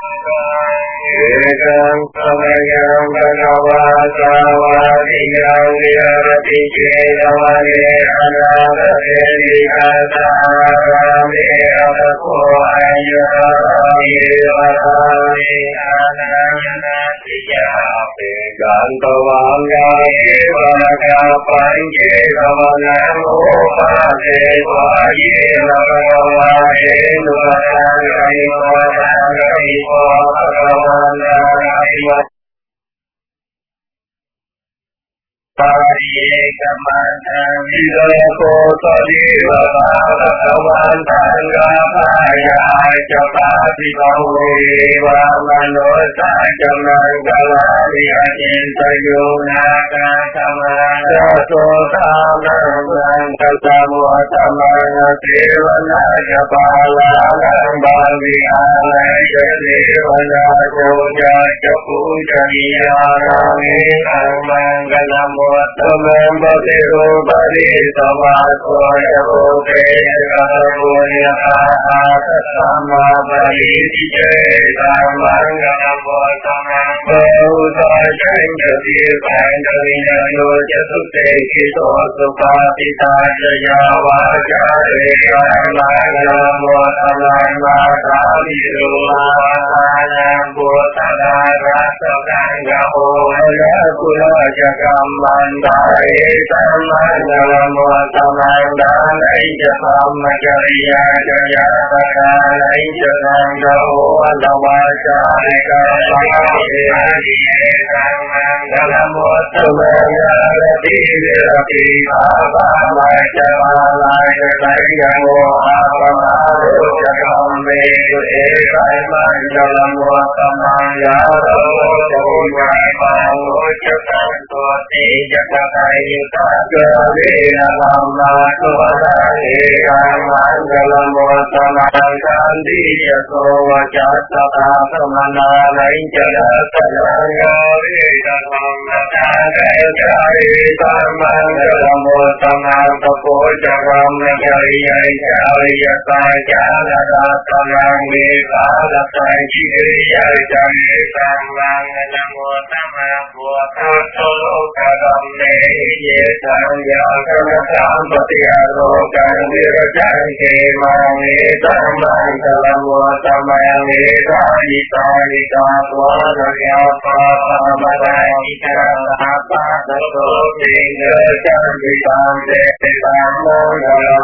Ekam samayam bhagavata vadiyam virati cedavane anadare vikasarame avato ayyarame varame anayanatiyape gantavanga evaka panche kavanam upase vaye navavaye nuvarangay varangay varangay Pariyekamantam vidayako tadiva bhagavantam gapaya capati bahuveva manosaca mangalani acintayunaka samana sotamam mangaltamuatamana sevana capalanam bhavihanaya sevana puja pujaniyarami mangalam Tamam bhatiru bhari savasoya bhote karabunya ahasama bhari jai samangalam tamam bhuta janjati pandavinya yojasute kito supatita jaya vajare mangalam tamam bhatiru mangalam bhutana rasa ganga oya kula jagam Mandai samangalam tamandai jasamajariya jaya sakanai janangau andavacharika samahiriye samangalam tamangarati virati bhavamacchavalaya sayango avamaro jagambe samangalam tamangaro jagunyaipamo Jakatarita Gavina Lama Suvadane Mangalam Vatanam Kandiya Sovachata Samana Nainjana Sananga Veda Sammatana Jai Mangalam Vatanam Tapojakam Jaya Jaya Sajana Ratanam Veda Sanjiriya Jaya Mangalam Vatanam Kadam ye sangya kanam patiyaro kanvira janke mame samangalam vatamame dani dani katvarya pamadayita apadato tinga janke samse samangalam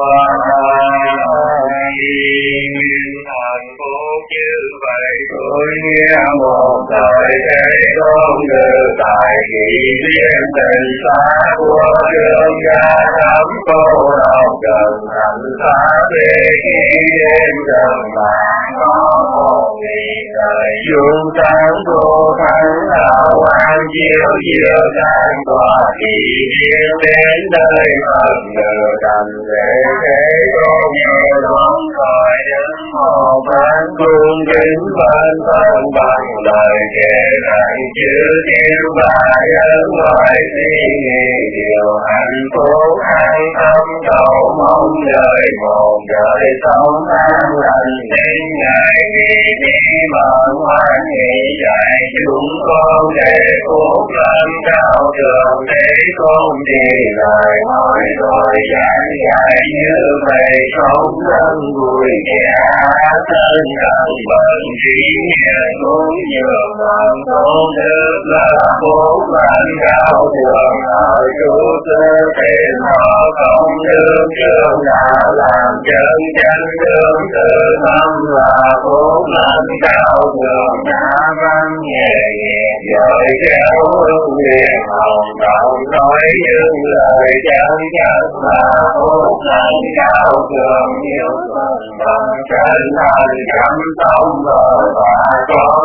Hãy chư vậy tôi nghe một thời thế không được tại kỳ duyên tình xa của trường gia thắm cô đọc gần thành xa về khi đêm gần bạn có một nghìn đời dung sáng vô thắng đạo an chiếu chiếu sáng tỏa kỳ duyên đến nơi Phật ngờ thành để thế con nhiều đón khỏi đứng một ban cung kính ban thân bằng lời kể rằng chữ tiêu ba nhân ngoại suy nghĩ điều hạnh phúc an tâm cầu mong đời một đời sống an lành đến ngày khi đi bằng hoan hỷ dạy chúng con để phúc lâm cao trường để con đi lời hỏi rồi giảng dạy như vậy sống thân vui vẻ thân cần bận trí hiền cũng nhường lòng tôn đức là phúc lâm cao trường ở chủ tư tiền họ không đương trường đã làm chân chánh đương tự tâm là phúc lâm cao trường đã văn nhẹ nhẹ rồi kéo hương liền hồng động nói những lời chân chất là phúc lâm cao trường nhiều phần bằng chân thành chăm sông rồi và con sông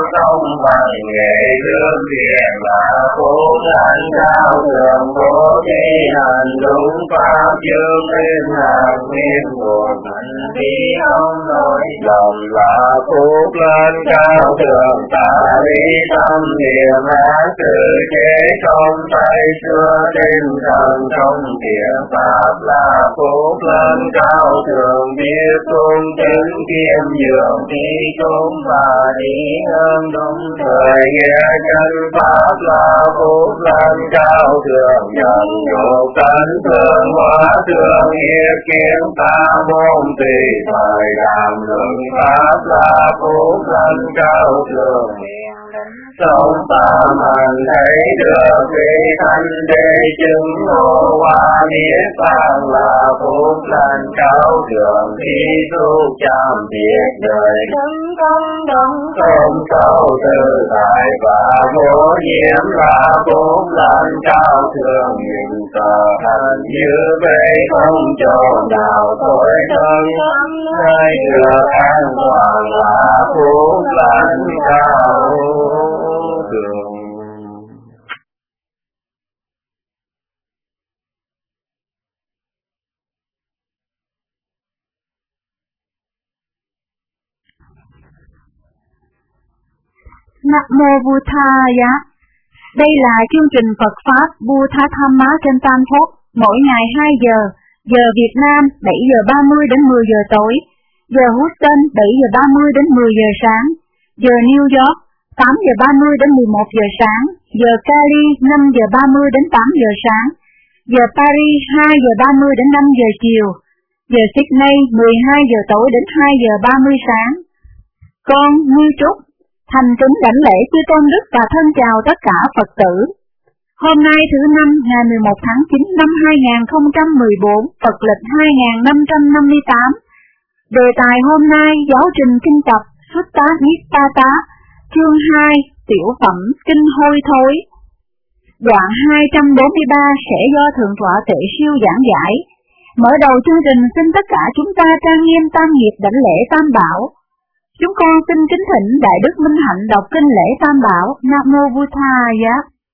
bằng nghệ lương thiện là phúc lành cao thượng bố thí hành đúng pháp chương lên hạt nguyên nguồn hành khí không nổi lòng là phúc lành cao thượng ta lý tâm niệm ác sự chế trong tay xưa đến thần trong thiện pháp là phúc lành cao thượng biết tung tính kiêm nhường đi chúng và đi hơn đúng thời nghĩa chân pháp là phúc lành cao thượng nhận nhục tánh thương hóa thương hiệp kiến ta môn tùy thời đàm luận pháp là phúc lành cao thượng sống ta mình thấy được vị thanh đế chứng ngộ hóa niết bàn là phúc lành cao thượng khi tu chạm việc đời đứng công đồng không cầu tự tại và vô nhiễm là phúc lành cao thượng nhìn tờ hành như vậy không chỗ nào thôi thân hay được an toàn là phúc lành cao thượng. Nam mô Buddhaya. Đây là chương trình Phật pháp Buddha Dhamma trên Tam Thốt, mỗi ngày 2 giờ, giờ Việt Nam 7 giờ 30 đến 10 giờ tối, giờ Houston 7 giờ 30 đến 10 giờ sáng, giờ New York 8 giờ 30 đến 11 giờ sáng, giờ Cali 5 giờ 30 đến 8 giờ sáng, giờ Paris 2 giờ 30 đến 5 giờ chiều, giờ Sydney 12 giờ tối đến 2 giờ 30 sáng. Con Như Trúc thành kính đảnh lễ chư tôn đức và thân chào tất cả Phật tử. Hôm nay thứ Năm ngày 11 tháng 9 năm 2014, Phật lịch 2558. Đề tài hôm nay giáo trình kinh tập Sutta Nibbata, chương 2, tiểu phẩm kinh hôi thối. Đoạn 243 sẽ do Thượng tọa Tệ Siêu giảng giải. Mở đầu chương trình xin tất cả chúng ta trang nghiêm tam nghiệp đảnh lễ Tam Bảo. Chúng con xin kính thỉnh Đại Đức Minh Hạnh đọc kinh lễ Tam Bảo. Nam mô Buddhaya.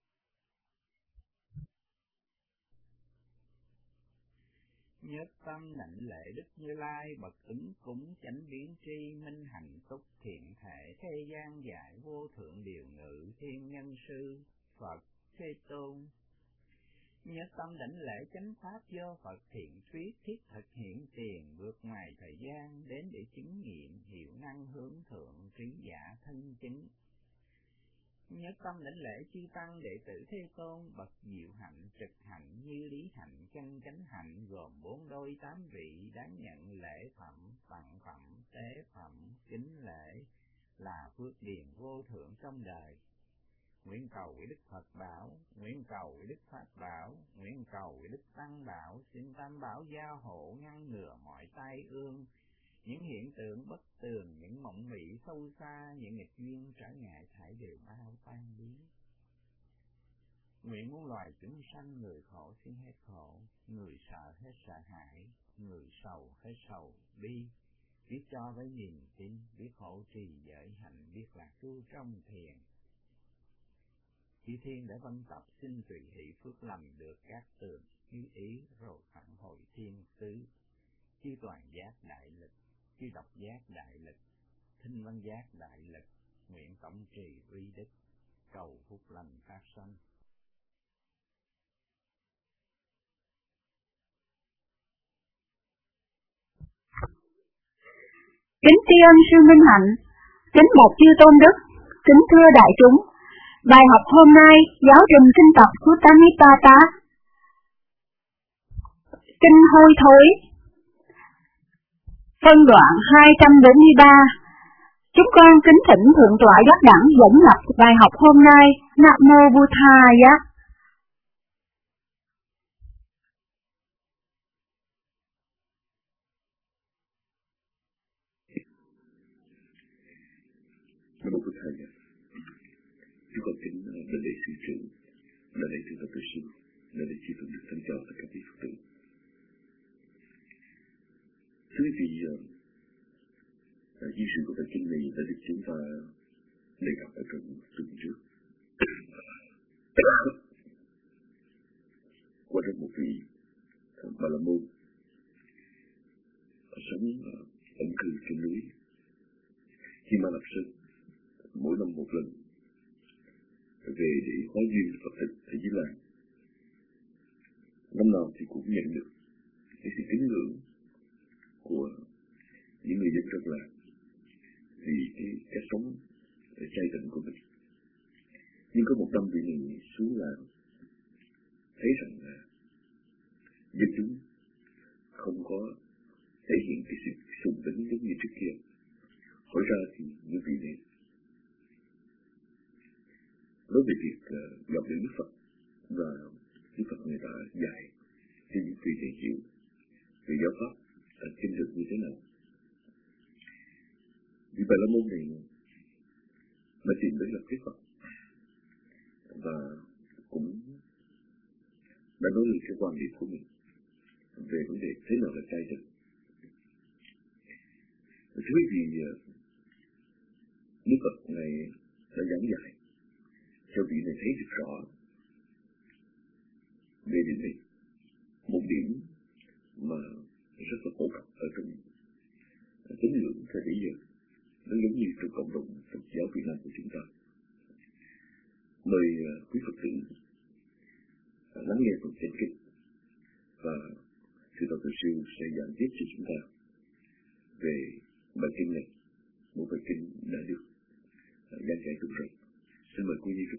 Nhất tâm đảnh lễ Đức Như Lai bậc ứng cúng chánh biến tri minh hạnh túc thiện thể thế gian giải vô thượng điều ngự thiên nhân sư Phật Thế Tôn. Nhất tâm đảnh lễ chánh pháp do Phật thiện thuyết thiết thực hiện tiền vượt ngoài thời gian đến để chứng nghiệm hiệu năng hướng thượng trí giả thân chứng. Nhất tâm đảnh lễ chư tăng đệ tử Thế Tôn bậc diệu hạnh trực hạnh như lý hạnh chân chánh hạnh gồm 4 đôi 8 vị đáng nhận lễ phẩm tặng phẩm tế phẩm kính lễ là phước điền vô thượng trong đời. Nguyện cầu với Đức Phật bảo, nguyện cầu với Đức Pháp bảo, nguyện cầu với Đức Tăng bảo, xin Tam bảo gia hộ ngăn ngừa mọi tai ương, những hiện tượng bất tường, những mộng mị sâu xa, những nghịch duyên trở ngại thải đều bao tan biến. Nguyện muôn loài chúng sanh người khổ xin hết khổ, người sợ hết sợ hãi, người sầu hết sầu bi, biết cho với niềm tin, biết hỗ trì giới hạnh, biết lạc trú trong thiền. Chư thiên đã vân tập xin tùy hỷ phước lành được các tường như ý rồi phản hồi thiên tứ. Chư toàn giác đại lực, chư độc giác đại lực, thinh văn giác đại lực, nguyện tổng trì uy đức, cầu phúc lành phát sanh. Kính tri ân sư Minh Hạnh, kính bạch chư tôn đức, kính thưa đại chúng. Bài học hôm nay giáo trình kinh tập Sutta Nibbata, kinh hôi thối, phân đoạn 243. Chúng con kính thỉnh Thượng tọa Giác Đẳng dẫn lập bài học hôm nay. Nam mô Buddhaya. Nam mô Buddhaya. Chúng con kính đảnh lễ sư trưởng, đảnh lễ Thượng tọa Tự Sư, đảnh lễ chư tôn đức thân chào tất cả quý Phật tử. Thưa quý vị, di sự của bài kinh này đã được chúng ta đề cập ở trong tuần trước. Qua trong một vị Bà La Môn sống ẩn cư trên núi Hy Ma Lạp Sơn, mỗi năm một lần về để hóa duyên Phật tử Thế Giới Làng. Năm nào thì cũng nhận được cái sự kính ngưỡng của những người dân trong làng vì cái cách sống chay tịnh của mình. Nhưng có một năm vị này xuống làng thấy rằng là dân chúng không có thể hiện cái sự sùng kính giống như trước kia. Hỏi ra thì những vị này nói về việc gặp được Đức Phật và Đức Phật người ta dạy cho những vị này hiểu về giáo pháp kinh được như thế nào. Vị Bà La Môn này đã tìm đến gặp Đức Phật và cũng đã nói lên cái quan điểm của mình về vấn đề thế nào là chay tịnh. Thưa quý vị, Đức Phật này đã giảng dạy cho vị này thấy được rõ về điểm này, một điểm mà rất là phổ cập ở trong tín ngưỡng thời bây giờ, nó giống như trong cộng đồng Phật giáo Việt Nam của chúng ta. Mời quý Phật tử lắng nghe phần chánh kinh và sư Đạo Từ Siêu sẽ giảng tiếp cho chúng ta về bài kinh này, một bài kinh đã được giảng dạy rộng rãi. Xin mời quý vị.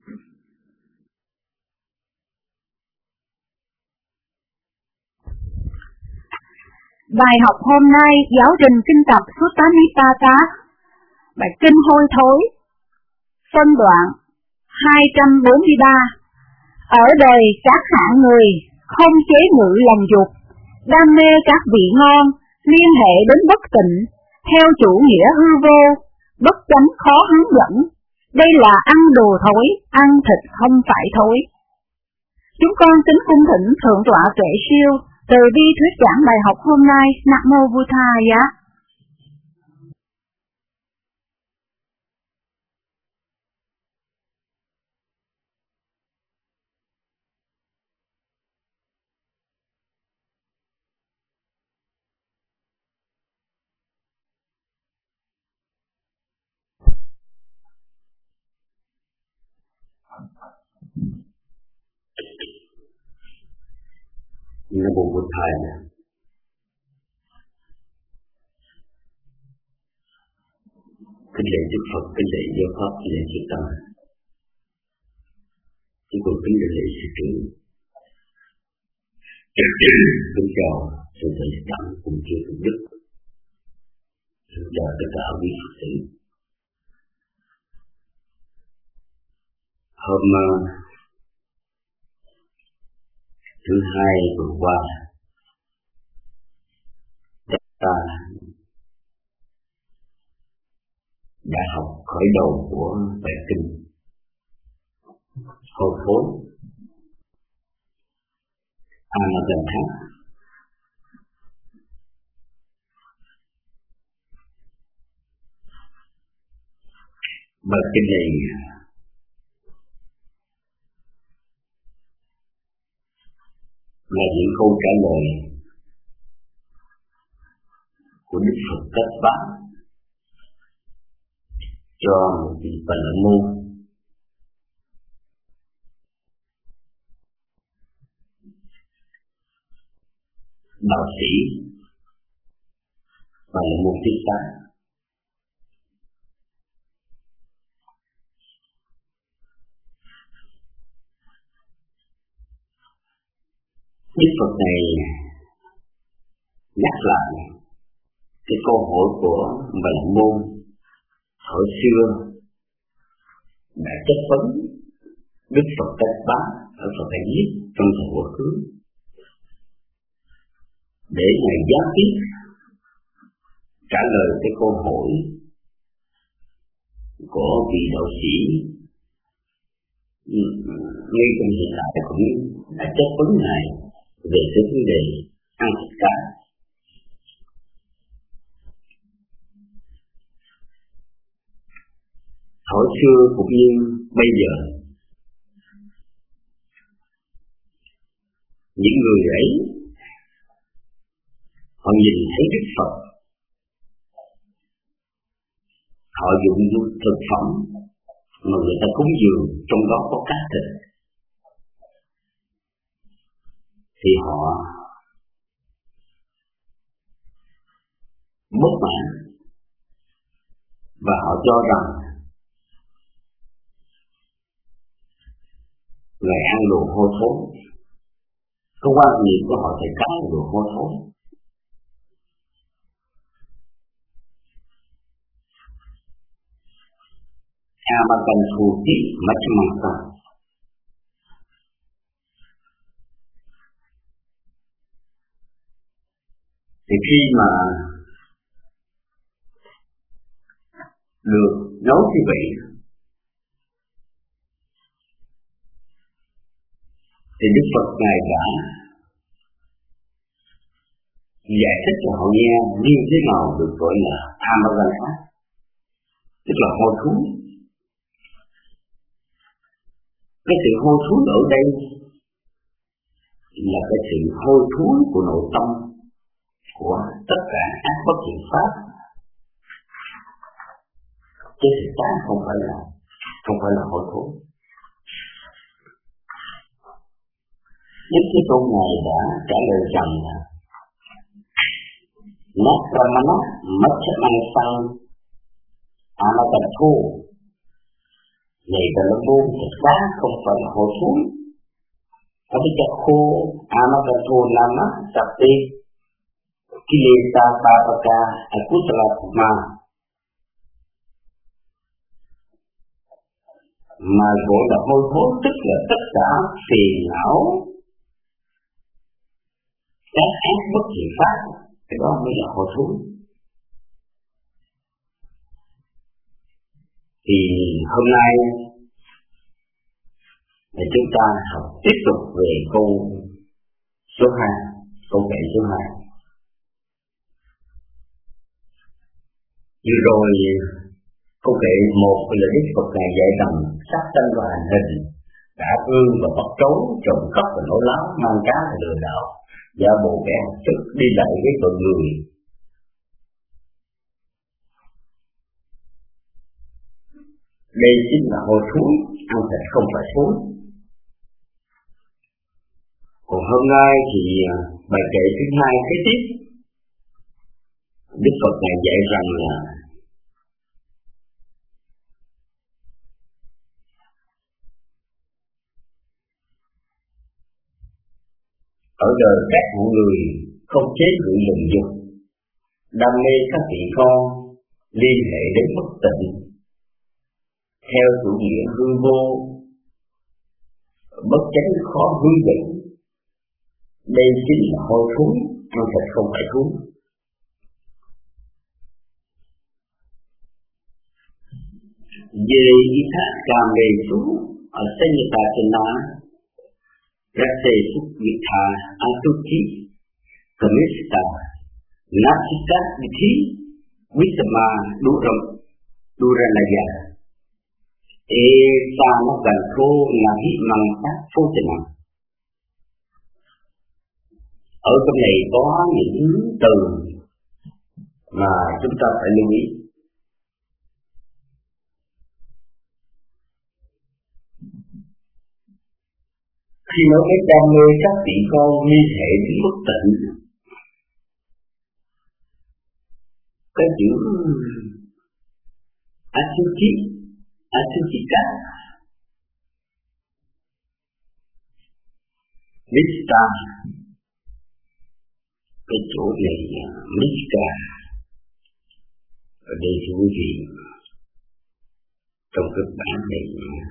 Bài học hôm nay giáo trình kinh tập Sutta-nipata, bài kinh hôi thối, phân đoạn 243. Ở đời các hạng người không chế ngự lòng dục, đam mê các vị ngon, liên hệ đến bất tịnh, theo chủ nghĩa hư vô, bất chánh khó hướng dẫn. Đây là ăn đồ thối, ăn thịt không phải thối. Chúng con kính cung thỉnh Thượng tọa Tuệ Siêu từ bi thuyết giảng bài học hôm nay. Nam mô Bụt Thaya. Nam mô Bụt Thaya. Kính lạy Đức Phật, kính lạy giáo pháp, kính lạy Chư Tăng. Chúng tôi kính lạy sư trưởng. Kính chào sự thầy Tăng cùng chư Thượng Đức. Kính chào tất cả quý Phật tử. Hôm thứ hai vừa qua, ta đã học khởi đầu của bài kinh hôi thối Anatana. Bài kinh này là những câu trả lời của Đức Phật Tất Bát cho một vị Bà La Môn đạo sĩ Bà La Môn Thích Ca. Đức Phật này nhắc lại cái câu hỏi của Bà La Môn thời xưa đã chất vấn Đức Phật Tất Bát ở Phật Đại Diếp trong thời quá khứ, để Ngài gián tiếp trả lời cái câu hỏi của vị đạo sĩ ngay trong hiện tại cũng đã chất vấn Ngài về cái vấn đề ăn thịt cá. thuở xưa cũng như bây giờ. Những người ấy họ nhìn thấy Đức Phật, họ dụng thực phẩm mà người ta cúng dường, trong đó có cá thịt, thì họ bất mãn và họ cho rằng người ăn đồ hôi thối. Cái quan niệm của họ thì cá là đồ hôi thối. Amakan suci macam-macam. Thì khi mà được nấu như vậy thì Đức Phật Ngài đã giải thích cho họ nghe như thế nào được gọi là Amargana, tức là hôi thối. Cái sự hôi thối ở đây là cái sự hôi thối của nội tâm, của tất cả ác bất thiện pháp, chứ thực tế không phải là hôi thối. Đức Thế Tôn Ngài đã trả lời rằng là Nát Brahmana mất chất năng sang Amatatu. Vậy là nó buông thực tế không phải là hôi thối. Ở cái chất khô Amatatu Nama Sati Kilesa Papaka Akusala Thama, mà gọi là hôi thối tức là tất cả phiền não, các ác bất thiện pháp, cái đó mới là hôi thối. Thì hôm nay thì chúng ta học tiếp tục về câu số 2, câu kệ số 2. Vừa rồi câu kệ 1 là Đức Phật Ngài dạy rằng sát sanh và hành hình, đã ương và bắt trốn, trộm cắp và nói láo, mang cá và lừa đảo, giả bộ kẻ học thức, đi lại với tội người. Đây chính là hôi thối, ăn thịt không phải thối. Còn hôm nay thì bài kệ thứ 2 kế tiếp, Đức Phật Ngài dạy rằng là ở đời các hạng người không chế ngự lừng dục, đam mê các vị con, liên hệ đến bất tịnh, theo chủ nghĩa hư vô, bất chánh khó hướng dẫn. Đây chính là hôi thối, ăn thịt không phải thối. Về ý thác càm đề chú ở Sanyata Chana, Rase Sukvitha Atuki, Kamista, Nasika Vithi, Visama Duranaya, Sa nó gần khô là hít năng sát phô tình. Ở trong này có những từ mà chúng ta phải lưu ý. Khi nói đến đam mê các vị con liên hệ đến bất tịnh, cái chữ Asuchika, Mista, cái chỗ này Mista, ở đây thưa quý vị, trong cái bản này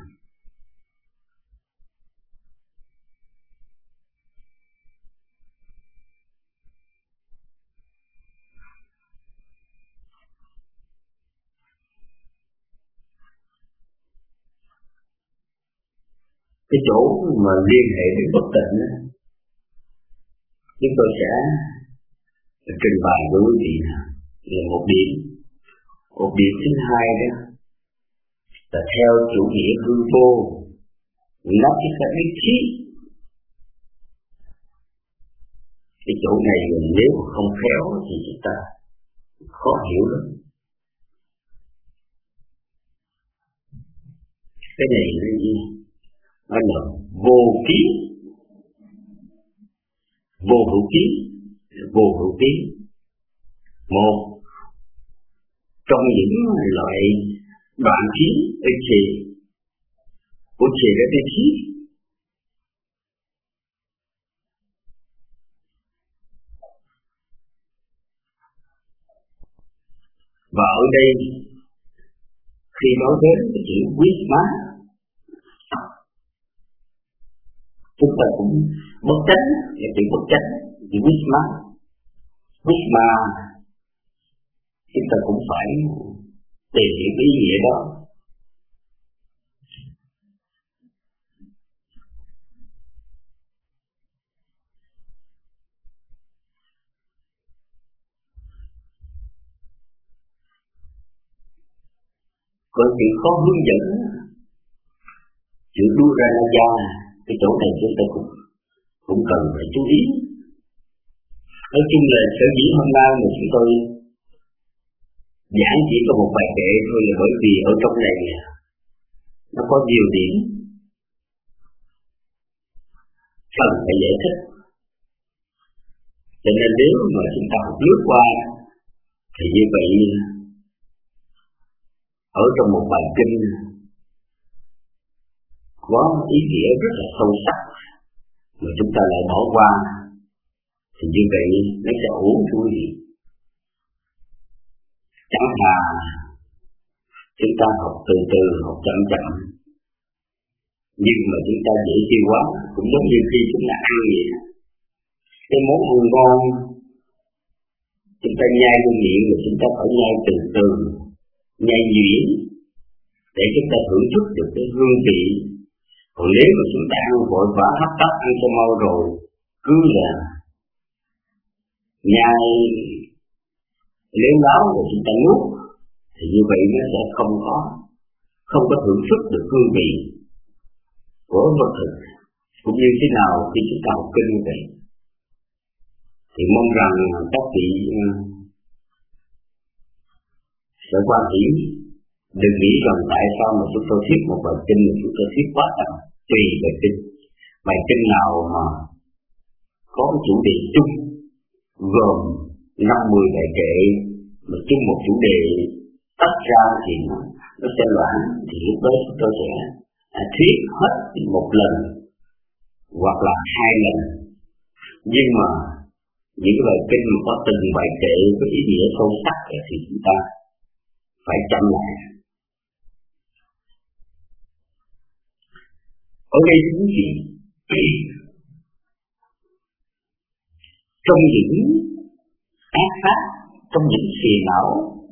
cái chỗ mà liên hệ đến bất tịnh, chúng tôi sẽ trình bày với quý vị là một điểm. Một điểm thứ hai đó là theo chủ nghĩa hư vô, nó chỉ có lý trí. Cái chỗ này nếu không khéo thì chúng ta khó hiểu lắm. Cái này là gì? Nó là vô kiến, vô hữu kiến, vô hữu kiến. Một trong những loại đoạn kiến của trì ra cái khí. Và ở đây khi nói đến cái chữ quyết má, chúng ta cũng bất tránh cái chữ bất tránh, chữ quyết má chúng ta cũng phải tìm hiểu ý nghĩa đó. Còn sự khó hướng dẫn, chữ đua ra ra, cái chỗ này chúng ta cũng cần phải chú ý. Nói chung là sở dĩ hôm nay mà chúng tôi giảng chỉ có một bài kệ thôi là bởi vì ở trong này nó có nhiều điểm cần phải giải thích. Cho nên nếu mà chúng ta học lướt qua thì như vậy ở trong một bài kinh có ý nghĩa rất là sâu sắc mà chúng ta lại bỏ qua thì như vậy nó sẽ uổng cho quý vị. Chẳng là chúng ta học từ từ, học chậm chậm, nhưng mà chúng ta dễ tiêu hóa, cũng giống như khi chúng ta ăn vậy. Cái món ăn ngon chúng ta nhai vô miệng rồi chúng ta phải nhai từ từ, nhai nhuyễn để chúng ta thưởng thức được cái hương vị. Còn nếu mà chúng ta ăn vội vã hấp tấp ăn cho mau rồi, cứ là nhai nếu láo rồi chúng ta nuốt thì như vậy nó sẽ không có thưởng thức được hương vị của vật thực. Cũng như thế nào khi chúng ta học kinh như vậy thì mong rằng các vị sẽ quan hiểu. Đừng nghĩ rằng tại sao mà chúng tôi thuyết một bài kinh mà chúng tôi thuyết quá tầm. Tùy bài kinh. Bài kinh nào mà có chủ đề chung gồm 50 bài kệ mà chung một chủ đề tách ra thì nó sẽ loãng. Thì lúc đó chúng tôi sẽ thuyết hết một lần hoặc là 2 lần. Nhưng mà những bài kinh mà có từng bài kệ có ý nghĩa sâu sắc thì chúng ta phải chậm lại. Ở đây những gì trong những ác pháp, trong những phiền não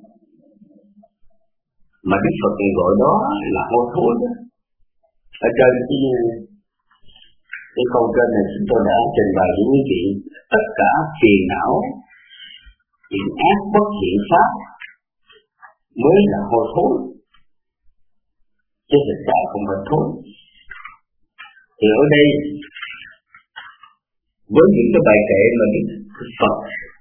mà Đức Phật gọi đó là hôi thối đó. Ở trên cái câu trên này chúng tôi đã trình bày với quý vị, tất cả phiền não, những ác bất thiện pháp mới là hôi thối, chứ thực tại không phải thối. Thì ở đây với những cái bài kệ mà Đức Phật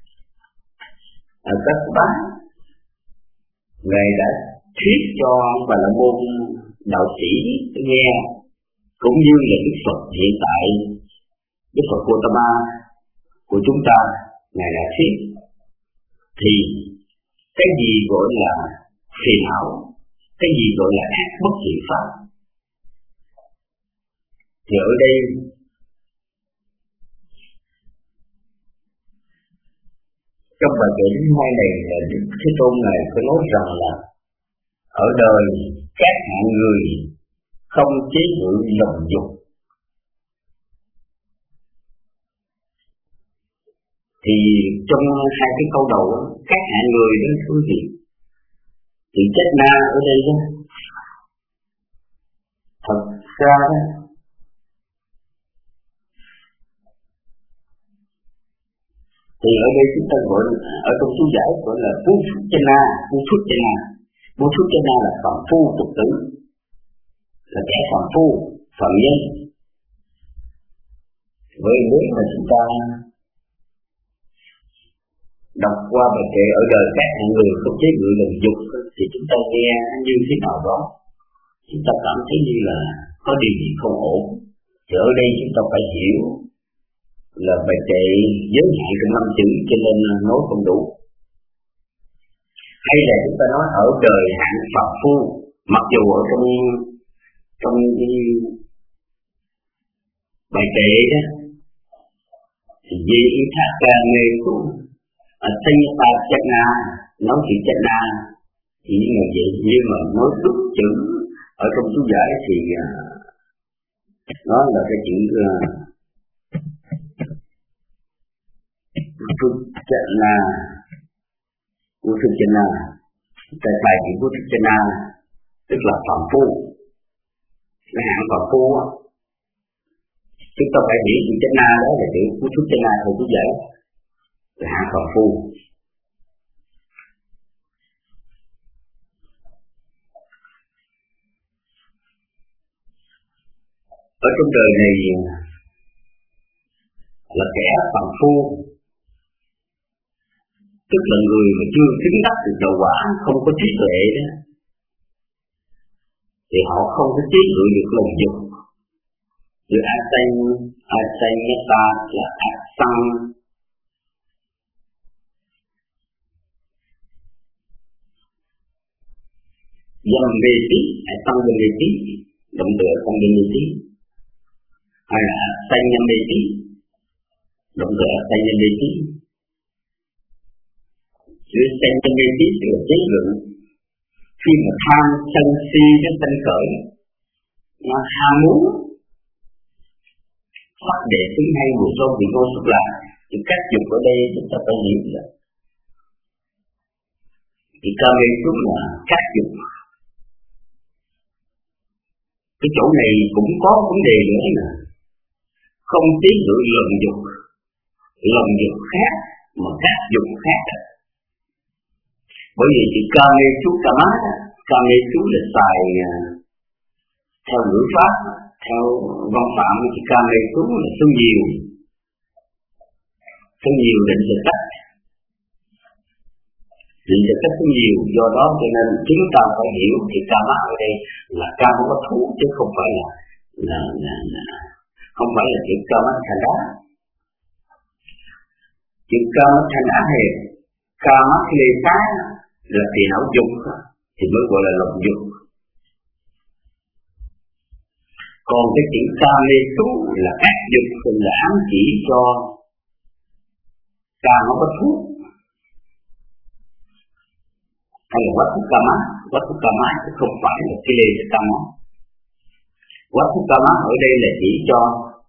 các bác Ngài đã thuyết cho Bà La Môn đạo sĩ nghe, cũng như là Đức Phật hiện tại, Đức Phật Gautama của chúng ta Ngài đã thuyết, thì cái gì gọi là phiền não, cái gì gọi là ác bất thiện pháp. Thì ở đây trong bài kệ thứ 2 này là Đức Thế Tôn Ngài có nói rằng là ở đời các hạng người không chế ngự lòng dục. Thì trong 2 cái câu đầu đó, các hạng người đó thưa quý vị, thì chết na ở đây đó, thật ra đó thì ở đây chúng ta gọi ở trong chú giải gọi là Bú Xuất Chana. Bú Xuất Chana là phàm phu tục tử, là kẻ phạm phu, phạm nhân. Với nếu mà chúng ta đọc qua bài kệ ở đời các hạng người không chế ngự lòng dục thì chúng ta nghe như thế nào đó, chúng ta cảm thấy như là có điều gì không ổn. Thì ở đây chúng ta phải hiểu là bài kệ giới hạn trong 5 chữ cho nên nói không đủ. Hay là chúng ta nói ở đời hạng phàm phu, mặc dù ở trong bài kệ đó thì vì ý thác ca mê tu sinh ta chất na, nói chuyện chất na chỉ như vậy, nhưng mà nói đúng chữ ở trong chú giải thì nó là cái chữ Puthujjana, Puthujjana, tại bài chữ Puthujjana tức là phạm phu, cái hạng phạm phu á. Chúng ta phải hiểu chữ Jana đó là chữ Puthujjana thôi chú giải là hạng phạm phu. Ở trong đời này là kẻ phàm phu, tức là người mà chưa chứng đắc được đạo quả, không có trí tuệ đó, thì họ không có chế ngự được lòng dục. Từ asanyata là ác sân, dâm mê tí, sân mê tí, động từ sân mê tí, hay là asanya mê tí, động từ asanya mê tí. Chữ asanya mê tí là chế ngự. Khi mà tham sân si nó sanh khởi, nó ham muốn sắc đẹp tiếng hay mùi thơm vị ngon xúc lạc, thì các dục ở đây chúng ta phải hiểu là thì ca mê chúng là các dục. Cái chỗ này cũng có vấn đề nữa nè, không tiến ngự lòng dục khác mà các dục khác. Bởi vì chữ ca mê chú ca mê chú là xài theo ngữ pháp, theo văn phạm. Chữ ca mê chú là số nhiều định sự cách, số nhiều. Do đó cho nên chúng ta phải hiểu chữ ca mát ở đây là ca không có thú, chứ không phải là chữ ca mát thành đá. Chữ ca mát thành đá này, ca mát lê tá là phiền não dục thì mới gọi là lòng dục. Còn cái chữ ca mê tú là ác dục, là ám chỉ cho ca không có thuốc. Hay là quát thuốc ca mát chứ không phải là cái lê ca mát. Quát thuốc ca mát ở đây là chỉ cho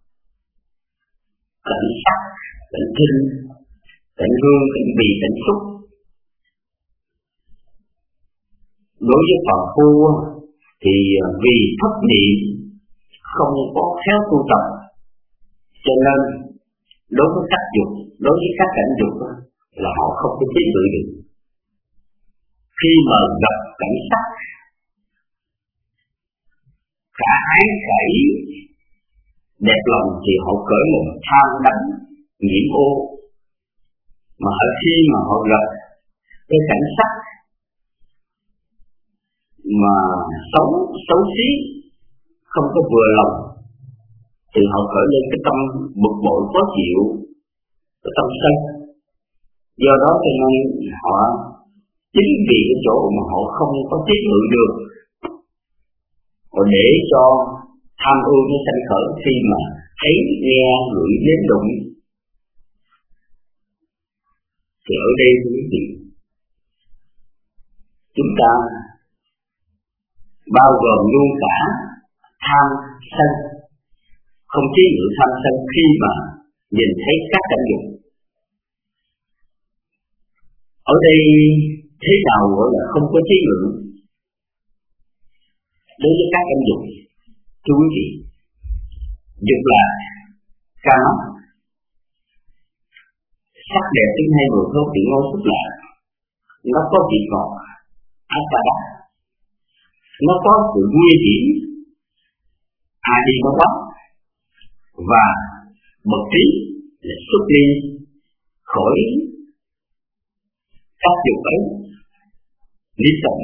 cảnh sắc, cảnh thinh, cảnh hương, cảnh bì, cảnh xúc. Đối với phàm phu thì vì thất niệm không có khéo tu tập, cho nên đối với các dục, đối với các cảnh dục là họ không có chế ngự được. Khi mà gặp cảnh sắc khả ái khả ý đẹp lòng thì họ khởi một tham đắm nhiễm ô. Mà ở khi mà họ gặp cái cảnh sắc mà xấu xí, không có vừa lòng thì họ khởi lên cái tâm bực bội khó chịu, cái tâm sân. Do đó cho nên họ chính vì cái chỗ mà họ không có chế ngự được, họ để cho tham ưu nó sanh khởi khi mà thấy nghe ngửi nếm đụng. Thì ở đây quý vị, chúng ta bao gồm luôn cả tham sân, không chế ngự tham sân khi mà nhìn thấy các cảnh dục. Ở đây thế nào gọi là không có chế ngự đối với các cảnh dục? Thưa quý vị, dục là ca mắt, sắc đẹp tiếng hay mùi thơm vị ngon xúc lạc, nó có vị ngọt, ác đá, nó có sự nguy hiểm đi nó quá, và bậc trí là xuất ly khỏi các dục ấy, lý tưởng.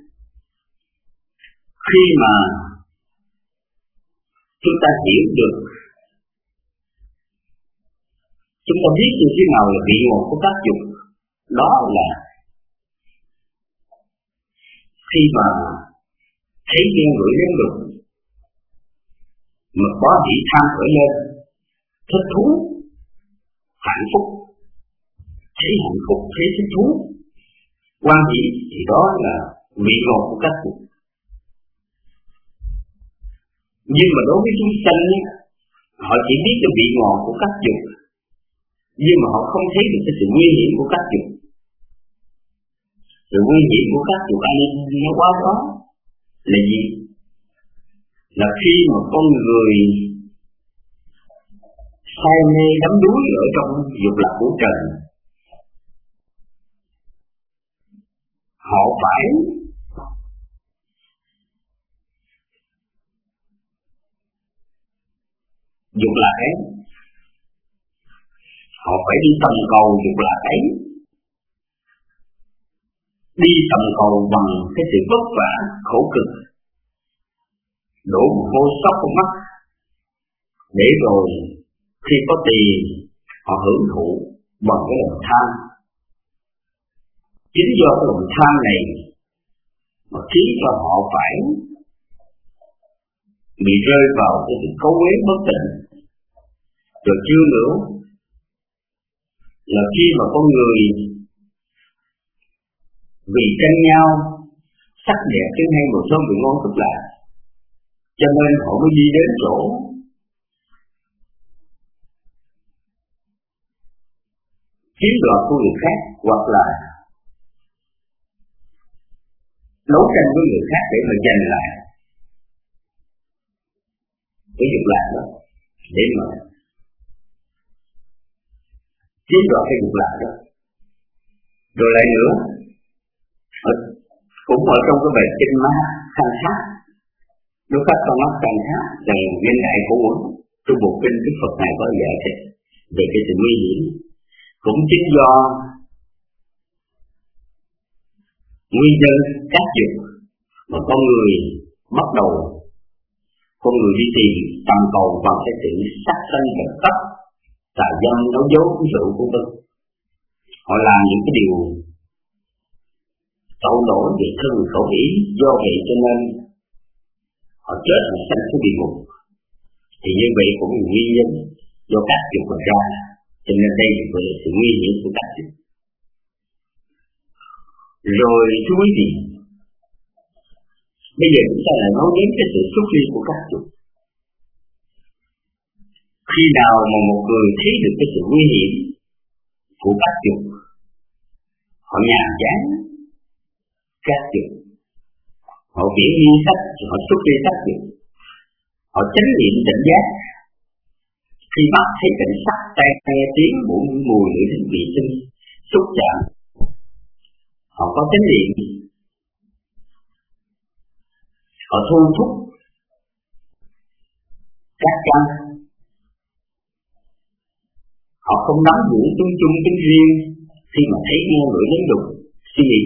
Khi mà chúng ta hiểu được, chúng ta biết như thế nào là vị nguồn của các dục, đó là khi mà thấy ghen ngửi đến dục mà có hỷ tham khởi lên, thích thú, hạnh phúc, thấy hạnh phúc, thấy thích thú, quan hỷ, thì đó là vị nguồn của các dục. Nhưng mà đối với chúng sanh, họ chỉ biết cái vị ngọt của các dục, nhưng mà họ không thấy được cái sự nguy hiểm của các dục. Sự nguy hiểm của các dục ấy nó quá đó là gì? Là khi mà con người say mê đắm đuối ở trong dục lạc của trần, họ phải dục lạc ấy, họ phải đi tầm cầu dục lạc ấy, đi tầm cầu bằng cái sự vất vả khổ cực, đổ mồ hôi xóc con mắt, để rồi khi có tiền họ hưởng thụ bằng cái lòng tham. Chính do cái lòng tham này mà khiến cho họ phải bị rơi vào cái sự cấu uế bất tịnh. Rồi chưa nữa là khi mà con người vì tranh nhau sắc đẹp cái hay một số người ngon cực lạ, cho nên họ mới đi đến chỗ chiếm đoạt của người khác, hoặc là đấu tranh với người khác để mà giành lại cái dục lạc đó, để mà chiếm đoạt cái dục lạc đó. Rồi lại nữa, cũng ở trong cái bài kinh Ma Thanh Sát, Đức Pháp Con Ốc Thanh Sát rằng viên đại của trong bộ kinh Đức Phật này có dạy về cái sự nguy hiểm. Cũng chính do nguyên nhân các dục mà con người bắt đầu, con người đi tìm tầm cầu bằng cái sự sát sanh vật chất, tà dâm, nói dối, rượu của mình. Họ làm những cái điều tội lỗi về thân khẩu ý, do vậy cho nên họ chết và sanh xuống địa ngục. Thì như vậy cũng là nguyên nhân do các dục mà ra, cho nên đây là sự nguy hiểm của các dục. Rồi thưa quý vị, bây giờ chúng ta lại nói đến cái sự xuất ly của các dục. Khi nào mà một người thấy được cái sự nguy hiểm của các dục, họ nhàm chán các dục, họ viễn ly sắc, họ xuất ly các dục, họ chánh niệm tỉnh giác. Khi mắt thấy cảnh sắc, tai nghe tiếng, mũi mùi ngửi đến vị sinh, xúc chạm, họ có chánh niệm, họ thu thúc các căn, họ không nắm giữ chung chung tính riêng khi mà thấy nghe ngửi đến dục suy nghĩ.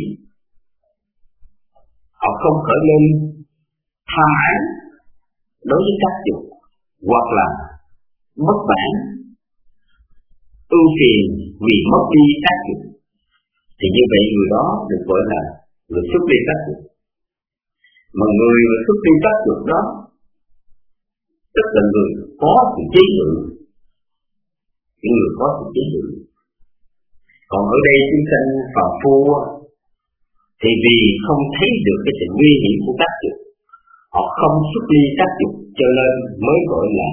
Họ không khởi lên tham ái đối với các dục, hoặc là bất mãn, ưu phiền vì mất đi các dục. Thì như vậy người đó được gọi là người xuất ly các dục. Mà người xuất ly các dục đó tức là người có sự chế ngự, những người có sự chế ngự. Còn ở đây chúng sanh phàm phu thì vì không thấy được cái sự nguy hiểm của các dục, họ không xuất ly các dục, cho nên mới gọi là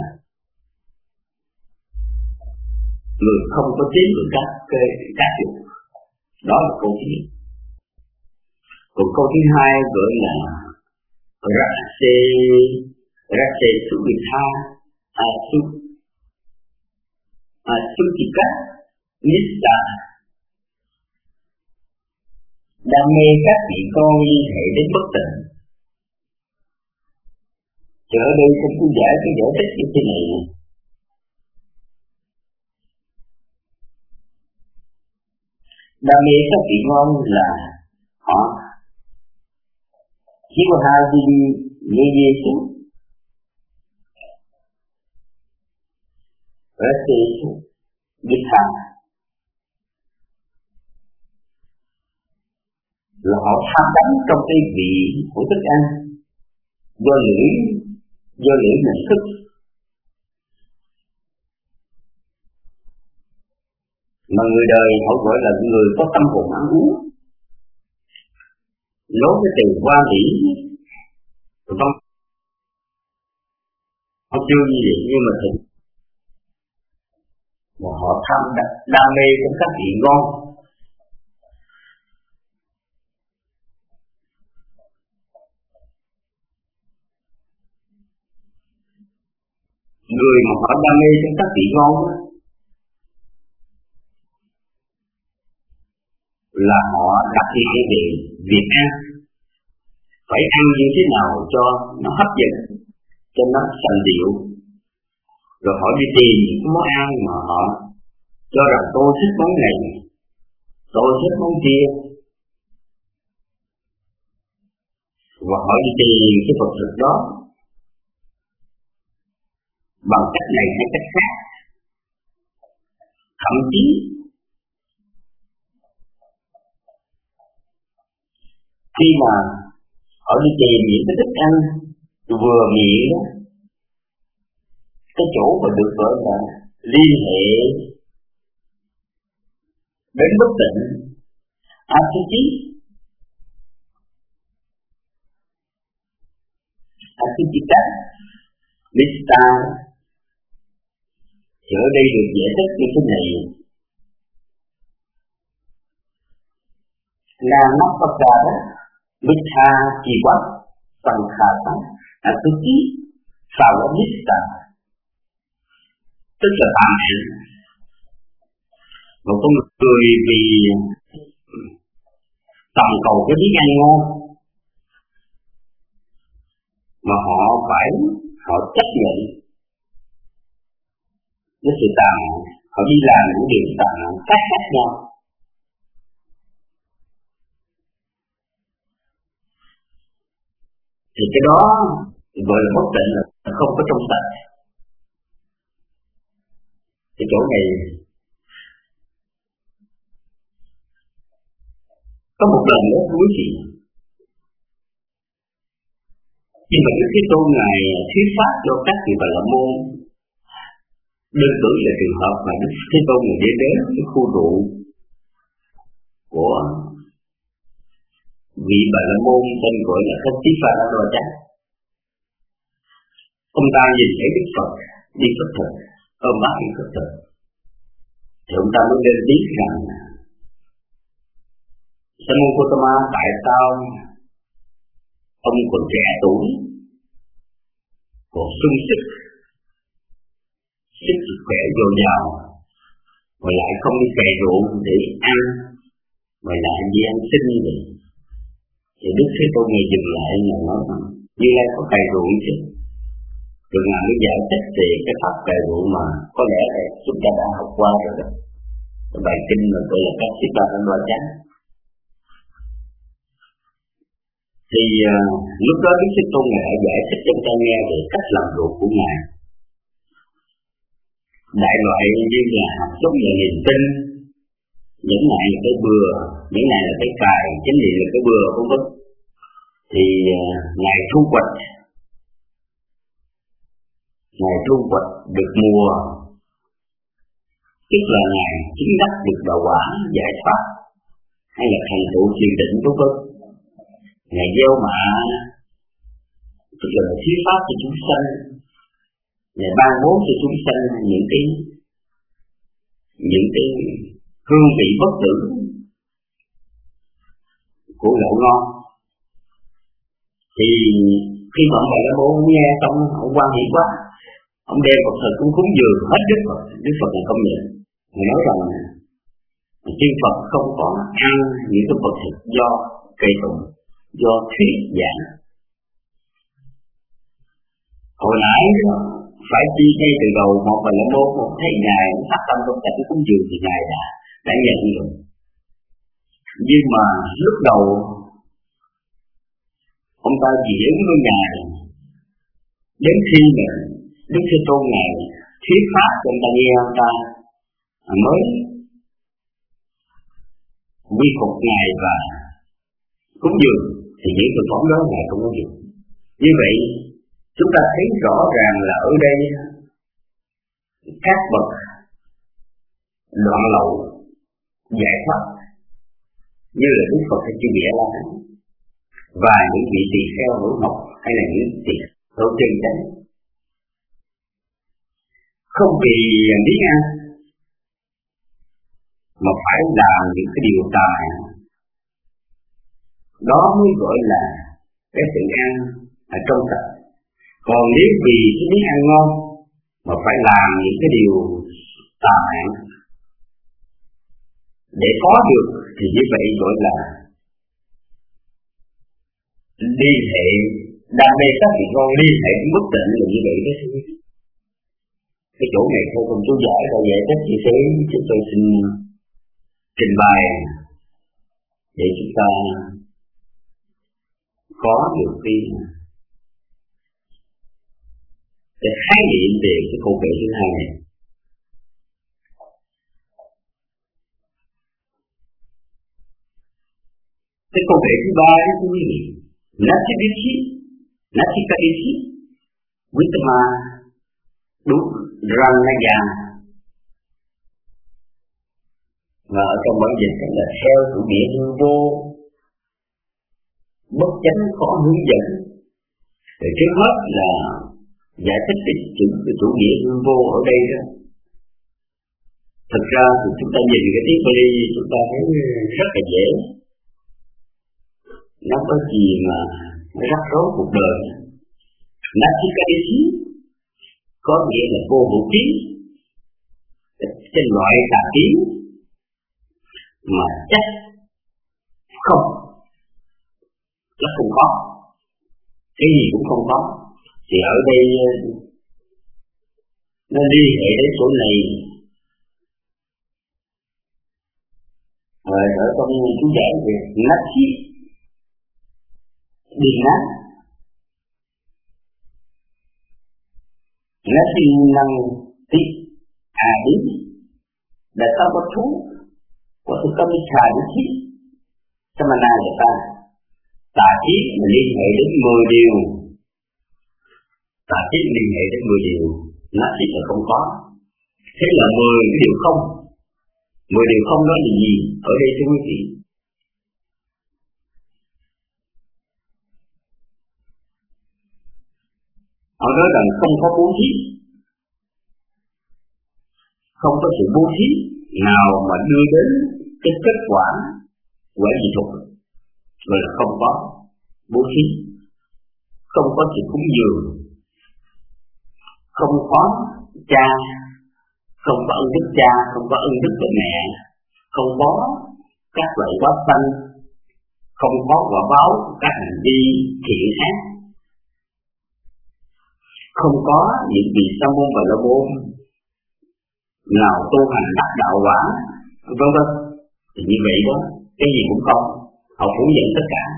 người không có chế ngự các dục. Đó là câu thứ nhất. Còn câu thứ hai gọi là rase subhita asukika nissa, đam mê các vị con liên hệ đến bất tịnh. Thì ở đây tôi cũng giải thích như thế này. Đam mê các vị ngon là họ chỉ có hai viên nghe xuống, resti xuống, biết thẳng. Là họ tham đắm trong cái vị của thức ăn do lưỡi nhận thức. Mà người đời họ gọi là người có tâm hồn ăn uống, nói cái từ quan điểm vâng họ chưa như vậy, nhưng mà thực mà họ tham đam mê trong các vị ngon. Người mà họ đam mê trong các vị ngon là họ đặt cái về việc ăn, phải ăn như thế nào cho nó hấp dẫn, cho nó sành điệu, rồi họ đi tìm những món ăn mà họ cho rằng tôi thích món này, tôi thích món kia, và họ đi tìm cái vật thực đó bằng cách này hay cách khác. Thậm chí khi mà họ đi tìm những cái thức ăn vừa miệng đó, cái chỗ mà được gọi là liên hệ đến bất tịnh, Asitita, Lista, thì ở đây được giải thích như thế này. Là nó có cả Mitha Chi Quát, Sankhata, Asuti, Sawadista, tức là tạm hạn. Một con người vì tầm cầu cái tiếng ăn ngon mà họ chấp nhận cái sự tàn hạn, họ đi làm những điều tàn hạn khác nhau. Thì cái đó gọi là bất tịnh, là không có trong sạch. Cái chỗ này có một lần đó quý vị, khi mà Đức Thế Tôn ngài thuyết pháp cho các vị Bà La Môn, đơn cử là trường hợp mà Đức Thế Tôn ngài đi đến cái khu rượu của vị Bà La Môn tên gọi là Khất Tí Pha La Đô Chánh. Ông ta nhìn thấy Đức Phật đi khất thực, ôm bát đi khất thực, thì ông ta mới lên tiếng rằng: Sa môn Gotama, tại sao ông còn trẻ tuổi, còn sung sức khỏe dồi dào, mà lại không đi cày ruộng để ăn, mà lại đi ăn xin như vậy? Thì Đức Thế Tôn ngài dừng lại và nói rằng: Như Lai có cày ruộng chứ? Rồi ngài mới giải thích về cái pháp cày ruộng mà có lẽ là chúng ta đã học qua rồi đó. Cái bài kinh mà gọi là các Sĩ Ba Thanh Đoa Chánh. Thì lúc đó Đức Thế Tôn ngài giải thích cho ta nghe về cách làm ruộng của ngài. Đại loại như là hạt giống là niềm tin, những này là cái bừa, những này là cái cài, chính vì là cái bừa không có. Thì ngài thu hoạch được mùa, tức là ngài chứng đắc được đạo quả giải thoát hay là thành tựu thiền định v.v. Ngài gieo mạ, tức là thuyết pháp cho chúng sanh, ngài ban bố cho chúng sanh những cái hương vị bất tử của gạo ngon. Thì khi mà ông Bà La Môn nghe xong, ông quan hỷ quá, ông đem Phật thực cũng cúng dường hết Đức Phật là công nhận. Ngài nói rằng chư Phật không có ăn những cái vật thực do cây tụng, do thuyết giảng. Hồi nãy phải chi ngay từ đầu một và lại một thấy Ngài phát tâm trong cảnh cúng dường thì Ngài đã nhận rồi. Nhưng mà lúc đầu ông ta dị ứng với Ngài, đến khi mà Đức Thế Tôn Ngài thuyết pháp cho ông ta nghe, ông ta mới quy phục Ngài và cúng dường, thì những thực phẩm đó Ngài không có dùng. Như vậy chúng ta thấy rõ ràng là ở đây các bậc đoạn lậu giải thoát như là Đức Phật hay chư vị A-la Hán và những vị tỳ kheo hữu học hay là những tỳ kheo chân chánh không vì miếng ăn mà phải làm những cái điều tà, đó mới gọi là cái sự ăn ở trong sạch. Còn nếu vì cái miếng ăn ngon mà phải làm những cái điều tà để có được thì như vậy gọi là liên hệ đam mê các vị con, liên hệ bất tịnh là như vậy đó. Cái chỗ này thôi còn tôi giải ra giải thích như thế, chúng tôi xin trình bày để chúng ta có được cái khái niệm về cái câu kệ thứ hai này. Cái câu kệ thứ ba đó quý vị, Nati Vichi, Nati Kadichi, Vittama, Đúng Rangaya. Và ở trong bản dịch là theo chủ nghĩa hư vô, bất chánh khó hướng dẫn. Thì trước hết là giải thích cái chủ nghĩa hư vô ở đây đó. Thực ra thì chúng ta nhìn cái tiếng Pali chúng ta thấy rất là dễ. Nó có gì mà nó rắc rối cuộc đời. Nathikadesi có nghĩa là vô hữu kiến, trên loại tà kiến mà chắc không có, cái gì cũng không có. Thì ở đây nó liên hệ đến chỗ này. Rồi ở trong chú giải về Nathi đi nát, Nathi năng tí đi là sao có thú của sự tâm trà đến khí Samana là ta tà kiến liên hệ đến 10 điều, tà kiến liên hệ đến 10 điều, Nathi là không có. Thế là 10 cái điều không. 10 điều không đó là gì? Ở đây thưa quý vị, họ nói rằng không có bố thí, không có sự bố thí nào mà đưa đến cái kết quả quả dị thục, gọi là không có bố thí. Không có sự cúng dường, không có cha, không có ân đức cha, không có ân đức của mẹ, không có các loại báo sanh, không có quả báo các hành vi thiện ác, không có những vị sa môn và la môn nào tu hành đắc đạo quả, vân vân. Thì như vậy đó, cái gì cũng không, họ phủ nhận tất cả.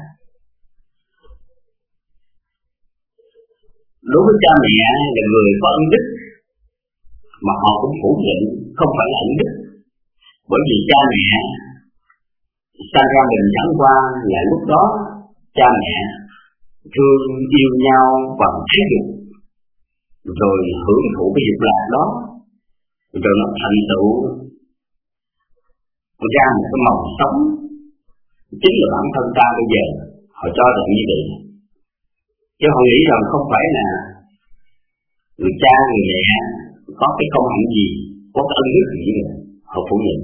Đối với cha mẹ là người có ân đức mà họ cũng phủ nhận không phải là ân đức, bởi vì cha mẹ sinh ra mình chẳng qua là lúc đó cha mẹ thương yêu nhau bằng thái dục, rồi hưởng thụ cái dục lạc đó, rồi nó thành tựu ra một cái màu sống chính là bản thân ta bây giờ. Họ cho rằng như vậy, chứ họ nghĩ rằng không phải là người cha người mẹ có cái công hạnh gì, có cái ân đức gì nữa. Họ phủ nhận.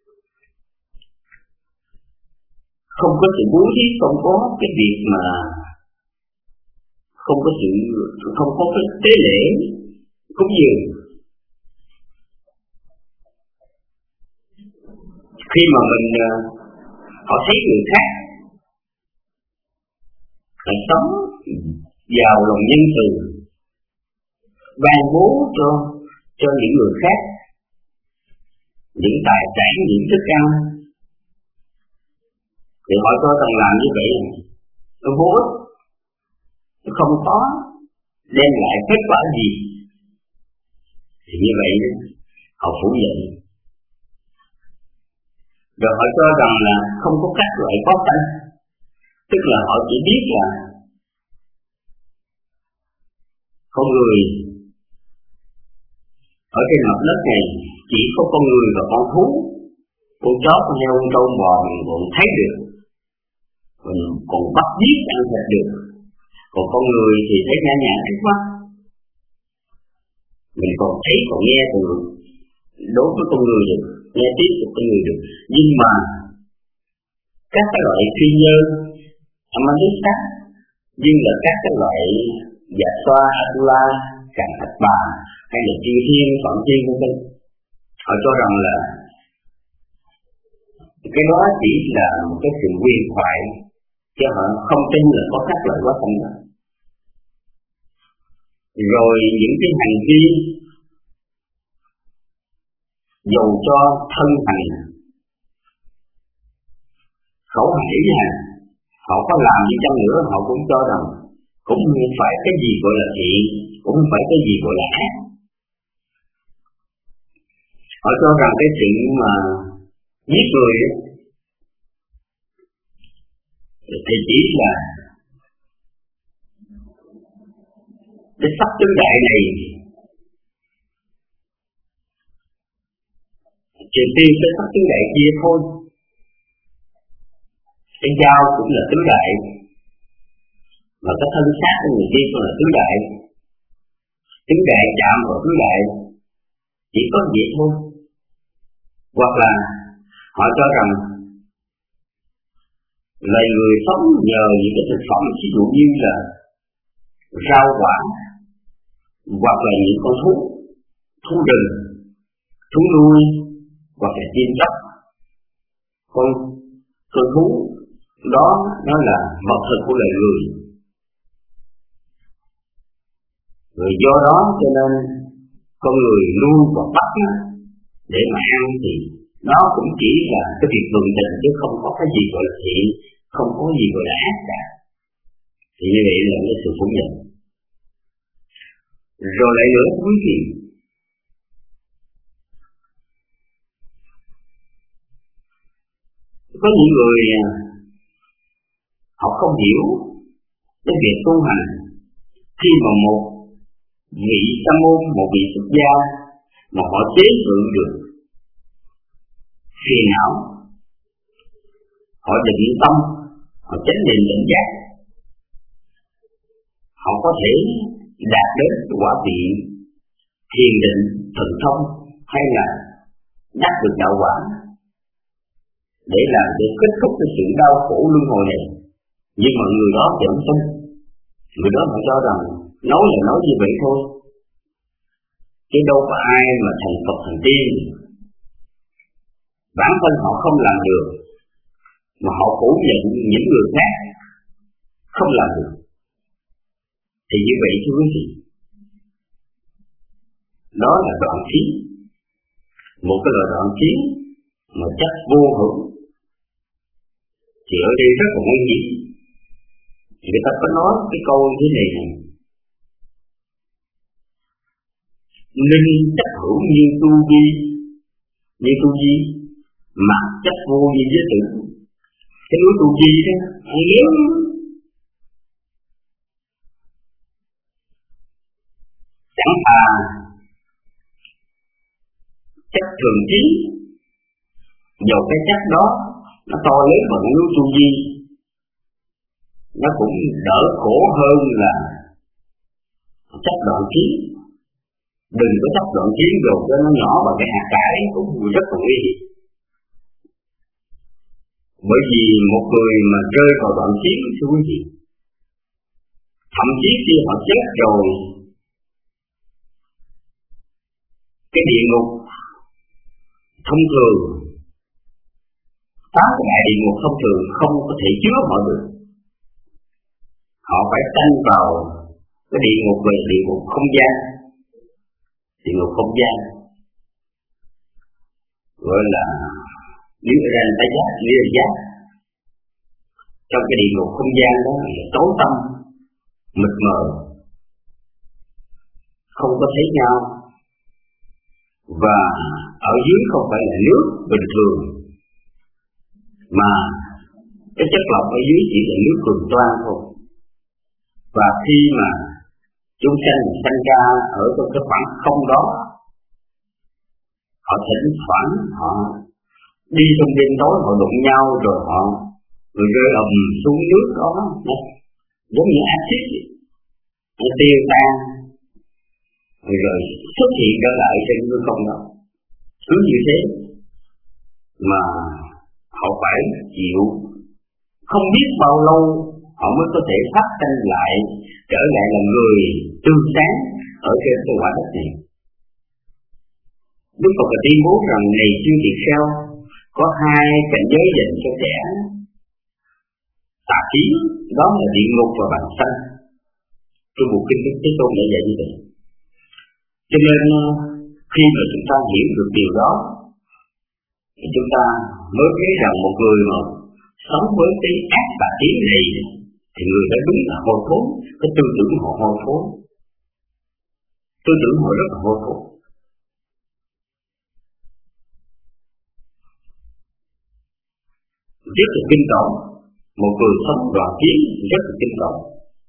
Không có sự bố thí, không có cái việc mà không có cái tế lễ cúng dường. Khi mà mình họ thấy người khác họ sống giàu lòng nhân từ, ban bố cho những người khác những tài sản, những thức ăn, thì họ cho rằng làm như vậy nó vô ích, nó không có đem lại kết quả gì, thì như vậy họ phủ nhận. Rồi họ cho rằng là không có các loại khó khăn, tức là họ chỉ biết là con người ở trên mặt đất này chỉ có con người và con thú, con chó, con heo, con trâu, bò mình còn thấy được, mình còn bắt giết ăn thịt được, còn con người thì thấy nhã nhã thấy mắt, mình còn thấy còn nghe còn được, đối với con người được, nghe tiếng của con người được. Nhưng mà các cái loại phi nhân, amanista, nhưng là các cái loại dạ xoa, atula, cạn thạch bà hay là chư thiên, phạm thiên vân vân, họ cho rằng là cái đó chỉ là một cái sự huyền thoại, chứ họ không tin là có các loại quá thân đó. Rồi những cái hành vi dầu cho thân hành, khẩu hành, ý hành, họ có làm gì chăng nữa họ cũng cho rằng cũng không phải cái gì gọi là thiện, cũng không phải cái gì gọi là ác. Họ cho rằng cái chuyện mà giết người thì chỉ là cái sắc tướng đại này Triều Tiên cái sắc tướng đại kia thôi. Cái dao cũng là tướng đại, và cái thân xác của người kia cũng là tướng đại. Tướng đại chạm vào tướng đại, chỉ có vậy thôi. Hoặc là họ cho rằng loài người sống nhờ những cái thực phẩm, ví dụ như là rau quả, hoặc là những con thú rừng, thú nuôi, hoặc là chim chóc. Con thú đó nó là vật thực của loài người. Rồi do đó cho nên con người nuôi và bắt để mà ăn thì nó cũng chỉ là cái việc thuần tình, chứ không có cái gì gọi là thiện, không có gì gọi là ác cả. Thì như vậy là cái sự phủ nhận. Rồi lại nữa quý vị, có những người họ không hiểu cái việc tu hành. Khi mà một vị sa môn, một vị xuất gia mà họ chế ngự được phiền não, họ định tâm, họ chánh niệm tỉnh giác, họ có thể đạt đến quả vị thiền định thần thông, hay là đắc được đạo quả, để làm để kết thúc cái sự đau khổ luân hồi này. Nhưng mà người đó vẫn tin, người đó họ cho rằng nói là nói như vậy thôi, chứ đâu có ai mà thành Phật thành tiên. Bản thân họ không làm được, mà họ phủ nhận những người khác không làm được. Thì như vậy thưa quý vị, đó là đoạn kiến, một cái loại đoạn kiến mà chắc vô hữu. Thì ở đây rất là nguy hiểm. Người ta có nói cái câu như thế này: linh chắc hữu như tu di, mà chắc vô như giới tử. Cái núi tu di đó, nếu chẳng thà chắc thường chí, dầu cái chắc đó nó to lớn bằng núi tu di, nó cũng đỡ khổ hơn là chắc đoạn kiến. Đừng có chắc đoạn kiến rồi cho nó nhỏ bằng cái hạt cải, cũng rất là nguy hiểm. Bởi vì một người mà rơi vào đoạn kiến, thưa quý vị, thậm chí khi họ chết rồi, cái địa ngục thông thường, 8 cái đại địa ngục thông thường không có thể chứa họ được. Họ phải tranh vào cái địa ngục về địa ngục không gian, địa ngục không gian, gọi là nếu ra người ta giác, nếu là giác. Trong cái địa ngục không gian đó là tối tăm, mịt mờ, không có thấy nhau, và ở dưới không phải là nước bình thường, mà cái chất lọc ở dưới chỉ là nước cường toan thôi. Và khi mà chúng sanh ra ở trong cái khoảng không đó, họ thỉnh thoảng họ đi trong đêm tối, họ đụng nhau rồi họ rơi ầm xuống nước đó, giống như axit nó tiêu tan rồi xuất hiện trở lại trên hư không đó. Cứ như thế mà họ phải chịu không biết bao lâu họ mới có thể phát sinh lại, trở lại là người tươi sáng ở trên cái quả đất này. Đức Phật tuyên bố rằng này chư tỳ kheo, có hai cảnh giới dành cho kẻ tà kiến, đó là địa ngục và bạch sanh. Trong bộ kinh Đức Thế Tôn đã dạy như vậy. Cho nên khi mà chúng ta hiểu được điều đó, thì chúng ta mới thấy rằng một người mà sống với cái ác tà kiến này thì người đó đúng là hôi thối, cái tư tưởng họ hôi thối, tư tưởng họ rất là hôi thối. Rất là kinh tởm, một người sống đoàn kiến rất là kinh tởm.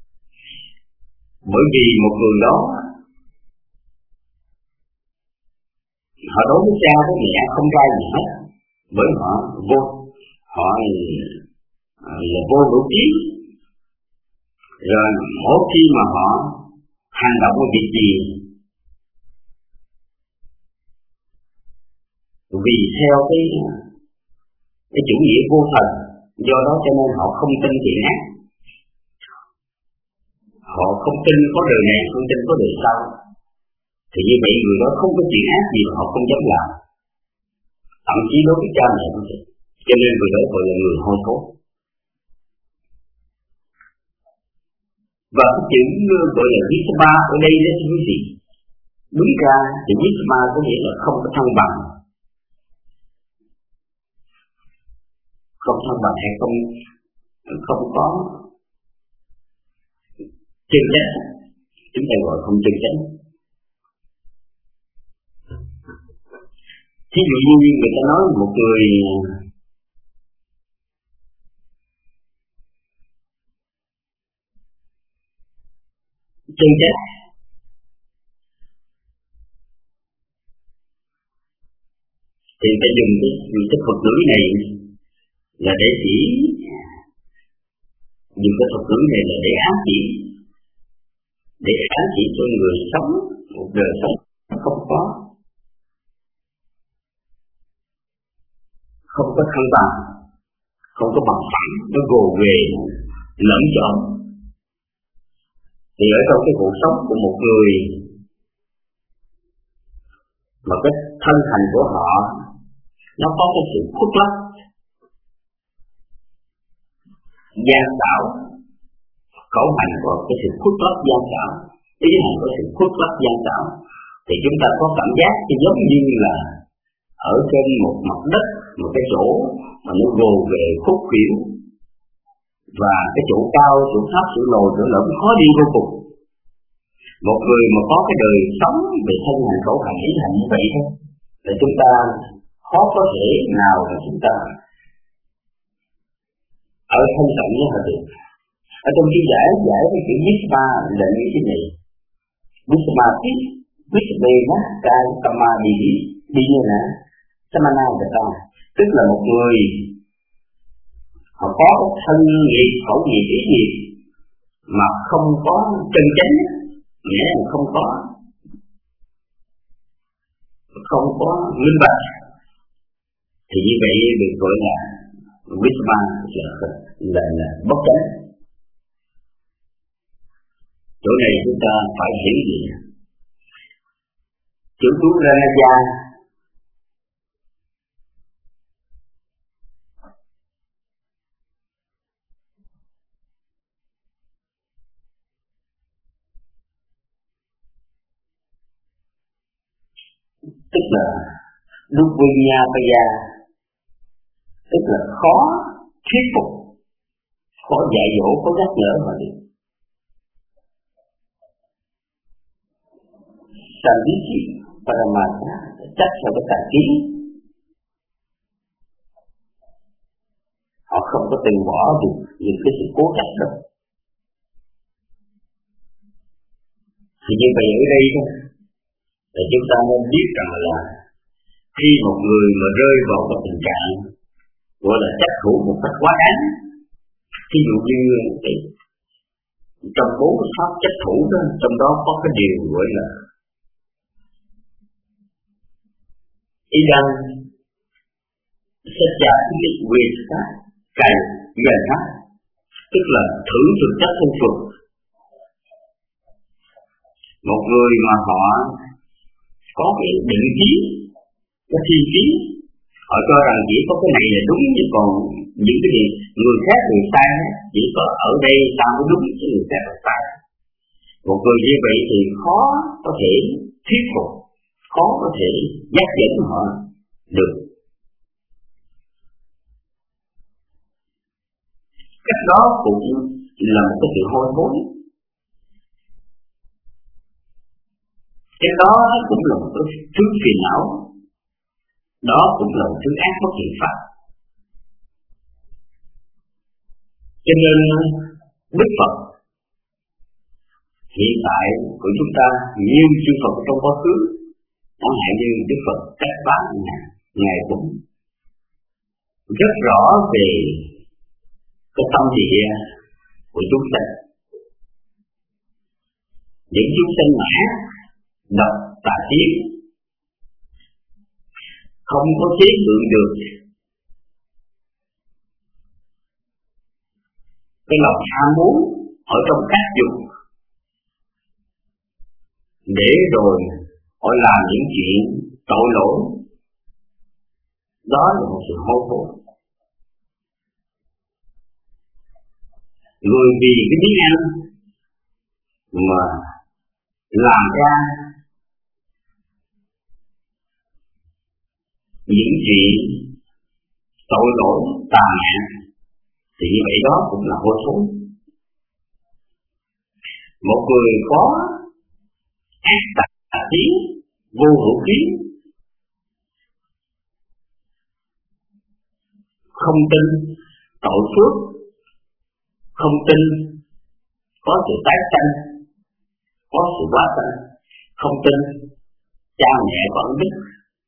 Bởi vì một người đó họ đối với cha với mẹ không ra gì hết, bởi họ là vô đủ trí. Rồi mỗi khi mà họ hành động một việc gì vì theo cái chủ nghĩa vô thần, do đó cho nên họ không tin thiện ác, họ không tin có đời này, không tin có đời sau. Thì như vậy người đó không có chuyện ác gì mà họ không dám làm, thậm chí đối với cha mẹ cũng vậy. Cho nên người đó gọi là người hôi thối. Và cái chữ gọi là Visma ở đây là cái gì? Đúng ra thì Visma có nghĩa là không có thăng bằng, không thăng bằng hay không có chân chánh. Chúng ta gọi không chân chánh. Thí dụ như người ta nói một người chân chánh thì ta dùng cái thuật ngữ này là để chỉ, dùng cái thuật ngữ này là để ám chỉ cho người sống một đời sống không có thăng bằng, không có bằng phẳng, nó gồ ghề lẫn chọn. Thì ở trong cái cuộc sống của một người mà cái thân hành của họ nó có cái sự khuất lấp, gian xảo, khẩu hành có cái sự khuất lấp gian xảo, ý hành có sự khuất lấp gian xảo, thì chúng ta có cảm giác giống như là ở trên một mặt đất, một cái chỗ mà nó gồ ghề khúc khuỷu, và cái chỗ cao, chỗ thấp, chỗ lồi, chỗ lõm khó đi vô cùng. Một người mà có cái đời sống về thân hành, khẩu hành, ý hành như vậy thôi, là chúng ta khó có thể nào là chúng ta ở thân cận với họ được. Ở trong khi giải cái chữ Visma là như thế này: Visma tí, Visma nát ca Tama đi như là Samana người ta, tức là một người họ có cái thân nghiệp, khẩu nghiệp, ý nghiệp mà không có chân chánh, nghĩa là không có minh bạch, thì như vậy được gọi là Visma, là bất chánh. Chỗ này chúng ta phải hiểu gì? Chữ chú Ranaja tức là Dubhunyapaya, tức là khó thuyết phục, khó dạy dỗ, khó nhắc nhở mà đi. Sandhichi Paramata chắc là cái tài trí. Họ không có từ bỏ được những cái sự cố chấp đâu. Thì như vậy ở đây thôi, là chúng ta nên biết rằng là khi một người mà rơi vào cái tình trạng gọi là chấp thủ một cách quá đáng, ví dụ như trong 4 pháp chấp thủ đó, trong đó có cái điều gọi là idang sajja quyền sát cày gần hát, tức là thử thực chất không phục. Một người mà họ có cái định kiến, cái thiên kiến, họ cho rằng chỉ có cái này là đúng, chứ còn những cái gì người khác người sai, chỉ có ở đây ta mới đúng, chứ người khác là sai. Một người như vậy thì khó có thể thuyết phục, khó có thể dắt dẫn họ được. Cách đó cũng là một cái sự hôi thối. Cái đó cũng là một cái thứ phiền não. Đó cũng là một thứ ác bất thiện pháp. Cho nên Đức Phật hiện tại của chúng ta, nhiều chư Phật trong quá khứ, chẳng hạn như Đức Phật Cách Bá Ngài cũng rất rõ về cái tâm địa của chúng sanh. Những chúng sanh mã độc tà kiến không có chế ngự được cái lòng ham muốn ở trong các dục, để rồi họ làm những chuyện tội lỗi. Đó là một sự hôi thối. Người vì cái miếng ăn mà làm ra những chuyện tội lỗi tà mạng, thì như vậy đó cũng là hôi thối. Một người có ác tà kiến vô hữu kiến, không tin tội phước, không tin có sự tái sanh, có sự hóa sanh, không tin cha mẹ có ân đức,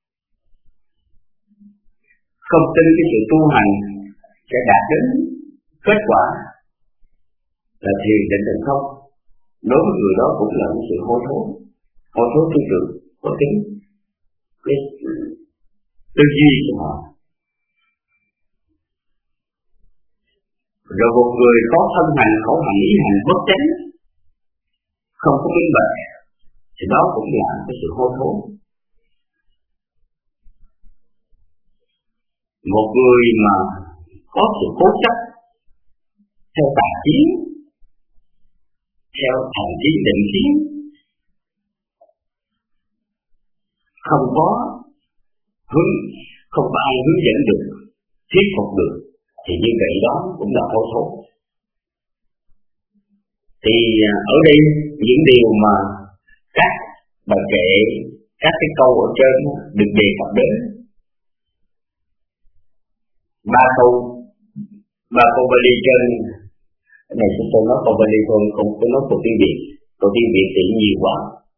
không tin cái sự tu hành sẽ đạt đến kết quả là thiền định thành công. Đối với người đó cũng là một sự hôi thối tư tưởng, có tính cái tư duy của họ. Rồi một người có thân hành, khẩu hành, ý hành bất chánh, không có minh bạch, thì đó cũng là cái sự hôi thối. Một người mà có sự cố chấp theo tà kiến, theo thần kiến định kiến, không có ai hướng dẫn được, thuyết phục được, thì như vậy đó cũng là hôi thối. Thì ở đây những điều mà các bài kệ, các cái câu ở trên được đề cập đến, ba câu Bali trên cái này chúng tôi nói câu Bali thôi, không có nói câu tiếng Việt. Câu tiếng Việt thì nhiều quá.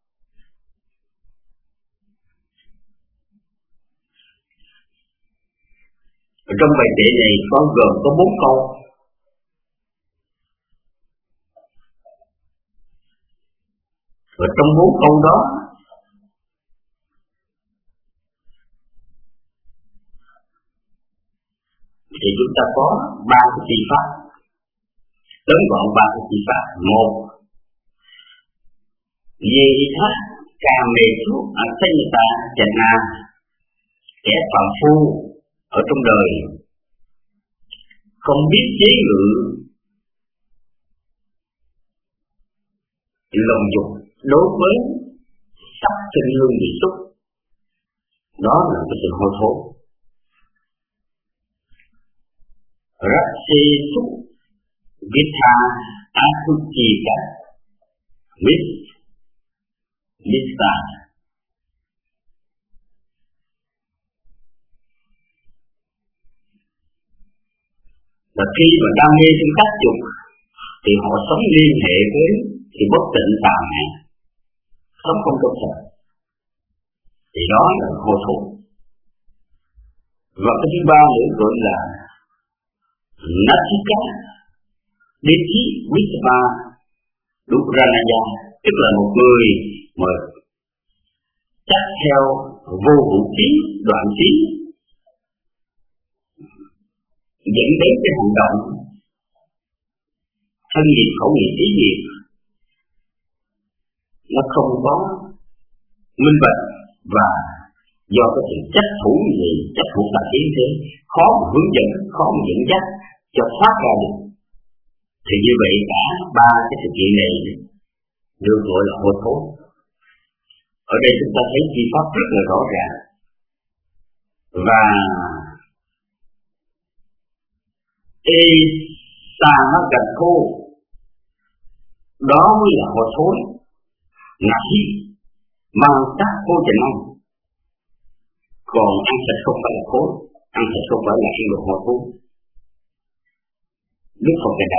Ở trong bài kệ này gồm có 4 câu. Và trong 4 câu đó thì chúng ta có 3 cái chi pháp, tóm gọn 3 cái chi pháp. Một, ye itha kamesu asanyata jana, kẻ phạm phu ở trong đời không biết chế ngự lòng dục đối với sắc sinh hương vị xúc, Đó là cái sự hôi thối. Rasi súc Vitha Asuchika Vista. Và khi mà đam mê trong tác dục thì họ sống liên hệ với sự bất tịnh tà mạng, sống không trong sạch, thì đó là hôi thối. Và cái thứ ba nữa gọi là Natika Dechi Wisma Dukranaya, tức là một người mà chắc theo vô vũ khí, đoạn trí, dẫn đến cái hành động thân nghiệp, khẩu nghiệp, ý nghiệp nó không có minh bạch, và do cái sự chấp thủ là tiến thế, khó mà hướng dẫn, khó mà dẫn dắt cho thoát ra được. Thì như vậy cả ba cái sự kiện này được gọi là hôi thối. Ở đây chúng ta thấy chi pháp rất là rõ ràng, và ta nó gần khô, đó mới là hôi thối. Nasi mang tác khô trình ăn, còn ăn sạch không phải là khối, ăn sạch không phải là ăn đồ hôi thối. Đức Phật đã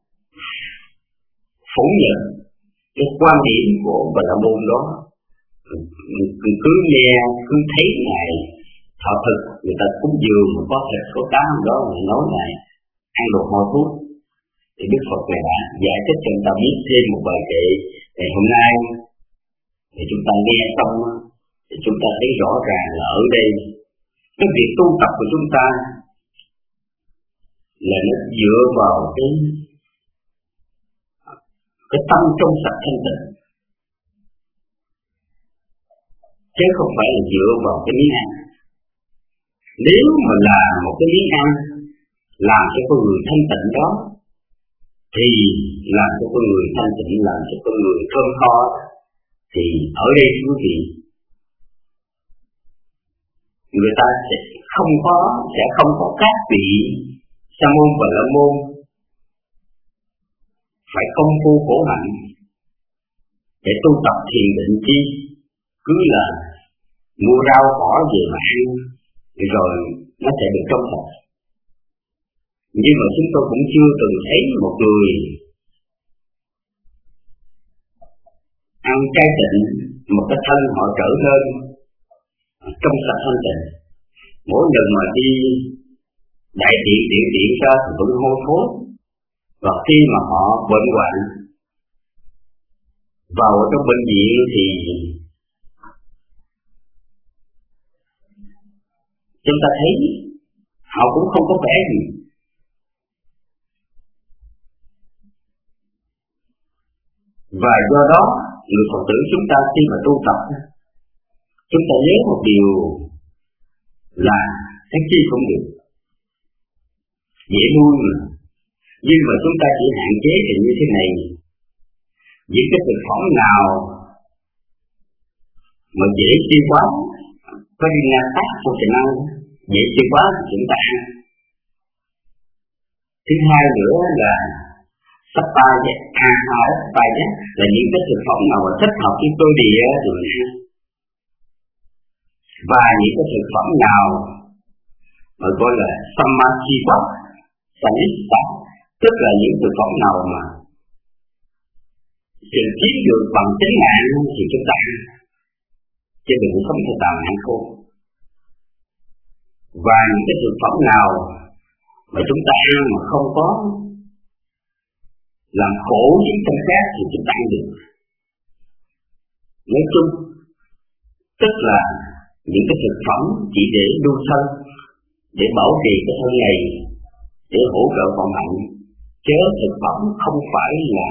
phủ nhận cái quan điểm của Bà La Môn đó. Cứ nghe, cứ thấy Ngài thọ thực, người ta cúng dường mà có thịt có cá đó, người nói là ăn đồ hôi thối. Thì Đức Phật này đã giải thích cho chúng ta biết thêm một bài kệ ngày hôm nay. Thì chúng ta nghe xong thì chúng ta thấy rõ ràng là ở đây cái việc tu tập của chúng ta là nó dựa vào cái tâm trong sạch thanh tịnh, chứ không phải là dựa vào cái miếng ăn. Nếu mà là một cái miếng ăn làm cho con người thanh tịnh đó, thì làm cho con người thanh tịnh, làm cho con người thơm tho, thì ở đây quý vị, người ta sẽ không có các vị sa môn và la môn phải công phu khổ hạnh để tu tập thiền định chi, cứ là mua rau cỏ về mà ăn rồi nó sẽ được trong sạch. Nhưng mà chúng tôi cũng chưa từng thấy một người ăn chay tịnh một cái thân họ trở nên trong sạch thanh tịnh. Mỗi lần mà đi đại điện điện ra thì vẫn hôi thối, và khi mà họ bệnh hoạn vào trong bệnh viện thì chúng ta thấy họ cũng không có vẻ gì. Và do đó người Phật tử chúng ta khi mà tu tập, chúng ta nhớ một điều là cái chi cũng được, dễ nuôi mà. Nhưng mà chúng ta chỉ hạn chế thì như thế này: những cái thực phẩm nào mà dễ tiêu hóa, có đi ngang tác của trình ăn, dễ tiêu hóa thì chúng ta ăn. Thứ hai nữa là sắp tay là những cái thực phẩm nào mà thích hợp với cơ địa thì mình ăn. Và những cái thực phẩm nào mà gọi là sammachivat, sanista, tức là những thực phẩm nào mà sự chiếm được bằng tính mạng thì chúng ta ăn, chứ đừng sống theo tà mạng khô. Và những cái thực phẩm nào mà chúng ta ăn mà không có làm khổ những thân khác thì chúng ta ăn được. Nói chung, tức là những cái thực phẩm chỉ để nuôi thân, để bảo trì cái thân này, để hỗ trợ vọng hạnh, chứ thực phẩm không phải là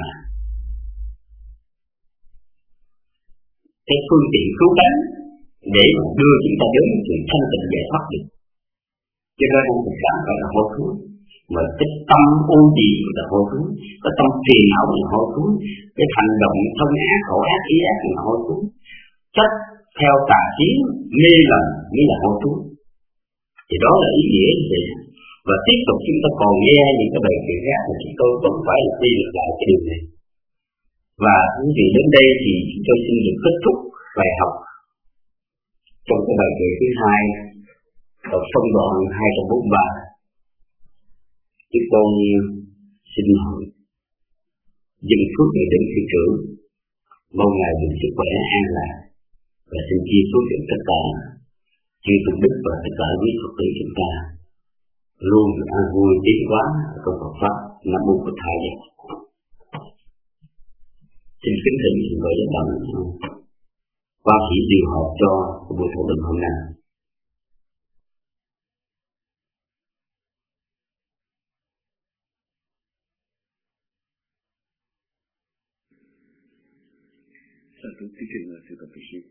cái phương tiện cứu cánh để đưa chúng ta đến sự thanh tịnh giải thoát được. Cho nên thực phẩm phải là hôi thối, mà cái tâm u trì là hôi thối, cái tâm phiền não là hôi thối, cái hành động thân ác, khẩu ác, ý ác là hôi thối. Chất theo tà kiến mê lầm mới là hậu trú. Thì đó là ý nghĩa như vậy. Và tiếp tục chúng ta còn nghe những cái bài kể khác mà chúng tôi vẫn phải là đi lại cái điều này. Và quý vị đến đây thì chúng tôi xin được kết thúc bài học trong cái bài kể thứ hai ở phân đoạn 243. Chúng tôi xin hỏi dân phước người đến sư trưởng, mong ngài được sức khỏe an lạc và xin chia phước đến tất cả chư tôn đức và tất cả quý Phật tử chúng ta luôn an vui tiến hóa ở trong Phật pháp. Nam mô Bổn Thầy. Xin kính thỉnh gọi giáo đặng quan chỉ điều hợp cho buổi thảo luận hôm nay. Sa thú thí sinh là sự tập tự sư.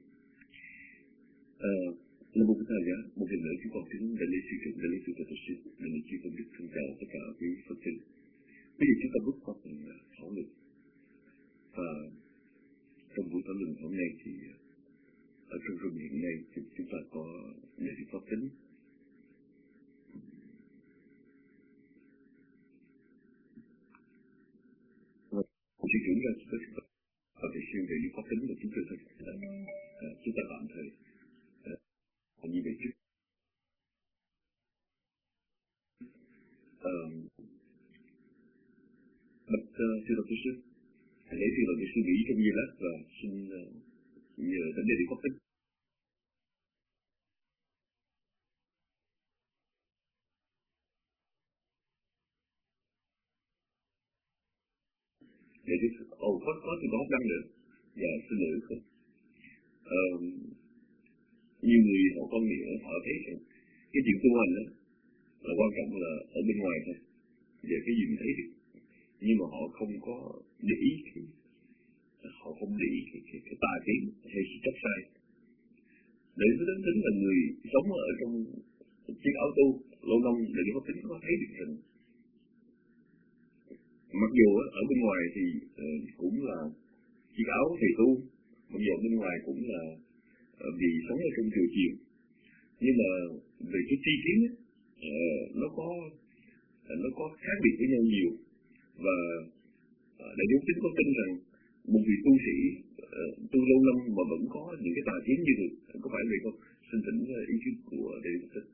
Nam mô Bổn Thầy, một lần nữa chúng con kính đại lễ sư trưởng, đại lễ sư tập tự sư, đại lễ chư tôn đức thân chào tất cả quý Phật tử. Bây giờ chúng ta bước vào phần thảo luận. Và trong buổi thảo luận hôm nay thì ở trong rừng hiện nay thì chúng ta có đề nghị pháp tính. Sư trưởng ra chúng ta và để xuyên về những pháp tính mà chúng tôi thấy chúng ta tạm thời như vậy trước. Bạch sư Độc Sư, hãy sư Độc Sư nghĩ trong giây lát và xin nhờ đến đây để pháp tính. Để chứ, có thì có đăng được. Dạ, xin lỗi không. Nhiều người họ con nghĩa, họ thấy cái chuyện tu hành đó là quan trọng là ở bên ngoài thôi. Về cái gì mình thấy được. Nhưng mà họ không có để ý họ không để ý cái tà kiến hay sự chấp sai. Để nó đến là người sống ở trong chiếc áo tu lâu năm để có tính có thấy được rằng mặc dù ở bên ngoài thì cũng là chiếc áo thầy tu, mặc dù bên ngoài cũng là vì sống ở trong triều chiều, nhưng mà về cái tri kiến nó có khác biệt với nhau nhiều. Và đại chúng tính có tin rằng một vị tu sĩ tu lâu năm mà vẫn có những cái tà kiến như vậy, có phải vậy không? Xin thỉnh ý kiến của đại chúng tính.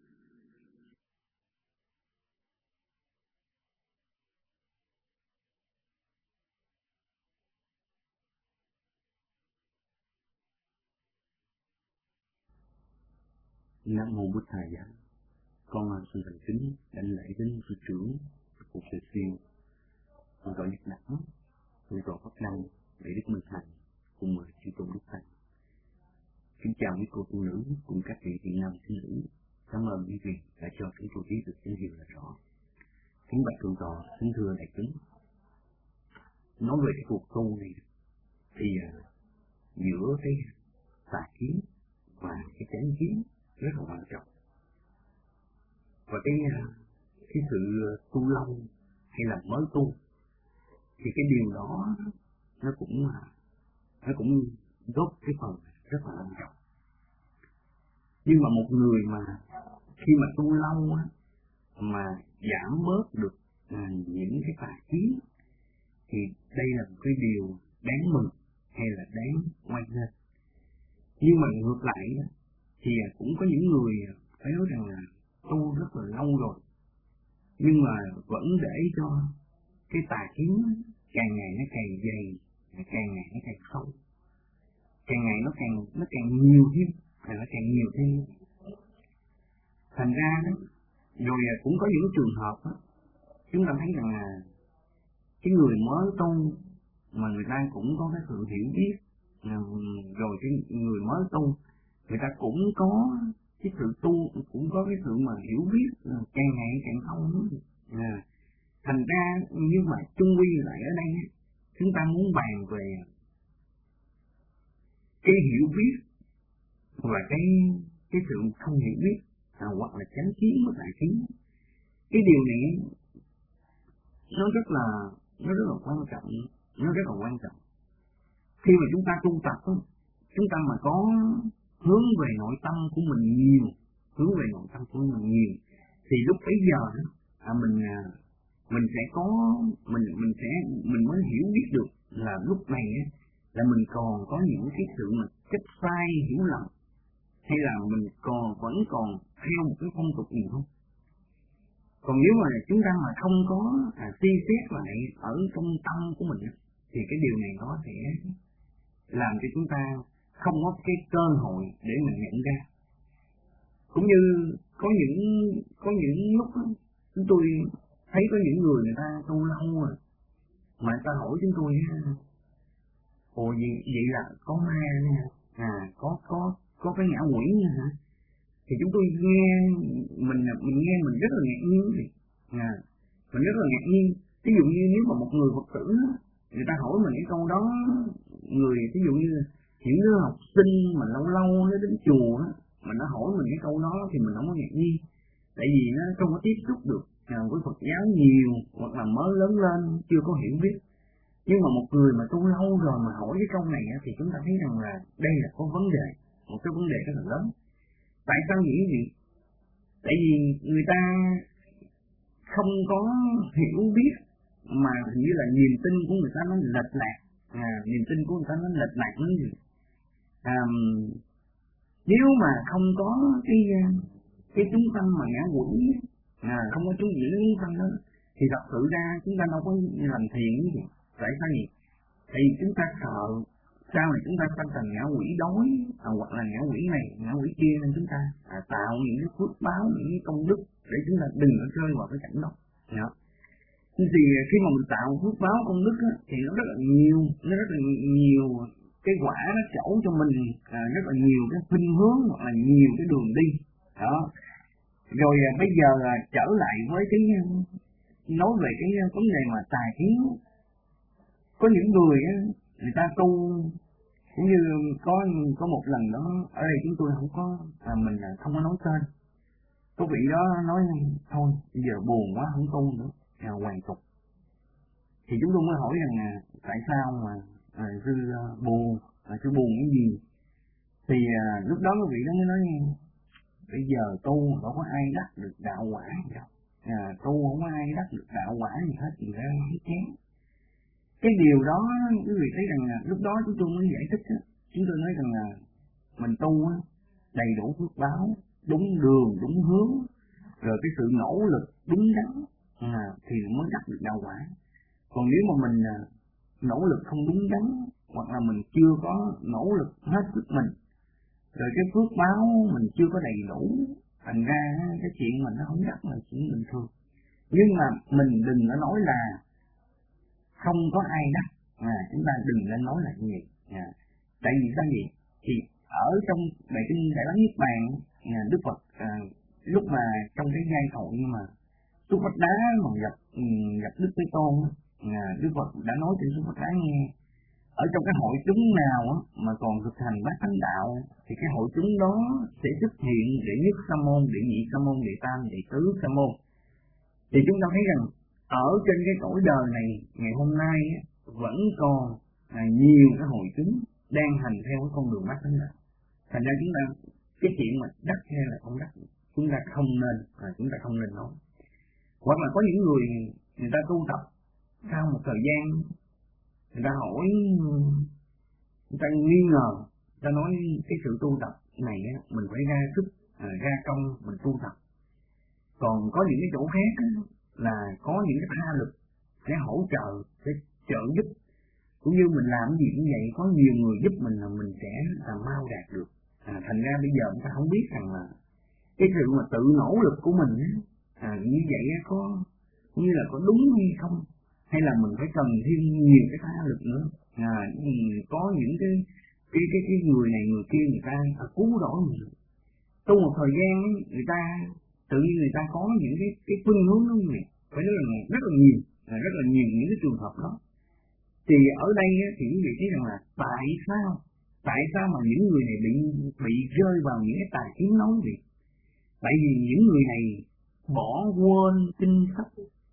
Nam mô Bổn Thầy. Con xin thành kính đảnh lễ đến sư trưởng của Sư Xuyên, con gọi Nhật Đẳng, tôi gọi Pháp Năng, để Đức Minh Thành, cùng mời chư tôn Đức Thầy. Kính chào quý cô phụ nữ cùng các vị thiện nam tín nữ. Cảm ơn quý vị đã cho chúng tôi biết được những điều là rõ. Kính bạch thượng tọa, kính thưa đại chúng. Nói về cái cuộc tu này thì giữa cái tà kiến và cái chánh kiến rất là quan trọng. Và cái sự tu lâu hay là mới tu thì cái điều đó nó cũng góp cái phần rất là quan trọng. Nhưng mà một người mà khi mà tu lâu mà giảm bớt được những cái tà kiến thì đây là một cái điều đáng mừng hay là đáng hoan nghênh. Nhưng mà ngược lại thì cũng có những người phải nói rằng là tu rất là lâu rồi nhưng mà vẫn để cho cái tà kiến càng ngày nó càng dày, càng ngày nó càng sâu, càng ngày nó càng nhiều thêm, nó càng nhiều thêm. Thành ra đó, rồi cũng có những trường hợp đó, chúng ta thấy rằng là cái người mới tu mà người ta cũng có cái sự hiểu biết, rồi cái người mới tu người ta cũng có cái sự tu, cũng có cái sự mà hiểu biết càng ngày càng sâu nữa. Thành ra nhưng mà chung quy lại ở đây chúng ta muốn bàn về cái hiểu biết và cái sự không hiểu biết hoặc là chánh kiến với đại kiến. Cái điều này nó rất là quan trọng, nó rất là quan trọng. Khi mà chúng ta tu tập chúng ta mà có hướng về nội tâm của mình nhiều, thì lúc bấy giờ mình sẽ có mình mới hiểu biết được là lúc này là mình còn có những cái sự mà chấp sai hiểu lầm, hay là mình vẫn còn theo một cái phong tục gì không. Còn nếu mà chúng ta mà không có suy xét lại ở trong tâm của mình thì cái điều này nó sẽ làm cho chúng ta không có cái cơ hội để mình nhận ra. Cũng như có những lúc chúng tôi thấy có những người ta tu lâu rồi mà người ta hỏi chúng tôi ồ vậy là có ma nha, có cái ngã quỷ nha hả? Thì chúng tôi nghe mình rất là ngạc nhiên mình rất là ngạc nhiên. Ví dụ như nếu mà một người Phật tử người ta hỏi mình cái câu đó, ví dụ như những đứa học sinh mà lâu nó đến chùa mà nó hỏi mình cái câu đó thì mình không có ngạc nhiên, tại vì nó không có tiếp xúc được với Phật giáo nhiều, hoặc là mới lớn lên chưa có hiểu biết. Nhưng mà một người mà tu lâu rồi mà hỏi cái câu này thì chúng ta thấy rằng là đây là có vấn đề, một cái vấn đề rất là lớn. Tại sao vậy? Tại vì người ta không có hiểu biết, mà hình như là niềm tin của người ta nó lệch lạc. Nếu mà không có cái trung tâm mà ngã quỷ, không có trung tâm đó, thì thật sự ra chúng ta đâu có làm thiện cái gì. Tại sao vậy? Thì chúng ta sợ sau này chúng ta sanh thành ngã quỷ đói, hoặc là ngã quỷ này, ngã quỷ kia, nên chúng ta tạo những cái phước báo, những cái công đức để chúng ta đừng có rơi vào cái cảnh đó. Thì khi mà mình tạo phước báo công đức thì nó rất là nhiều cái quả nó trổ cho mình, rất là nhiều cái khuynh hướng hoặc là nhiều cái đường đi đó. Rồi bây giờ trở lại với cái nói về cái vấn đề mà tài kiến. Có những người ta tu, cũng như có một lần đó ở đây chúng tôi không có mình không có nói tên. Có vị đó nói thôi bây giờ buồn quá không tu nữa, hoàn tục. Thì chúng tôi mới hỏi rằng tại sao mà sư buồn, sư buồn cái gì? Thì lúc đó cái vị đó mới nói bây giờ tu đâu có ai đắc được đạo quả gì đâu, tu không có ai đắc được đạo quả gì hết, thì ra thấy chán. Cái điều đó quý vị thấy rằng lúc đó chúng tôi mới giải thích chúng tôi nói rằng là mình tu đầy đủ phước báo, đúng đường đúng hướng, rồi cái sự nỗ lực đúng đắn thì mới đắc được đạo quả. Còn nếu mà mình nỗ lực không đúng đắn, hoặc là mình chưa có nỗ lực hết sức mình, rồi cái phước báo mình chưa có đầy đủ, thành ra cái chuyện mình nó không đắc là chuyện bình thường. Nhưng mà mình đừng có nói là không có ai đắc, chúng ta đừng nên nói là như vậy. Tại vì sao vậy? Thì ở trong bài kinh Đại Bát Niết Bàn, Đức Phật lúc mà trong cái giai thoại nhưng mà Xúc Phách Đá mà gặp Đức Thế Tôn, Đức Phật đã nói cho Xúc Phách Đá nghe, ở trong cái hội chúng nào mà còn thực hành bát chánh đạo thì cái hội chúng đó sẽ xuất hiện đệ nhất sa môn, đệ nhị sa môn, đệ tam, đệ tứ sa môn. Thì chúng ta thấy rằng ở trên cái cõi đời này ngày hôm nay vẫn còn nhiều cái hội chúng đang hành theo cái con đường bát chánh đạo. Thành ra chúng ta cái chuyện mà đắc hay là không đắc chúng ta không nên nói. Hoặc là có những người ta tu tập sau một thời gian, người ta hỏi, người ta nghi ngờ, người ta nói cái sự tu tập này mình phải ra sức, ra công mình tu tập. Còn có những cái chỗ khác là có những cái tha lực sẽ hỗ trợ, sẽ trợ giúp. Cũng như mình làm gì như vậy, có nhiều người giúp mình là mình sẽ mau đạt được. Thành ra bây giờ người ta không biết rằng là cái sự mà tự nỗ lực của mình như vậy có như là có đúng hay không, hay là mình phải cần thêm nhiều cái tha lực nữa. Có những cái người này người kia người ta cứu rỗi mình. Tu một thời gian người ta tự nhiên người ta có những cái phương hướng đó, như vậy phải nói là rất là nhiều những cái trường hợp đó. Thì ở đây thì quý vị thấy rằng là tại sao mà những người này bị rơi vào những cái tài kiến nói vậy? Tại vì những người này bỏ quên kinh sách,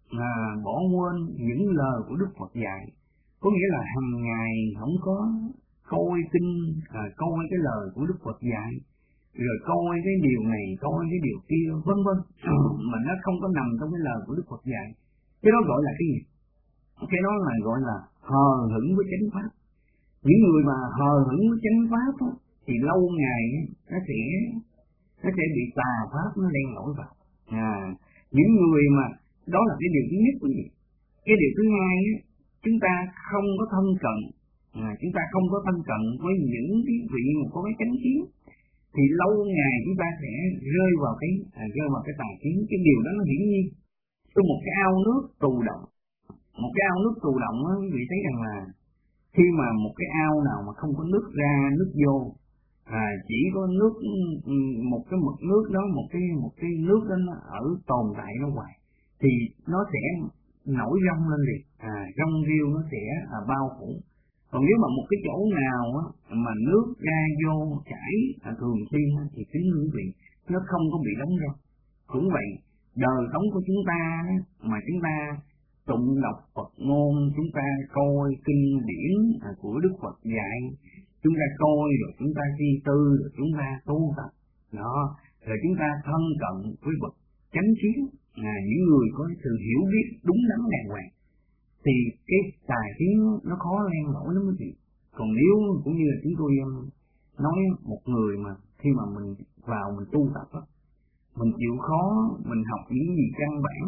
bỏ quên những lời của Đức Phật dạy. Có nghĩa là hàng ngày coi kinh, coi cái lời của Đức Phật dạy, rồi coi cái điều này, coi cái điều kia, vân vân, mà nó không có nằm trong cái lời của Đức Phật dạy. Cái đó gọi là cái gì? Cái đó là gọi là hờ hững với chánh pháp. Những người mà hờ hững với chánh pháp á, thì lâu ngày nó sẽ bị tà pháp nó len lỏi vào. Những người mà đó là cái điều thứ nhất của gì? Cái điều thứ hai á, chúng ta không có thân cận, chúng ta không có thân cận với những cái vị mà có cái chánh kiến, thì lâu ngày chúng ta sẽ rơi vào cái tà kiến. Cái điều đó nó hiển nhiên. Trong một cái ao nước tù động, quý vị thấy rằng là khi mà một cái ao nào mà không có nước ra nước vô, chỉ có nước, một cái mực nước đó, một cái nước đó nó ở tồn tại nó hoài, thì nó sẽ nổi rong lên liền, rong riêu nó sẽ bao phủ. Còn nếu mà một cái chỗ nào mà nước ra vô chảy thường xuyên thì kính quý vị, nó không có bị đóng rong. Cũng vậy, đời sống của chúng ta mà chúng ta tụng đọc Phật ngôn, chúng ta coi kinh điển của Đức Phật dạy, chúng ta coi rồi chúng ta suy tư, rồi chúng ta tu tập đó, rồi chúng ta thân cận với bậc chánh kiến, những người có sự hiểu biết đúng đắn đàng hoàng, thì cái tài kiến nó khó len lỏi lắm quý vị. Còn nếu cũng như là chúng tôi nói, một người mà khi mà mình vào mình tu tập á, mình chịu khó, mình học những gì căn bản,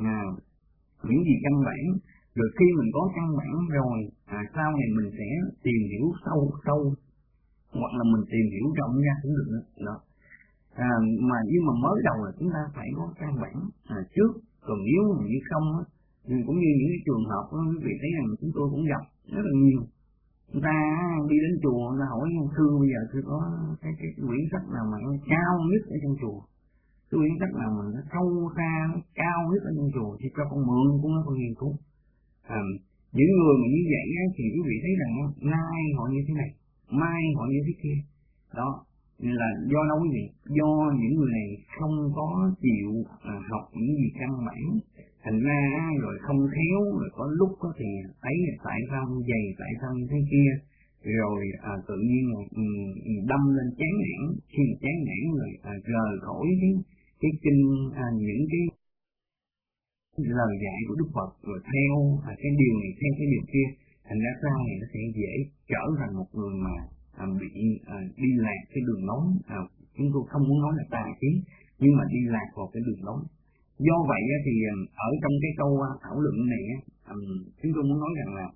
rồi khi mình có căn bản rồi, sau này mình sẽ tìm hiểu sâu, hoặc là mình tìm hiểu rộng ra cũng được đó. Mà nhưng mà mới đầu là chúng ta phải có căn bản trước. Còn nếu mà như không á, cũng như những cái trường hợp quý vị thấy rằng chúng tôi cũng gặp rất là nhiều. Người ta đi đến chùa, người ta hỏi sư bây giờ sư có cái quyển sách nào mà nó cao nhất ở trong chùa, cái quyển sách nào mà nó sâu xa, nó cao nhất ở trong chùa, thì cho con mượn cũng nó con nghiên cứu. Những người mà như vậy thì quý vị thấy rằng nay họ như thế này, mai họ như thế kia. Đó là do đâu quý vị? Do những người này không có chịu học những gì căn bản, thành ra rồi không khéo, rồi có lúc có thì thấy tại sao như vậy, tại sao như thế kia, rồi tự nhiên đâm lên chán nản. Khi mà chán nản rồi rời khỏi cái kinh, những cái lời dạy của Đức Phật, rồi theo cái điều này, theo cái điều kia, thành ra sau này nó sẽ dễ trở thành một người mà bị đi lạc cái đường lối. Chúng tôi không muốn nói là tà kiến, nhưng mà đi lạc vào cái đường lối. Do vậy thì ở trong cái câu thảo luận này, chúng tôi muốn nói rằng là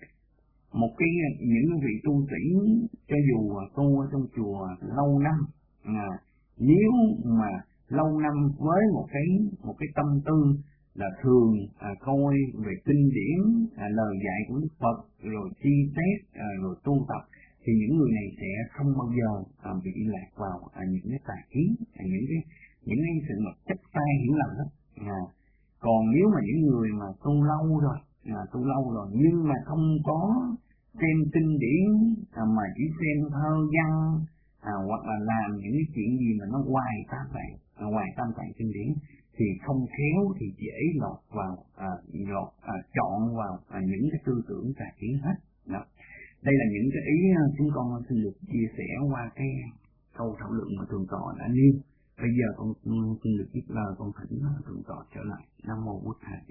những vị tu sĩ cho dù tu ở trong chùa lâu năm, nếu mà lâu năm với một cái tâm tư là thường coi về kinh điển, lời dạy của Đức Phật, rồi suy xét, rồi tu tập, thì những người này sẽ không bao giờ bị lạc vào những cái tà kiến, những cái sự mà chấp sai hiểu lầm đó. Còn nếu mà những người mà tu lâu rồi nhưng mà không có xem kinh điển, mà chỉ xem thơ văn, hoặc là làm những cái chuyện gì mà nó ngoài tam tạng kinh điển, thì không khéo thì dễ lọt vào chọn vào những cái tư tưởng tà kiến hết. Đó. Đây là những cái ý chúng con xin được chia sẻ qua cái câu thảo luận mà thượng tọa đã nêu. Bây giờ con xin được tiếp lời con thỉnh thượng tọa trở lại. Nam mô Bụt Thầy.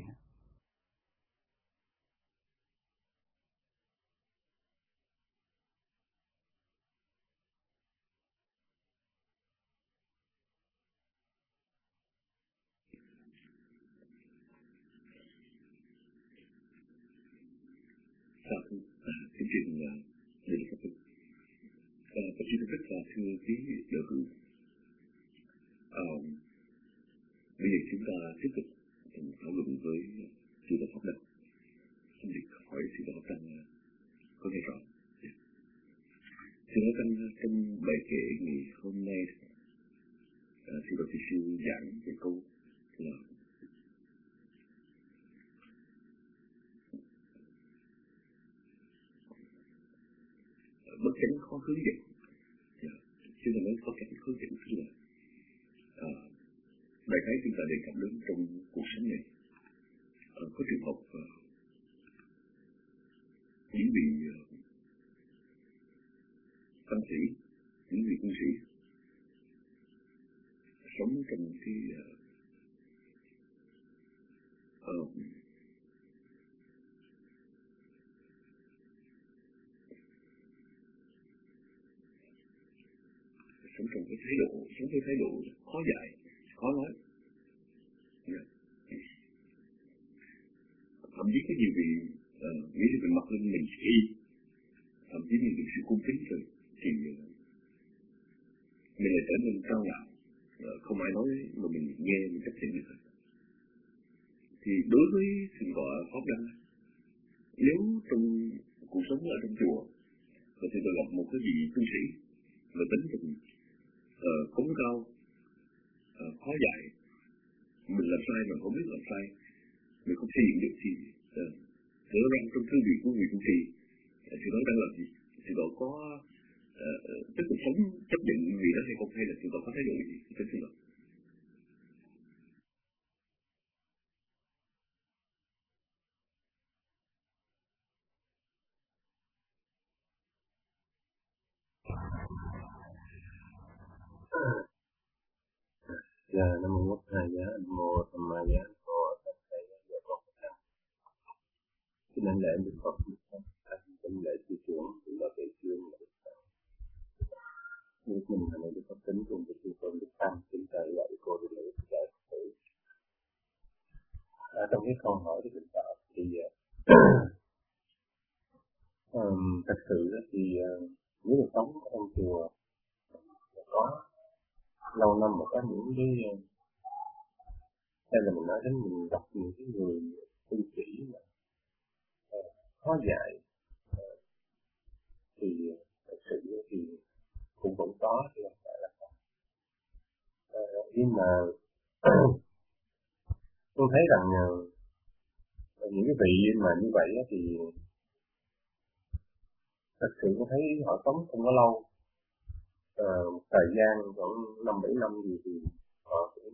Kính trình Đại Đức Phật tử, và xin rất là thưa quý đạo hữu. Bây giờ chúng ta tiếp tục thảo luận với sư đạo Pháp Đăng. Xin được hỏi sư đạo Pháp Đăng có nghe rõ. Sư đạo Pháp Đăng trong bài kể ngày hôm nay, sư đạo sư giảng về câu là bất chánh khó hướng dẫn. Chứ là nói bất chánh hướng dẫn tức là đại khái chúng ta đề cập đến trong cuộc sống này có trường hợp những vị tăng sĩ, những vị tu sĩ sống trong cái sống trong cái thái độ, sống với thái độ khó dạy, khó nói. Thậm chí có nhiều vị nghĩ là mình mặc lên mình y, thậm chí mình được sự cung kính rồi thì mình lại trở nên cao ngạo, không ai nói mà mình nghe mình chấp nhận được. Thì đối với thượng tọa Pháp Đăng, nếu trong cuộc sống ở trong chùa và thì tôi gặp một cái vị tu sĩ mà tính tình cống cao, khó dạy, mình làm sai mà không biết làm sai, mình không xây dựng được thì nếu rằng trong thư viện của người tu trì thì nó đang làm gì, thì đó có tiếp tục sống chấp nhận người đó hay không, hay là thì đó có thái độ gì trên thứ đó. Dạ, Nam Mô Bổn Thầy Giá, Nam Mô Tham Ma Giá, Nam Mô Tất Thầy Giá, Dạ Con Phật Đăng. Xin anh lễ Đức Phật, xin lễ sư trưởng, xin lễ thầy chương, lễ Phật. Đức mình là Đức Phật tính cùng với sư tôn Đức Tăng, xin thầy dạy cô đi lễ dạy Phật tử. Trong cái câu hỏi của Đức Phật thì thật sự thì nếu mà sống ở trong chùa có lâu năm mà có những cái hay là mình nói đến mình gặp những cái người tu sĩ mà khó dạy thì thật sự thì cũng vẫn có chứ không phải là không. Nhưng mà tôi thấy rằng những cái vị mà như vậy thì thật sự tôi thấy họ sống không có lâu. Một thời gian khoảng 5-7 năm gì thì họ cũng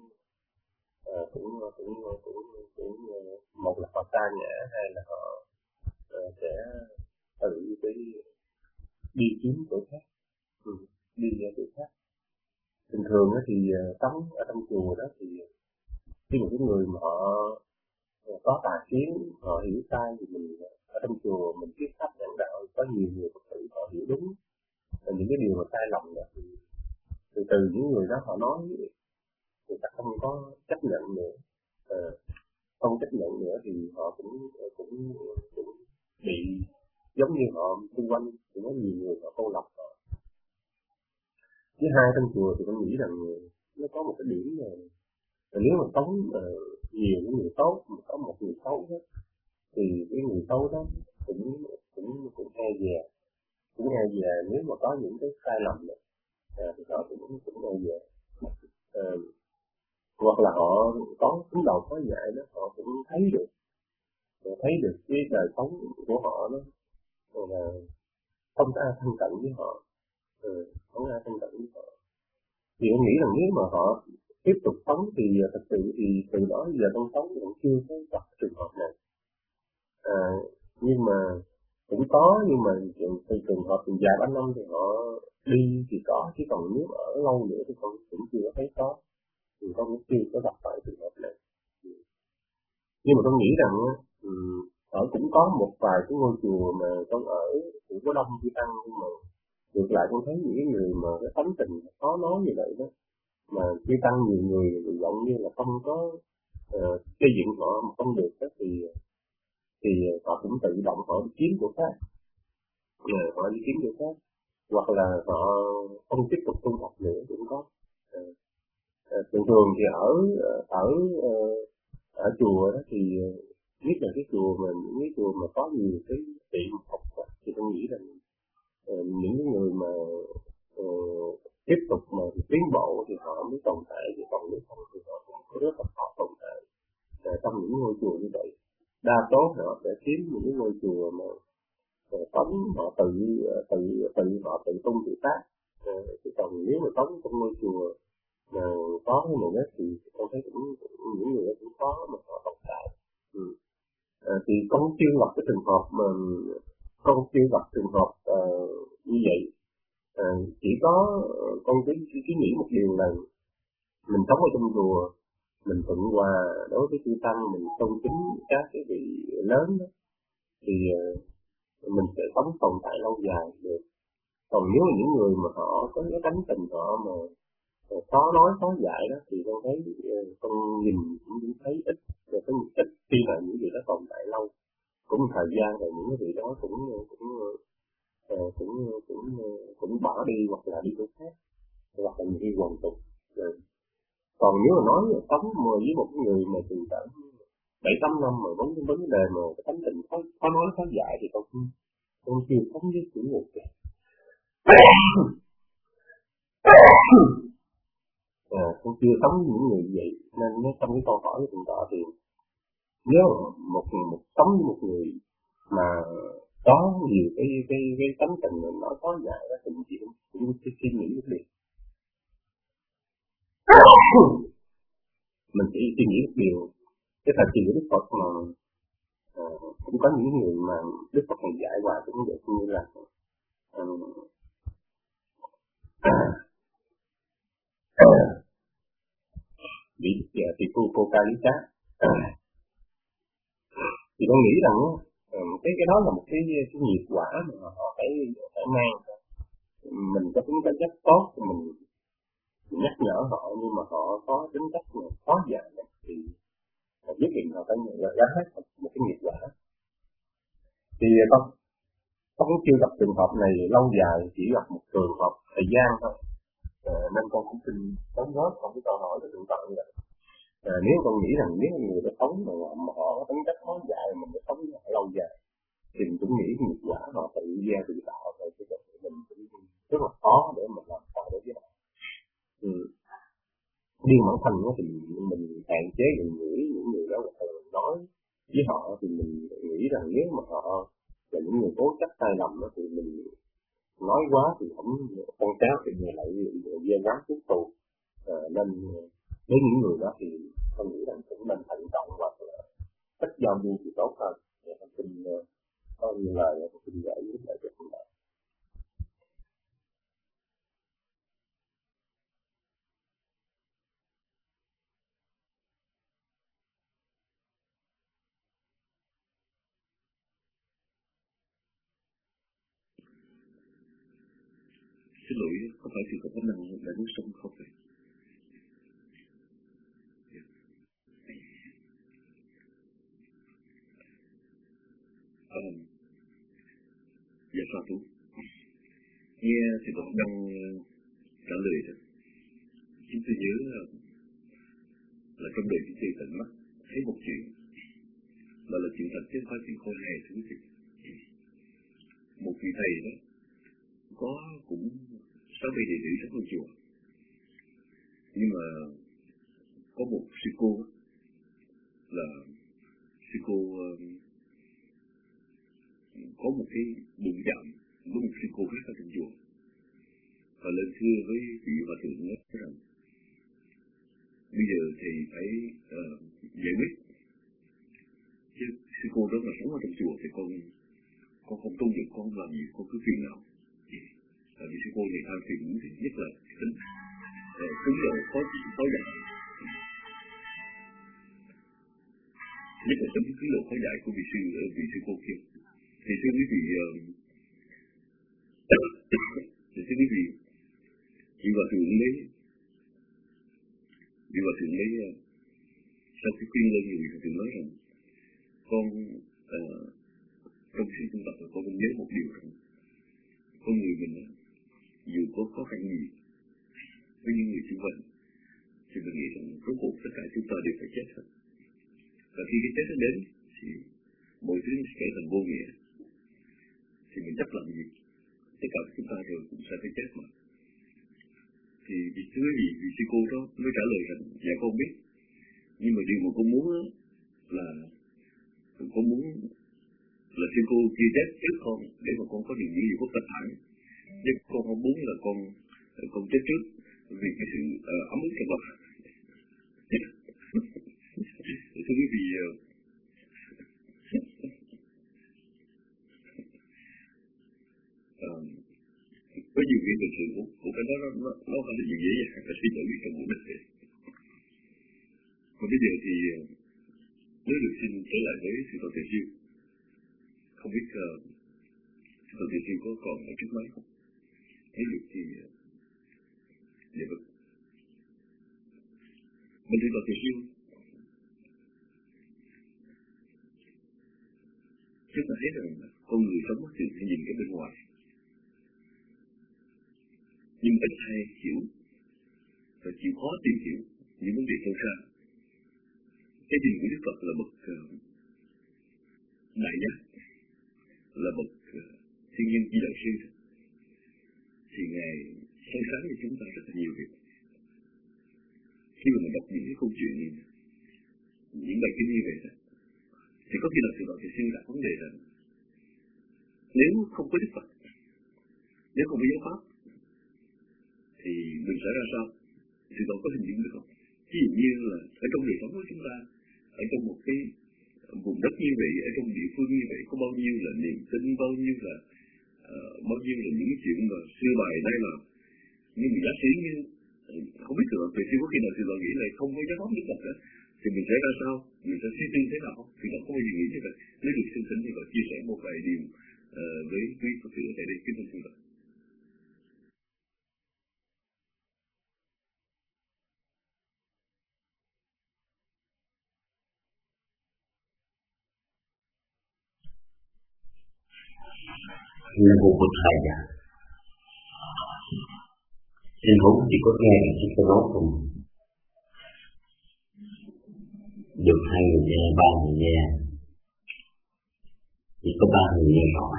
một là họ sa ngã, hay là họ sẽ tự đi kiếm chỗ khác, đi ra chỗ khác. Bình thường thì sống ở trong chùa đó thì khi một cái người mà họ có tà kiến, họ hiểu sai thì mình ở trong chùa mình thuyết pháp giảng đạo, có nhiều người Phật tử họ hiểu đúng và những cái điều mà sai lầm đó thì từ những người đó họ nói người ta không có chấp nhận nữa, không chấp nhận nữa thì họ cũng bị giống như họ xung quanh cũng có nhiều người họ cô lập họ. Thứ hai, trong chùa thì tôi nghĩ rằng nó có một cái điểm là nếu mà sống nhiều những người tốt mà có một người xấu đó, thì cái người xấu đó cũng e dè, nếu mà có những cái sai lầm đó, thì họ cũng e dè. Hoặc là họ có tính đầu khó dạy đó, họ cũng thấy được cái đời sống của họ đó là không có ai thân cận với họ, không có ai thân cận với họ. Thì tôi nghĩ rằng nếu mà họ tiếp tục sống thì thật sự thì từ đó giờ trong sống vẫn chưa có gặp trường hợp này. Nhưng mà cũng có, nhưng mà trường hợp vài ba năm thì họ đi thì có, chứ còn nếu ở lâu nữa thì con cũng chưa có thấy có, thì con cũng chưa có gặp phải trường hợp này. Nhưng mà con nghĩ rằng ở cũng có một vài cái ngôi chùa mà con ở cũng có đông chư tăng, nhưng mà ngược lại con thấy những cái người mà cái tánh tình khó nói như vậy đó, mà chư tăng nhiều người giọng như là không có xây dựng họ mà không được đó, thì họ cũng tự động họ đi kiếm chỗ khác, hoặc là họ không tiếp tục tu học nữa cũng có. Thường thì ở chùa đó thì nhất là cái chùa mà những cái chùa mà có nhiều cái tiệm học thì tôi nghĩ rằng những cái người mà tiếp tục mà tiến bộ thì họ mới tồn tại, chứ còn nếu không thì họ cũng có rất là khó tồn tại trong những ngôi chùa như vậy. Đa số họ sẽ kiếm những cái ngôi chùa mà sống họ tự tung tự tác, chứ còn nếu mà sống trong ngôi chùa mà có cái một nét thì con thấy cũng những người cũng có mà họ tồn tại. Thì con chưa gặp cái trường hợp như vậy. Chỉ có con cứ nghĩ một điều là mình sống ở trong chùa, mình thuận hòa đối với chư tăng, mình tôn kính các cái vị lớn đó, thì mình sẽ sống tồn tại lâu dài được. Còn nếu mà những người mà họ có cái tánh tình họ mà khó nói khó dạy đó, thì con thấy con nhìn cũng thấy ít, rồi có một ít khi mà những vị đó tồn tại lâu, cũng một thời gian rồi những cái vị đó cũng bỏ đi hoặc là đi chỗ khác, hoặc là đi hoàn tục. Còn nếu mà nói sống với một người mà từ khoảng 7-8 năm mà vấn đề mà cái tánh tình khó nói khó dạy thì con chưa sống với chủ ngục kìa. Con chưa sống với những người vậy, nên trong cái câu hỏi của chúng ta thì nếu một sống với một người mà có nhiều cái tánh tình nó khó dạy đó thì cũng suy nghĩ được điều. Mình chỉ suy nghĩ một điều, cái thời kỳ của Đức Phật mà cũng có những người mà Đức Phật còn dạy qua cũng vậy, như là vị tu cô ca lý cá, thì con nghĩ rằng cái đó là một cái nghiệp quả mà họ phải mang. Mình có tính cách tốt thì mình nhắc nhở họ, nhưng mà họ có tính cách khó dạy thì nhất định họ phải gánh hết một cái nghiệp quả. Thì con cũng chưa gặp trường hợp này lâu dài, chỉ gặp một trường hợp thời gian thôi, nên con cũng xin đóng góp trong cái câu hỏi của thượng tọa như vậy. Nếu con nghĩ rằng nếu người đã sống mà họ có tính cách khó dạy, mình đã sống với họ lâu dài, thì mình cũng nghĩ nghiệp quả họ tự gia tự tạo rồi, chứ mình cũng rất là khó để mình làm sao để với họ. Riêng bản thân thì mình hạn chế mình nghĩ những người đó nói với họ, thì mình nghĩ rằng nếu mà họ là những người cố chấp sai lầm đó, thì mình nói quá thì không con cháu thì người lại gieo quá cuối tù. Nên với những người đó thì con nghĩ rằng cũng nên thận trọng và ít giao du thì tốt hơn. Con xin có nhiều lời con xin gửi giúp lại cho chúng ta. Xin lỗi, không phải sự có khả năng đã nuốt sống không phải. Dạ sao tú. Nghe thì còn đang trả lời đó. Chúng tôi nhớ là trong đời chúng tôi tận mắt thấy một chuyện, đó là chuyện thật chứ không phải chuyện khôi hài thú vị. Một vị thầy đó có cũng 6-7 đệ tử trong ngôi chùa, nhưng mà có một sư cô là sư cô có một cái bụng dạ với một sư cô khác ở trong chùa, và lên thưa với vị hòa thượng nói rằng bây giờ thì phải giải quyết, chứ sư cô đó mà sống ở trong chùa thì con không tu được, con làm gì con cứ phiền não. Tại vì sư cô này tham phiền thì nhất là tính cứng độ khó dạy, nhất là tính cứng độ khó dạy của vị sư cô kia. Thì thưa quý vị, vị hòa thượng lấy sau khi khuyên lên người hòa thượng nói rằng con trong sinh tập con cũng nhớ một điều rằng con người mình dù có khó khăn gì với những người xung quanh thì mình nghĩ rằng rốt cuộc tất cả chúng ta đều phải chết hết, và khi cái chết nó đến thì mọi thứ sẽ trở thành vô nghĩa, thì mình chấp làm gì, tất cả chúng ta rồi cũng sẽ phải chết mà. Thì thưa vị sư cô đó mới trả lời rằng dạ con biết, nhưng mà điều mà con muốn là sư cô chia chết trước con để mà con có điều gì có tập hẳn, chứ con không muốn là con chết trước vì cái sự ấm ức trong lòng. Thưa quý vị, Có nhiều chuyện thực sự của cái đó nó phải là chuyện dễ dàng là suy tưởng trong cuộc đời. Mà bây giờ thì nếu được xin trở lại với sự thật siêu, không biết sự thật siêu có còn ở trước máy không? Nếu được thì dạ vâng. Mình sự thật siêu chúng ta thấy rằng con người sống thì phải nhìn cái bên ngoài, nhưng ít hay hiểu và chịu khó tìm hiểu những vấn đề sâu xa. Cái nhìn của Đức Phật là bậc đại giác, là bậc thiên nhân chi đạo sư, thì Ngài soi sáng cho chúng ta rất là nhiều việc. Khi mà mình đọc những cái câu chuyện, những bài kinh như vậy đó, thì có khi là sự đó thì suy đặt vấn đề là nếu không có Đức Phật, nếu không có giáo pháp, thì mình sẽ ra sao? Sự đó có hình dung được không? Ví dụ như là ở trong đời sống của chúng ta, ở trong một cái vùng đất như vậy, ở trong địa phương như vậy, có bao nhiêu là niềm tin, bao nhiêu là những chuyện mà xưa bài nay là. Nhưng mà giả sử như không biết được về siêu có khi nào thì nghĩ là không có giáo pháp Đức Phật đó, thì mình sẽ ra sao? Mình sẽ suy tư thế nào? Thì nó không bao giờ nghĩ như vậy. Nếu được xin thỉnh thì có chia sẻ một vài điều với quý Phật tử tại đây, kính thưa quý vị. Là một bậc thầy già. Xin hữu chỉ có nghe thì chỉ có nói cùng. Được 2 người nghe, 3 người nghe, chỉ có 3 người nghe rõ.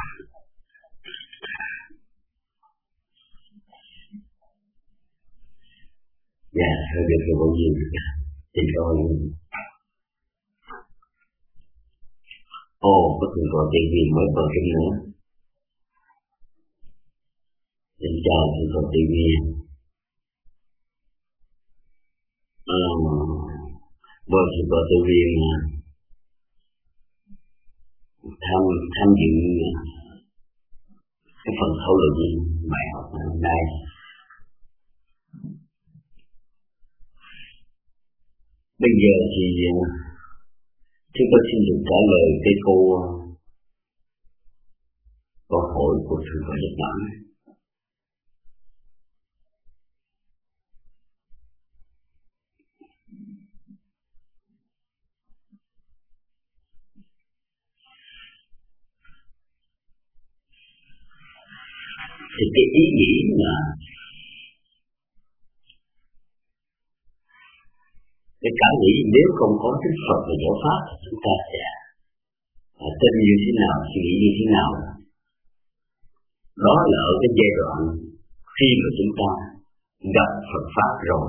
Dạ, hơi được rồi bao nhiêu thì rồi. Có thường còn tiền gì mới còn thêm nữa. Xin chào thường còn tiền gì. Bởi thường còn tiền gì tham dự cái phần thảo luận bài học hôm nay. Bây giờ thì chúng tôi xin được trả lời cái câu hỏi của Thượng tọa Nhật Bản. Thì cái ý nghĩ là cái cảm nghĩ nếu không có Đức Phật và giáo pháp thì chúng ta sẽ tin như thế nào, suy nghĩ như thế nào. Đó là ở cái giai đoạn khi mà chúng ta gặp Phật pháp rồi.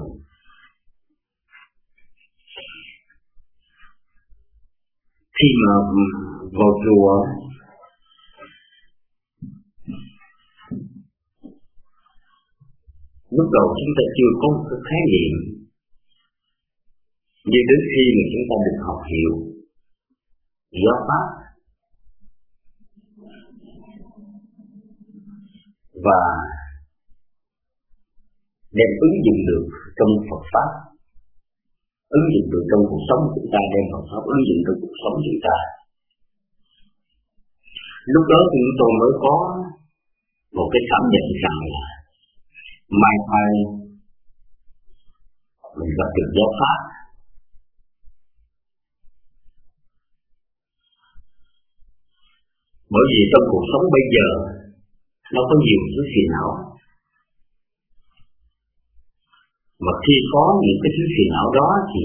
Khi mà vào chùa, lúc đầu chúng ta chưa có một cái khái niệm, nhưng đến khi mà chúng ta được học hiểu giáo pháp và đem ứng dụng được trong Phật pháp, ứng dụng được trong cuộc sống của chúng ta, đem Phật pháp ứng dụng trong cuộc sống của chúng ta, lúc đó thì chúng tôi mới có một cái cảm nhận rằng là mai mai mình gặp được giáo pháp. Bởi vì trong cuộc sống bây giờ nó có nhiều thứ phiền não, mà khi có những cái thứ phiền não đó thì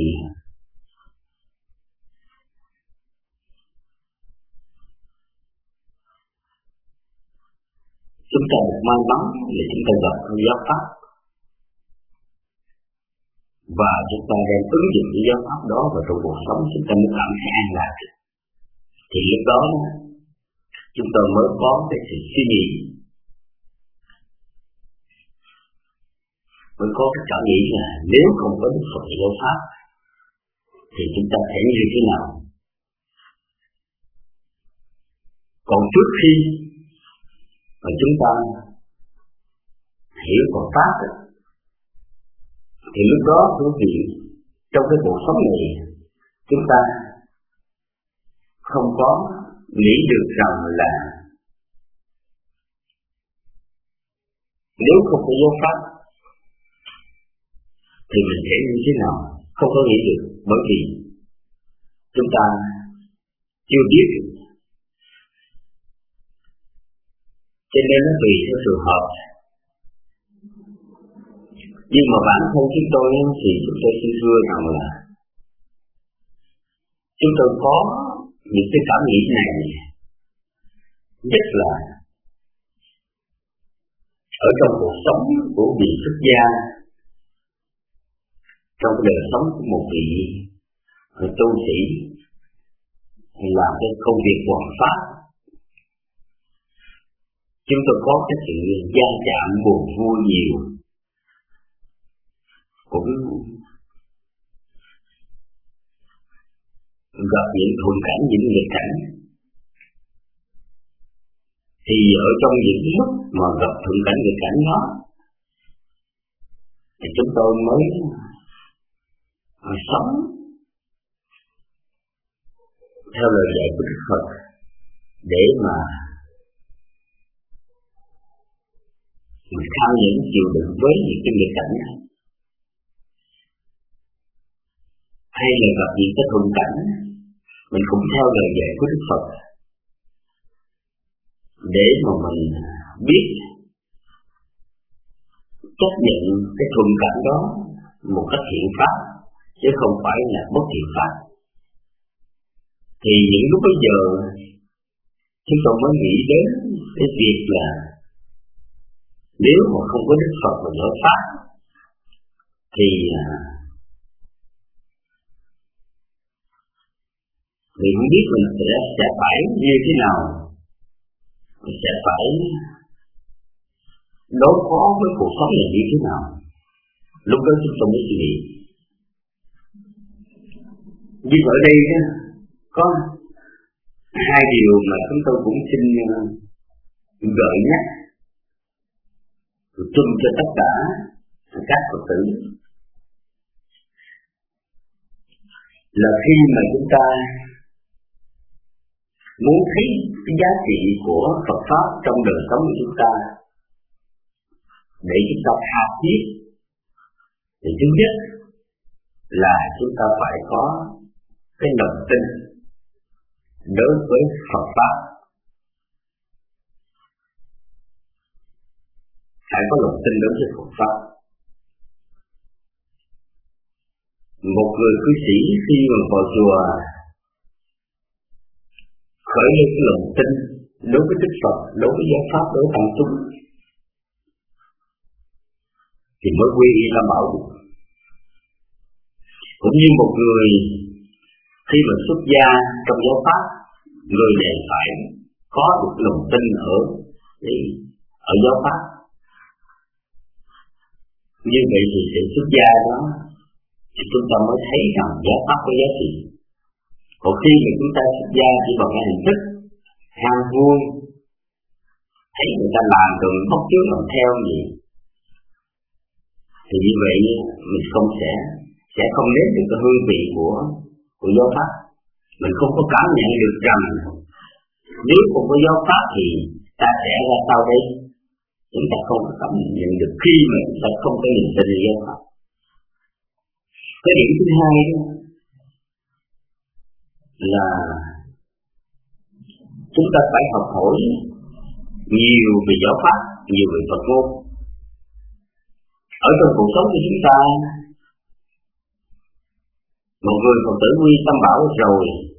chúng ta được may mắn là chúng ta gặp giáo pháp và chúng ta đem ứng dụng cái giáo pháp đó vào trong cuộc sống, chúng ta mới cảm thấy an lạc. Thì lúc đó chúng ta mới có cái sự suy nghĩ, mới có cái cảm nghĩ là nếu không có Đức Phật giáo pháp thì chúng ta sẽ như thế nào. Còn trước khi mà chúng ta hiểu Phật pháp thì lúc đó quý vị trong cái cuộc sống này chúng ta không có nghĩ được rằng là nếu không có giáo pháp thì mình sẽ như thế nào, không có nghĩ được, bởi vì chúng ta chưa biết, cho nên nó tùy theo trường hợp. Nhưng mà bản thân chúng tôi thì chúng tôi xin thưa rằng là chúng tôi có những cái cảm nghĩ này, nhất là ở trong cuộc sống của vị xuất gia, trong đời sống của một vị tu sĩ làm cái công việc hoàn pháp, chúng tôi có cái sự va chạm buồn vui nhiều, cũng gặp những thuận cảnh, những nghịch cảnh. Thì ở trong những lúc mà gặp thuận cảnh nghịch cảnh đó thì chúng tôi mới sống theo lời dạy của Đức Phật để mà mình tham nhẫn chịu đựng với những cái nghịch cảnh này, hay là gặp những cái thuận cảnh mình cũng theo lời dạy của Đức Phật để mà mình biết chấp nhận cái thuận cảnh đó một cách thiện pháp chứ không phải là bất thiện pháp. Thì những lúc bây giờ chúng tôi mới nghĩ đến cái việc là nếu mà không có Đức Phật và giáo pháp thì mình không biết mình sẽ phải như thế nào, mình sẽ phải đối phó với cuộc sống này như thế nào. Lúc đó chúng tôi mới suy nghĩ. Nhưng ở đây có hai điều mà chúng tôi cũng xin gợi nhắc chung cho tất cả các Phật tử, là khi mà chúng ta muốn thấy cái giá trị của Phật pháp trong đời sống của chúng ta để chúng ta tha thiết, thì thứ nhất là chúng ta phải có cái lòng tin đối với Phật pháp. Phải có lòng tin đối với Phật pháp. Một người cư sĩ khi mà vào chùa khởi lên cái lòng tin đối với Đức Phật, đối với giáo pháp, đối với tăng chúng thì mới quy y Tam Bảo được. Cũng như một người khi mà xuất gia trong giáo pháp, người này phải có được lòng tin ở giáo pháp. Như vậy thì sự xuất gia đó thì chúng ta mới thấy rằng giáo pháp có giá trị. Còn khi mà chúng ta xuất gia chỉ bằng cái hình thức ham vui, thấy người ta làm rồi mình bắt chước làm theo gì, thì như vậy mình không sẽ không nếm được cái hương vị của giáo pháp. Mình không có cảm nhận được rằng nếu không có giáo pháp thì ta sẽ ra sao đây. Chúng ta không có cảm nhận được khi mà chúng ta không có niềm tin vào giáo pháp. Cái điểm thứ hai là chúng ta phải học hỏi nhiều về giáo pháp, nhiều về Phật ngôn. Ở trong cuộc sống của chúng ta, một người Phật tử quy Tam Bảo rồi,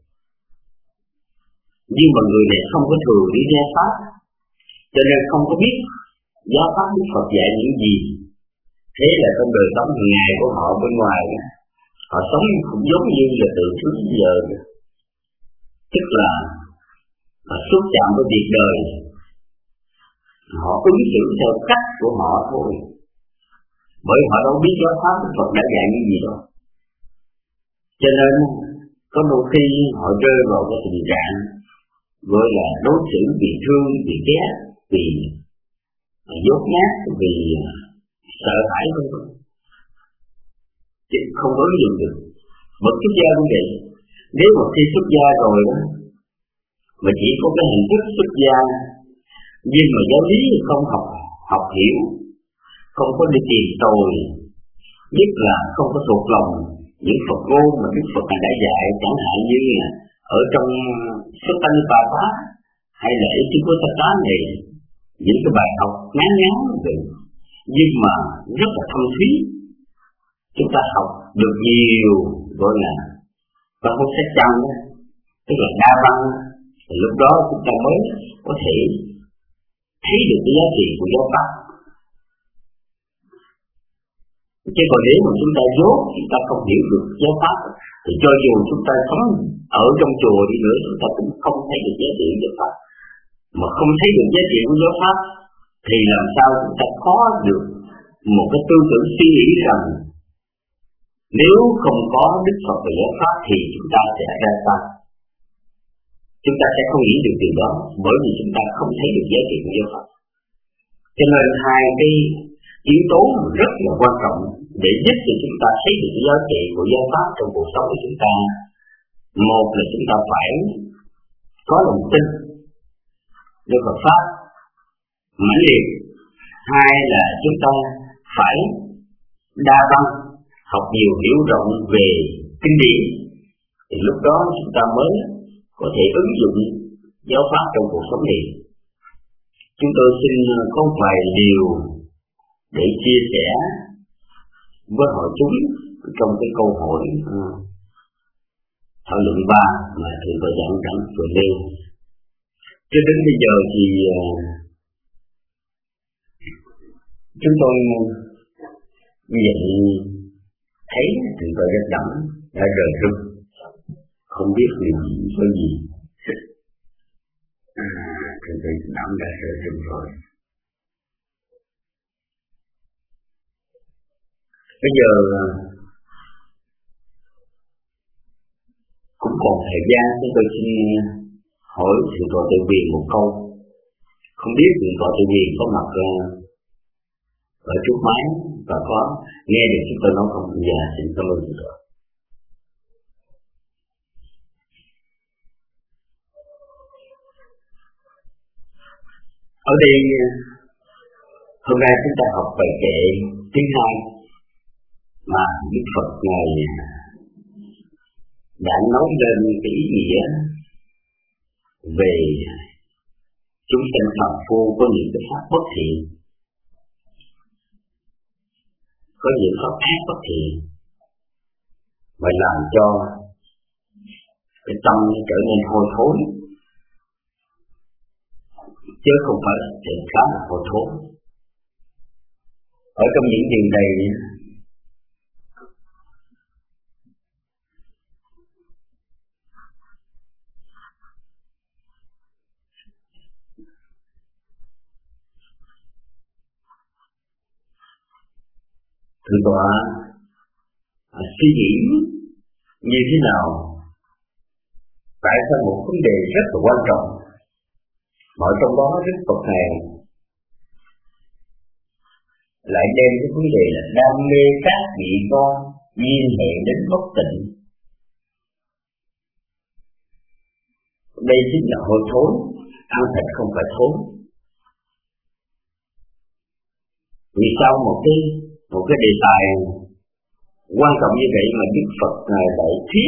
nhưng mà người này không có thường đi nghe pháp, cho nên không có biết giáo pháp Đức Phật dạy những gì. Thế là trong đời sống hàng ngày của họ bên ngoài, họ sống cũng giống như là từ trước giờ, tức là xúc chạm với việc đời, họ ứng xử theo cách của họ thôi, bởi họ đâu biết giáo pháp Đức Phật đã dạy những gì đâu. Cho nên có đôi khi họ rơi vào cái tình trạng gọi là đối xử vì thương, vì ghét, vì dốt nhát vì sợ hãi thôi, chứ không có ứng dụng được. Bậc xuất gia cũng vậy, nếu mà khi xuất gia rồi đó mà chỉ có cái hình thức xuất gia nhưng mà giáo lý không học hiểu, không có đi tìm tòi, nhất là không có thuộc lòng những Phật ngôn mà Đức Phật đã dạy, chẳng hạn như ở trong Sutta hay là Itivuttaka này, những cái bài học ngắn vậy nhưng mà rất là thâm thúy, chúng ta học được nhiều, gọi là văn hóa sách chân, tức là đa văn, lúc đó chúng ta mới có thể thấy được cái giá trị của giáo pháp. Chứ còn nếu mà chúng ta dốt, chúng ta không hiểu được giáo pháp, thì cho dù chúng ta sống ở trong chùa đi nữa, chúng ta cũng không thấy được giá trị của giáo pháp. Mà không thấy được giá trị của giáo pháp thì làm sao chúng ta có được một cái tư tưởng suy nghĩ rằng nếu không có Đức Phật và giáo pháp thì chúng ta sẽ ra sao? Chúng ta sẽ không nghĩ được điều đó, bởi vì chúng ta không thấy được giá trị của giáo pháp. Cho nên hai cái yếu tố rất là quan trọng để giúp cho chúng ta thấy được giá trị của giáo pháp trong cuộc sống của chúng ta. Một là chúng ta phải có lòng tin với Phật pháp mãnh liệt, hai là chúng ta phải đa văn, học nhiều hiểu rộng về kinh điển, thì lúc đó chúng ta mới có thể ứng dụng giáo pháp trong cuộc sống này. Chúng tôi xin có vài điều để chia sẻ với hội chúng trong cái câu hỏi thảo luận 3 mà thượng tọa giảng đẳng vừa nêu. Cho đến bây giờ thì chúng tôi nhận thấy thượng tọa rất đẳng đã rời rung, không biết điều gì có gì. Thượng tọa đẳng đã rời rung rồi. Bây giờ cũng còn thời gian, chúng tôi xin hỏi thượng tọa Từ Quyền một câu. Không biết thượng tọa Từ Quyền có mặt ở trước máy và có nghe được chúng tôi nói không? Dạ, xin cảm ơn thượng tọa. Ở đây hôm nay chúng ta học bài kệ thứ 2 mà Đức Phật Ngài đã nói lên cái ý nghĩa về chúng sanh phàm phu có những cái pháp bất thiện, có những pháp ác bất thiện, và làm cho cái tâm trở nên hôi thối, chứ không phải là thiện khá là hôi thối. Ở trong những điều này thượng tọa suy nghĩ như thế nào? Tại sao một vấn đề rất là quan trọng mà trong đó Đức Phật này lại đem cái vấn đề là đam mê các vị con liên hệ đến bất tịnh. Đây chính là hôi thối, ăn thịt không phải thối. Vì sao một cái đề tài quan trọng như vậy mà Đức Phật Ngài lại thuyết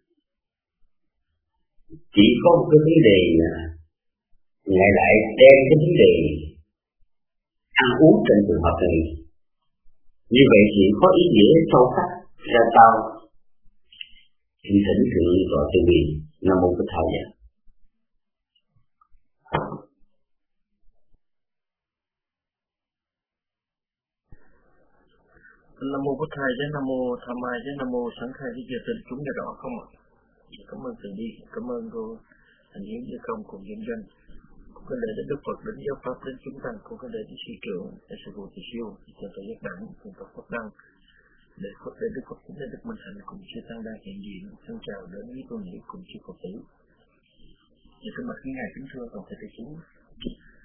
chỉ có một cái vấn đề, Ngài lại đem cái vấn đề ăn uống trên trường hợp này. Như vậy thì có ý nghĩa sâu sắc ra sao? Xin thỉnh thượng tọa Từ Quyền. Nam mô Bổn Thầy. Nam mô Bổn Thầy, Nam mô Tham Mai, Nam mô Sẵn Khai Đi Giờ Tình chúng đã rõ không ạ? Cảm ơn thầy đi, cảm ơn cô Thành Hiến Như Công cùng dân dân. Cũng có lệ đến Đức Phật, đến giáo pháp, đến chúng tăng, cũng có lệ đến sư trưởng, đến sư phụ thị siêu, cho tôi giác đẳng, cùng Phật Phật đăng. Để Phật đến Đức Phật, đến Đức Minh Hạnh cùng sư tăng đang hiện diện. Xin chào đến với cô Nhị cùng sư Phật tử. Và các bạn ngày kính thưa toàn thể đại chúng.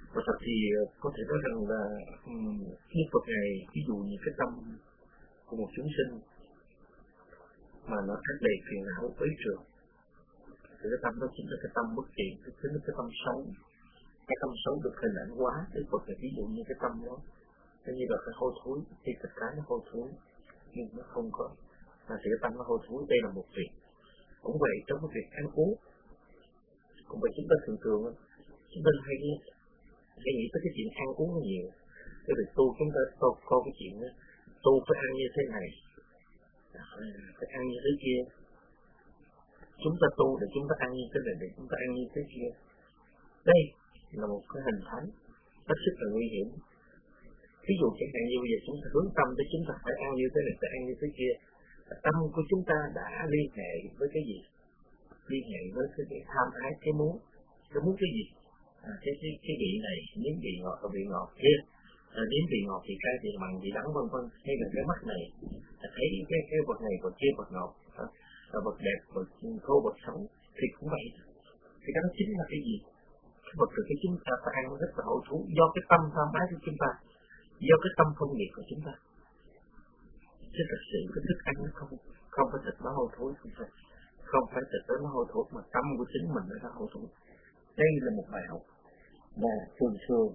Và thật thì có thể nói rằng là Đức Phật này ví dụ như cái tâm của một chúng sinh mà nó tràn đầy phiền não quấy rầy, thì cái tâm đó chính là cái tâm bất thiện, chính là cái tâm xấu. Cái tâm xấu được hình ảnh hóa, Đức Phật là ví dụ như cái tâm đó, như là cái hôi thối, thì tất cả nó hôi thối, nhưng nó không có, thì cái tâm nó hôi thối. Đây là một việc. Cũng vậy trong cái việc ăn uống, cũng vậy chúng ta thường chúng ta hay nghĩ tới cái chuyện ăn uống nhiều. Cái việc tu chúng ta có cái chuyện đó, tu phải ăn như thế này, phải ăn như thế kia. Chúng ta tu để chúng ta ăn như thế này, để chúng ta ăn như thế kia. Đây là một cái hình thánh rất sức là nguy hiểm. Ví dụ chẳng hạn như bây giờ chúng ta hướng tâm để chúng ta phải ăn như thế này, phải ăn như thế kia. Tâm của chúng ta đã liên hệ với cái gì? Liên hệ với cái tham ái, cái muốn cái gì? Cái vị này, nếm vị ngọt kia, nếm vị ngọt thì cay thì mặn thì đắng vân vân. Hay là cái mắt này thấy cái vật này vật kia vật ngọt, vật đẹp vật thô vật xấu thì cũng vậy. Thì cái đó chính là cái gì? Cái vật từ cái chúng ta phải ăn rất là hậu thú do cái tâm tham ái của chúng ta, do cái tâm phân biệt của chúng ta. Chứ thật sự cái thức ăn nó không phải thịt nó hôi thối, không phải thịt nó hôi thối, mà tâm của chính mình nó hôi thối. Đây là một bài học và thường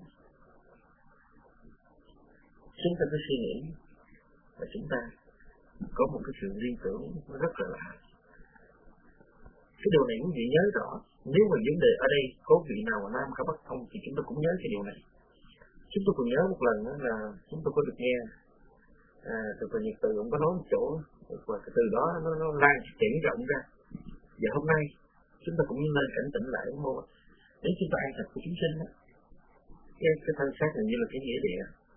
chúng ta cứ suy nghĩ và chúng ta có một cái sự liên tưởng nó rất là lạ. Cái điều này quý vị nhớ rõ. Nếu mà vấn đề ở đây có vị nào mà Nam Cao Bắc Thông thì chúng ta cũng nhớ cái điều này. Chúng tôi còn nhớ một lần đó là chúng tôi có được nghe từ Nhật Từ cũng có nói một chỗ, và cái từ đó nó lan triển rộng ra. Và hôm nay chúng ta cũng nên cảnh tỉnh lại nếu chúng ta ăn thịt của chúng sinh đó, cái thân xác này như là cái nghĩa địa,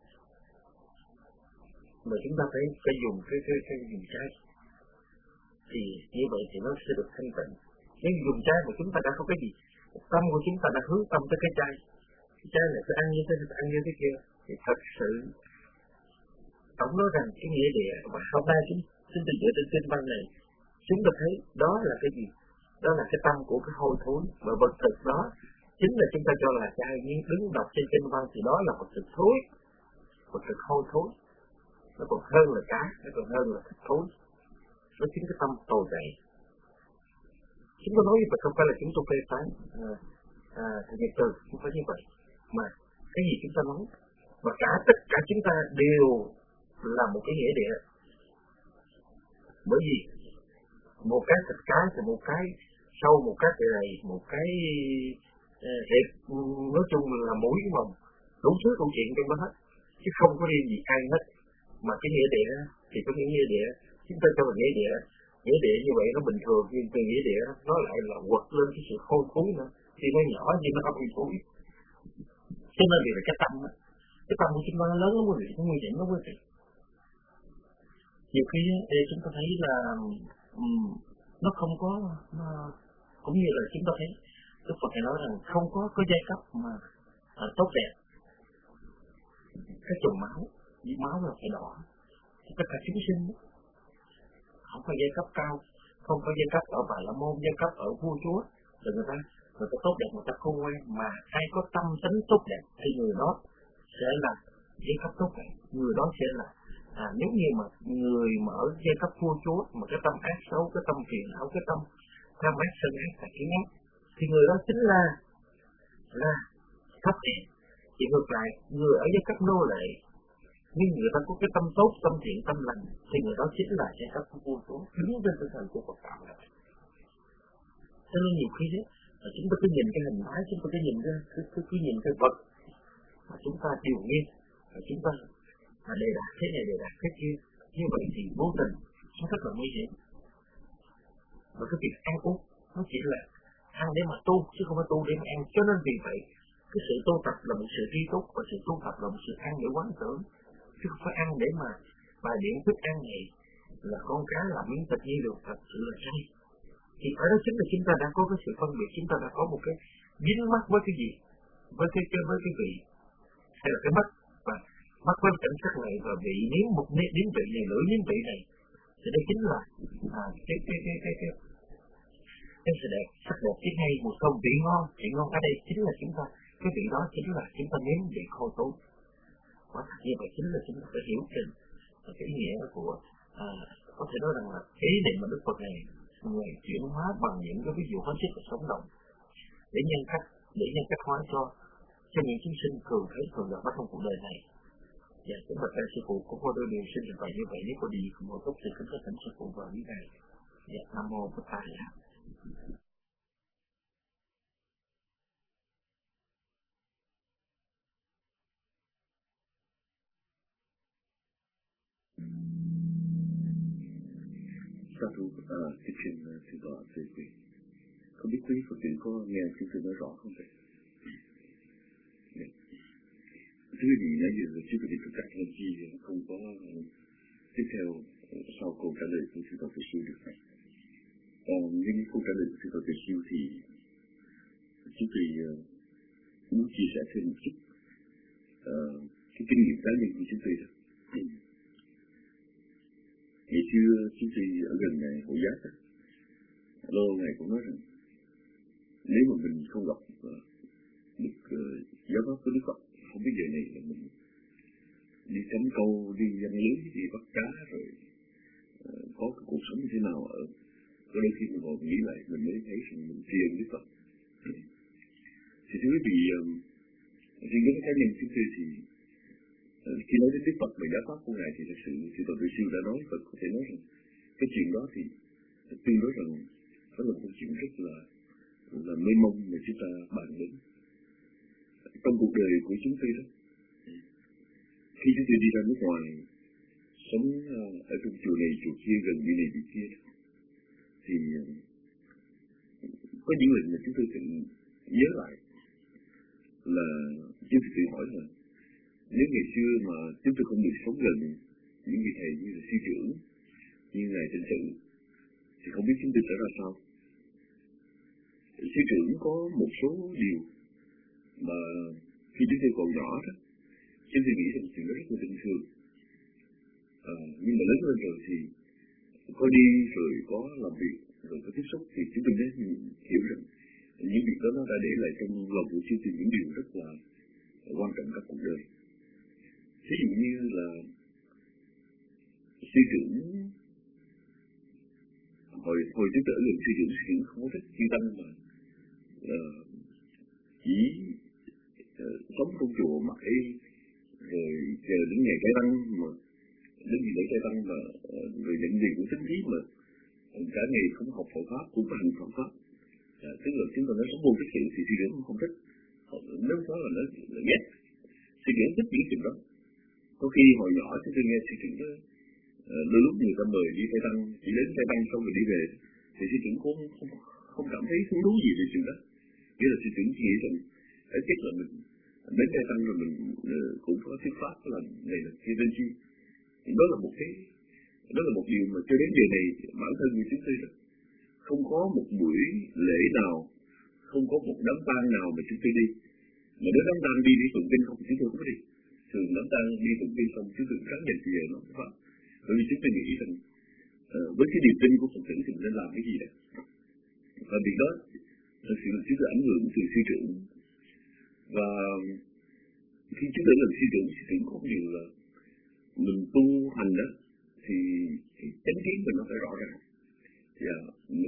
mà chúng ta phải dùng cái dùng chay, thì như vậy thì nó sẽ được thanh tịnh. Nếu dùng chay mà chúng ta đã có cái gì, tâm của chúng ta đã hướng tâm tới cái chay này phải ăn như thế này, ăn như thế kia, thì thật sự ông nói rằng cái nghĩa địa. Và hôm nay chúng ta dựa trên kinh văn này, chúng ta thấy đó là cái gì? Đó là cái tâm của cái hôi thối, và vật thực đó chính là chúng ta cho là chay, nhưng đứng đọc trên kinh văn thì đó là vật thực thối, vật thực hôi thối. Nó còn hơn là cá, nó còn hơn là thịt thối. Nó chính cái tâm tồi tệ. Chúng tôi nói như vậy không phải là chúng tôi phê phán Nhật Từ, không phải như vậy, mà cái gì chúng ta nói, và tất cả chúng ta đều là một cái nghĩa địa. Bởi vì một cái thịt cá thì một cái sâu, một cái gầy, một cái thịt, nói chung là mũi mồm, đủ thứ đủ chuyện trong đó hết, chứ không có riêng gì ai hết. Mà cái nghĩa địa thì có những nghĩa địa chúng ta cho là nghĩa địa như vậy nó bình thường, nhưng từ nghĩa địa nó lại là quật lên cái sự hôi thối nữa, thì nó nhỏ nhưng nó không hôi thối. Cho nên vì là cái tâm của chúng ta nó lớn lắm quý vị, nó nguy hiểm lắm quý vị. Nhiều khi chúng ta thấy là nó không có, cũng như là chúng ta thấy Đức Phật nói rằng không có giai cấp mà tốt đẹp. Cái chùm máu là phải đỏ. Tất cả chúng sinh không có giai cấp cao, không có giai cấp ở Bà La Môn, giai cấp ở vua chúa, rồi người ta tốt đẹp, người ta khôn ngoan, mà ai có tâm tính tốt đẹp thì người đó sẽ là giai cấp tốt đẹp. Người đó sẽ là nếu như mà người mà ở giai cấp vua chúa mà cái tâm ác xấu, cái tâm phiền não, cái tâm tham ác sân ác là kiến ác, thì người đó chính là thấp hèn. Chỉ ngược lại, người ở giai cấp nô lệ nhưng người ta có cái tâm tốt, tâm thiện, tâm lành, thì người đó chính là giai cấp của vua chúa, đứng trên tinh thần của Phật đạo. Cho nên nhiều khi chúng ta cứ nhìn cái hình thái, chúng ta cứ nhìn cái vật mà chúng ta điều nghiên, và chúng ta đề đạt thế này, đề đạt thế kia, như vậy thì vô tình nó rất là nguy hiểm. Và cái việc ăn uống nó chỉ là ăn để mà tu, chứ không phải tu để mà ăn. Cho nên vì vậy cái sự tu tập là một sự tri túc, và sự tu tập là một sự ăn để quán tưởng, chứ không phải ăn để mà bài điện thức ăn này là con cá làm miếng thịt như được, thật sự là sai. Thì ở đó chính là chúng ta đã có cái sự phân biệt, chúng ta đã có một cái dính mắc với cái gì, với cái vị, hay là cái mắt, và mắt với cảnh sắc này, và vị nếm một nếm vị này, lưỡi nếm vị này, thì đây chính là cái sự đẹp, sắc đẹp, cái hay, mùi thơm, vị ngon ở đây chính là chúng ta cái vị đó chính là chúng ta nếm về khô tốn. Quả thật như vậy chính là chúng ta phải hiểu trình cái ý nghĩa của có thể nói rằng là ý niệm mà Đức Phật này người chuyển hóa bằng những cái ví dụ hết sức là sống động để nhân cách hóa cho những chúng sinh thường thấy thường gặp ở trong cuộc đời này. Và chúng ta sư phụ cũng có đôi điều xin được vậy như vậy, nếu có điều không có tốt thì chúng ta thỉnh sư phụ vào lý này. Dạ, Nam Mô Bổn Thầy. Sa thú kính xin thưa tọa sư quý. Không biết quý Phật tử có nghe chúng tôi nói rõ không vậy? Thưa quý vị, nãy giờ chúng tôi đi thực tập làm chi không có tiếp theo sau câu trả lời của sư tọa Từ Siêu được này. Còn những câu trả lời của sư tọa Từ Siêu thì chúng tôi muốn chia sẻ thêm một chút cái kinh nghiệm cá nhân của chúng tôi đó. Ngày xưa chúng tôi ở gần ngày Hộ Giác đó, lâu ngày cũng nói rằng nếu mà mình không gặp được giáo pháp của Đức Phật, không biết giờ này là mình đi cắm câu, đi dân lưới, đi bắt cá rồi có cái cuộc sống như thế nào ở đôi khi mình ngồi nghĩ lại mình mới thấy rằng mình tri ân Đức Phật. Thì thưa quý vị, riêng đối với cá nhân chúng tôi thì khi nói đến Đức Phật và giáo pháp của Ngài thì thật sự sư tọa Từ Siêu đã nói và có thể nói rằng cái chuyện đó thì tương đối rằng đó là một chuyện rất là mênh mông mà chúng ta bàn đến trong cuộc đời của chúng tôi đó. Khi chúng tôi đi ra nước ngoài sống ở trong chùa này chùa kia, gần như này như kia đó, thì có những lần mà chúng tôi tự nhớ lại là chúng tôi tự hỏi là nếu ngày xưa mà chúng tôi không được sống gần những vị thầy như là sư trưởng, như Ngài Tịnh Sự, thì không biết chúng tôi sẽ ra sao. Sư trưởng có một số điều mà khi chúng tôi còn nhỏ đó, chúng tôi nghĩ rằng chuyện đó rất là bình thường. Nhưng mà lớn lên rồi thì có đi rồi có làm việc rồi có tiếp xúc thì chúng tôi mới hiểu rằng những việc đó nó đã để lại trong lòng của chúng tôi những điều rất là quan trọng trong cuộc đời. Ví dụ như là sư trưởng hồi chúng tôi ở gần sư trưởng không có thích chư tăng mà chỉ sống trong chùa mãi rồi chờ đến ngày khai tăng mà đến ngày lễ khai tăng mà rồi định gì cũng tính trí mà cả ngày không học Phật pháp cũng hành Phật pháp. Tức là chúng ta nói sống vô tích sự thì sư trưởng không thích, nếu đó là nó ghét. Sư trưởng thích những chuyện đó. Có khi hồi nhỏ chúng tôi nghe sư trưởng đó đôi lúc người ta mời đi khai tăng, chỉ đến khai tăng xong rồi đi về thì sư trưởng cũng không cảm thấy hứng thú gì về chuyện đó. Nghĩa là sư trưởng chỉ nghĩ rằng phải biết là mình đến khai tăng rồi mình cũng có thuyết pháp là này là kia bên chi. Đó là một điều mà cho đến giờ này bản thân của chúng tôi không có một buổi lễ nào, không có một đám tang nào mà chúng tôi đi. Mà nếu đám tang đi tụng kinh không chúng tôi cũng đi. Thường đám tang đi tụng kinh xong chúng tôi ráng dậy về nó phải. Bởi vì chúng tôi nghĩ rằng với cái niềm tin của Phật tử thì mình nên làm cái gì đó. Và việc đó thật sự là chúng tôi ảnh hưởng từ sư trưởng. Và khi chúng tôi làm sư trưởng có điều là mình tu hành đó thì cái chánh kiến mình nó phải rõ ràng. Và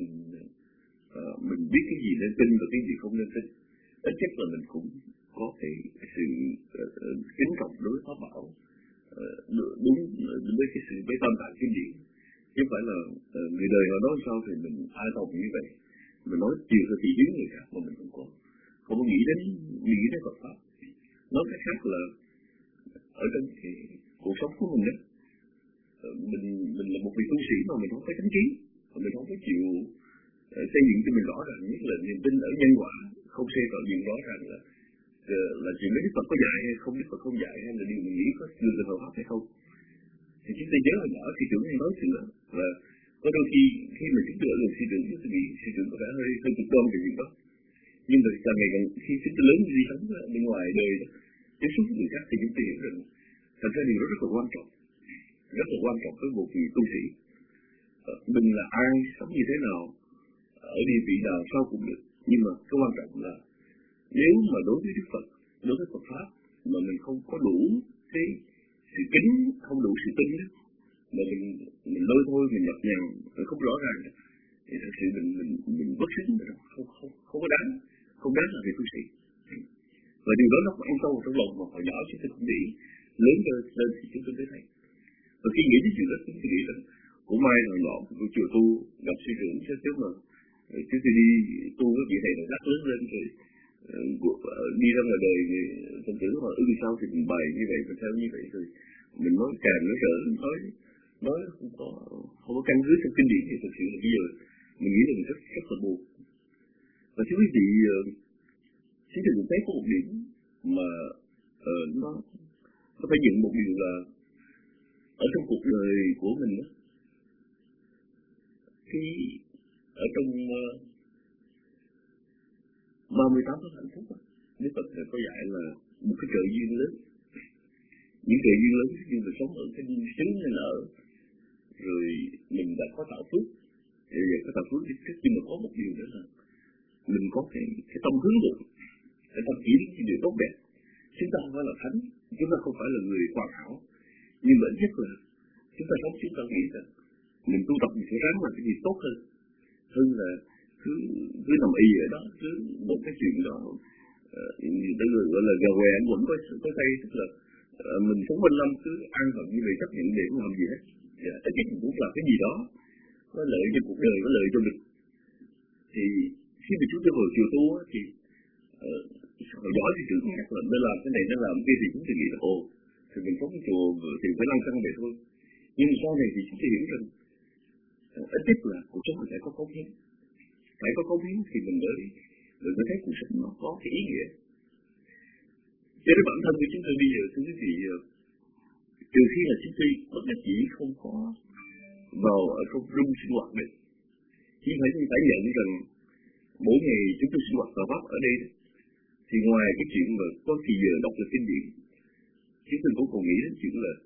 mình biết cái gì nên tin và cái gì không nên tin. Ít nhất là mình cũng có cái sự kính trọng đối với pháp bảo, đúng với cái sự với tam tạng kinh điển, chứ không phải là người đời họ nói sao thì mình ai tao như vậy, mình nói chiều theo thị hiếu người khác mà mình không có nghĩ đến Phật pháp. Nói cách khác là ở trong cái cuộc sống của mình đó, mình là một vị tu sĩ mà mình không có chánh kiến, mà mình không có chịu xây dựng cho mình rõ ràng nhất là niềm tin ở nhân quả, không xây dựng chuyện rõ ràng là chuyện đó Đức Phật có dạy hay không, Đức Phật không dạy hay là điều mình nghĩ có đưa ra hợp pháp hay không. Thì chúng ta nhớ hồi nhỏ sư trưởng hay nói chuyện đó, và có đôi khi mà chúng tôi ở gần sư trưởng chúng tôi nghĩ sư trưởng có vẻ hơi cực đoan về chuyện đó. Nhưng mà càng ngày càng khi chúng tôi lớn đi sống bên ngoài đời tiếp xúc với người khác thì chúng tôi hiểu rằng thật ra điều đó rất là quan trọng với một vị tu sĩ. Mình là ai, sống như thế nào, ở địa vị nào sao cũng được, nhưng mà cái quan trọng là Nếu mà đối với Đức Phật, đối với Phật Pháp mà mình không có đủ cái sự kính, không đủ sự tin đó, mà mình lôi thôi, mình nhập nhằng, mình không rõ ràng thì thật sự mình bất xứng, không có đáng, không đáng là việc tu sĩ. Và điều đó nó có ăn sâu trong lòng mà hồi nhỏ chúng tôi không nghĩ, lớn lên thì chúng tôi mới thấy. Và khi nghĩ đến chuyện đó, chúng tôi nghĩ rằng của mai hồi nhỏ của chùa tu gặp sư trưởng trước mà chúng tôi đi tu với vị thầy này đắt lớn lên rồi đi ra ngoài đời tâm tử mà sao thì mình bày như vậy và theo như vậy rồi mình nói càng nói sợ nói không có căn cứ trong kinh điển thì thực sự là bây giờ mình nghĩ là mình rất là buồn. Và thưa quý vị, chúng tôi cũng thấy có một điểm mà nó phải nhận một điều là ở trong cuộc đời của mình đó, khi ở trong 38 tháng hạnh phúc Đức Phật có dạy là một cái trợ duyên lớn, những trợ duyên lớn như mình sống ở cái xứ nên ở, rồi mình đã có tạo phước, rồi có tạo phước nhưng mà có một điều nữa là mình có cái tâm hướng được, cái tâm chỉ đến cái điều tốt đẹp. Chúng ta không phải là thánh, chúng ta không phải là người hoàn hảo, nhưng mà nhất là chúng ta sống, chúng ta nghĩ rằng mình tu tập mình sẽ ráng làm cái gì tốt hơn là cứ nằm y ở đó, cứ một cái chuyện đó người ta gọi là gà què quẩn có tay, tức là mình sống quanh năm cứ an phận như vậy, chấp nhận để không làm gì hết, tất nhiên mình cũng làm cái gì đó có lợi cho cuộc đời, có lợi cho mình. Thì khi mà chúng tôi ngồi chùa tu thì hồi đó thì trưởng nhắc là nên làm cái này, nên làm cái kia, thì chúng tôi nghĩ là thì mình có cái chùa thì phải lăn xăng vậy thôi. Nhưng sau này thì chúng tôi hiểu rằng ít nhất là cuộc sống mình phải có cống hiến, phải có cống hiến thì mình mới thấy cuộc sống nó có cái ý nghĩa. Cho nên bản thân của chúng tôi bây giờ, thưa quý vị, trừ khi là chúng tôi bất đắc dĩ không có vào ở trong room sinh hoạt được, chỉ phải nhận rằng mỗi ngày chúng tôi sinh hoạt vào Pháp ở đây thì ngoài cái chuyện mà có thì giờ đọc được kinh điển, chúng tôi cũng còn nghĩ đến chuyện là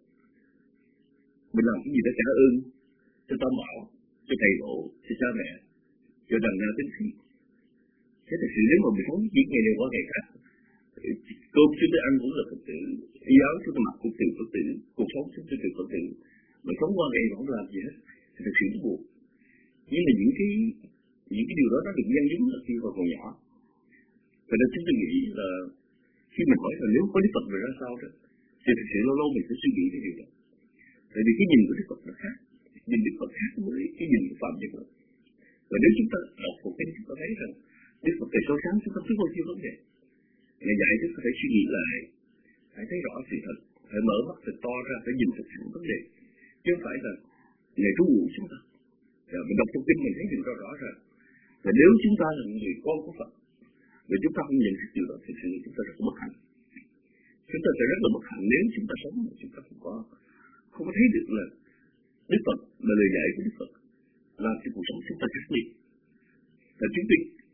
mình làm cái gì đó trả ơn cho Tam Bảo, cho thầy tổ, cho cha mẹ, cho đàn na tính khí. Thế thật sự nếu mà mình sống chỉ ngày này qua ngày khác, cơm chúng tôi ăn cũng là Phật tử, y áo chúng tôi mặc cũng từ Phật tử, cuộc sống chúng tôi từ Phật tử, mà sống qua ngày mà không làm gì hết thì thật sự nó buồn. Nhưng mà những cái điều đó nó được nhân chứng là khi còn nhỏ. Và nên chúng tôi nghĩ là khi mình hỏi là nếu có Đức Phật rồi ra sao đó, thì thực sự lâu lâu mình phải suy nghĩ cái điều đó. Tại vì cái nhìn của Đức Phật nó khác, nhìn Đức Phật khác với cái nhìn của Phạm Nhân. Và nếu chúng ta đọc một cái chúng ta thấy rằng Đức Phật thầy soi sáng chúng ta biết bao nhiêu vấn đề. Ngày dạy chúng ta phải suy nghĩ lại, phải thấy rõ sự thật, phải mở mắt thật to ra, phải nhìn thật sự vấn đề, chứ không phải là ngày trú ngụ chúng ta. Rồi mình đọc trong kinh mình thấy điều đó rõ ràng. Và nếu chúng ta là người con của Phật, và chúng ta không nhận thức điều đó, thì sự chúng ta rất là bất hạnh. Chúng ta sẽ rất là bất hạnh nếu chúng ta sống mà chúng ta không có thấy được là Đức Phật là lời dạy của Đức Phật làm cho cuộc sống chúng ta khác biệt. Và chúng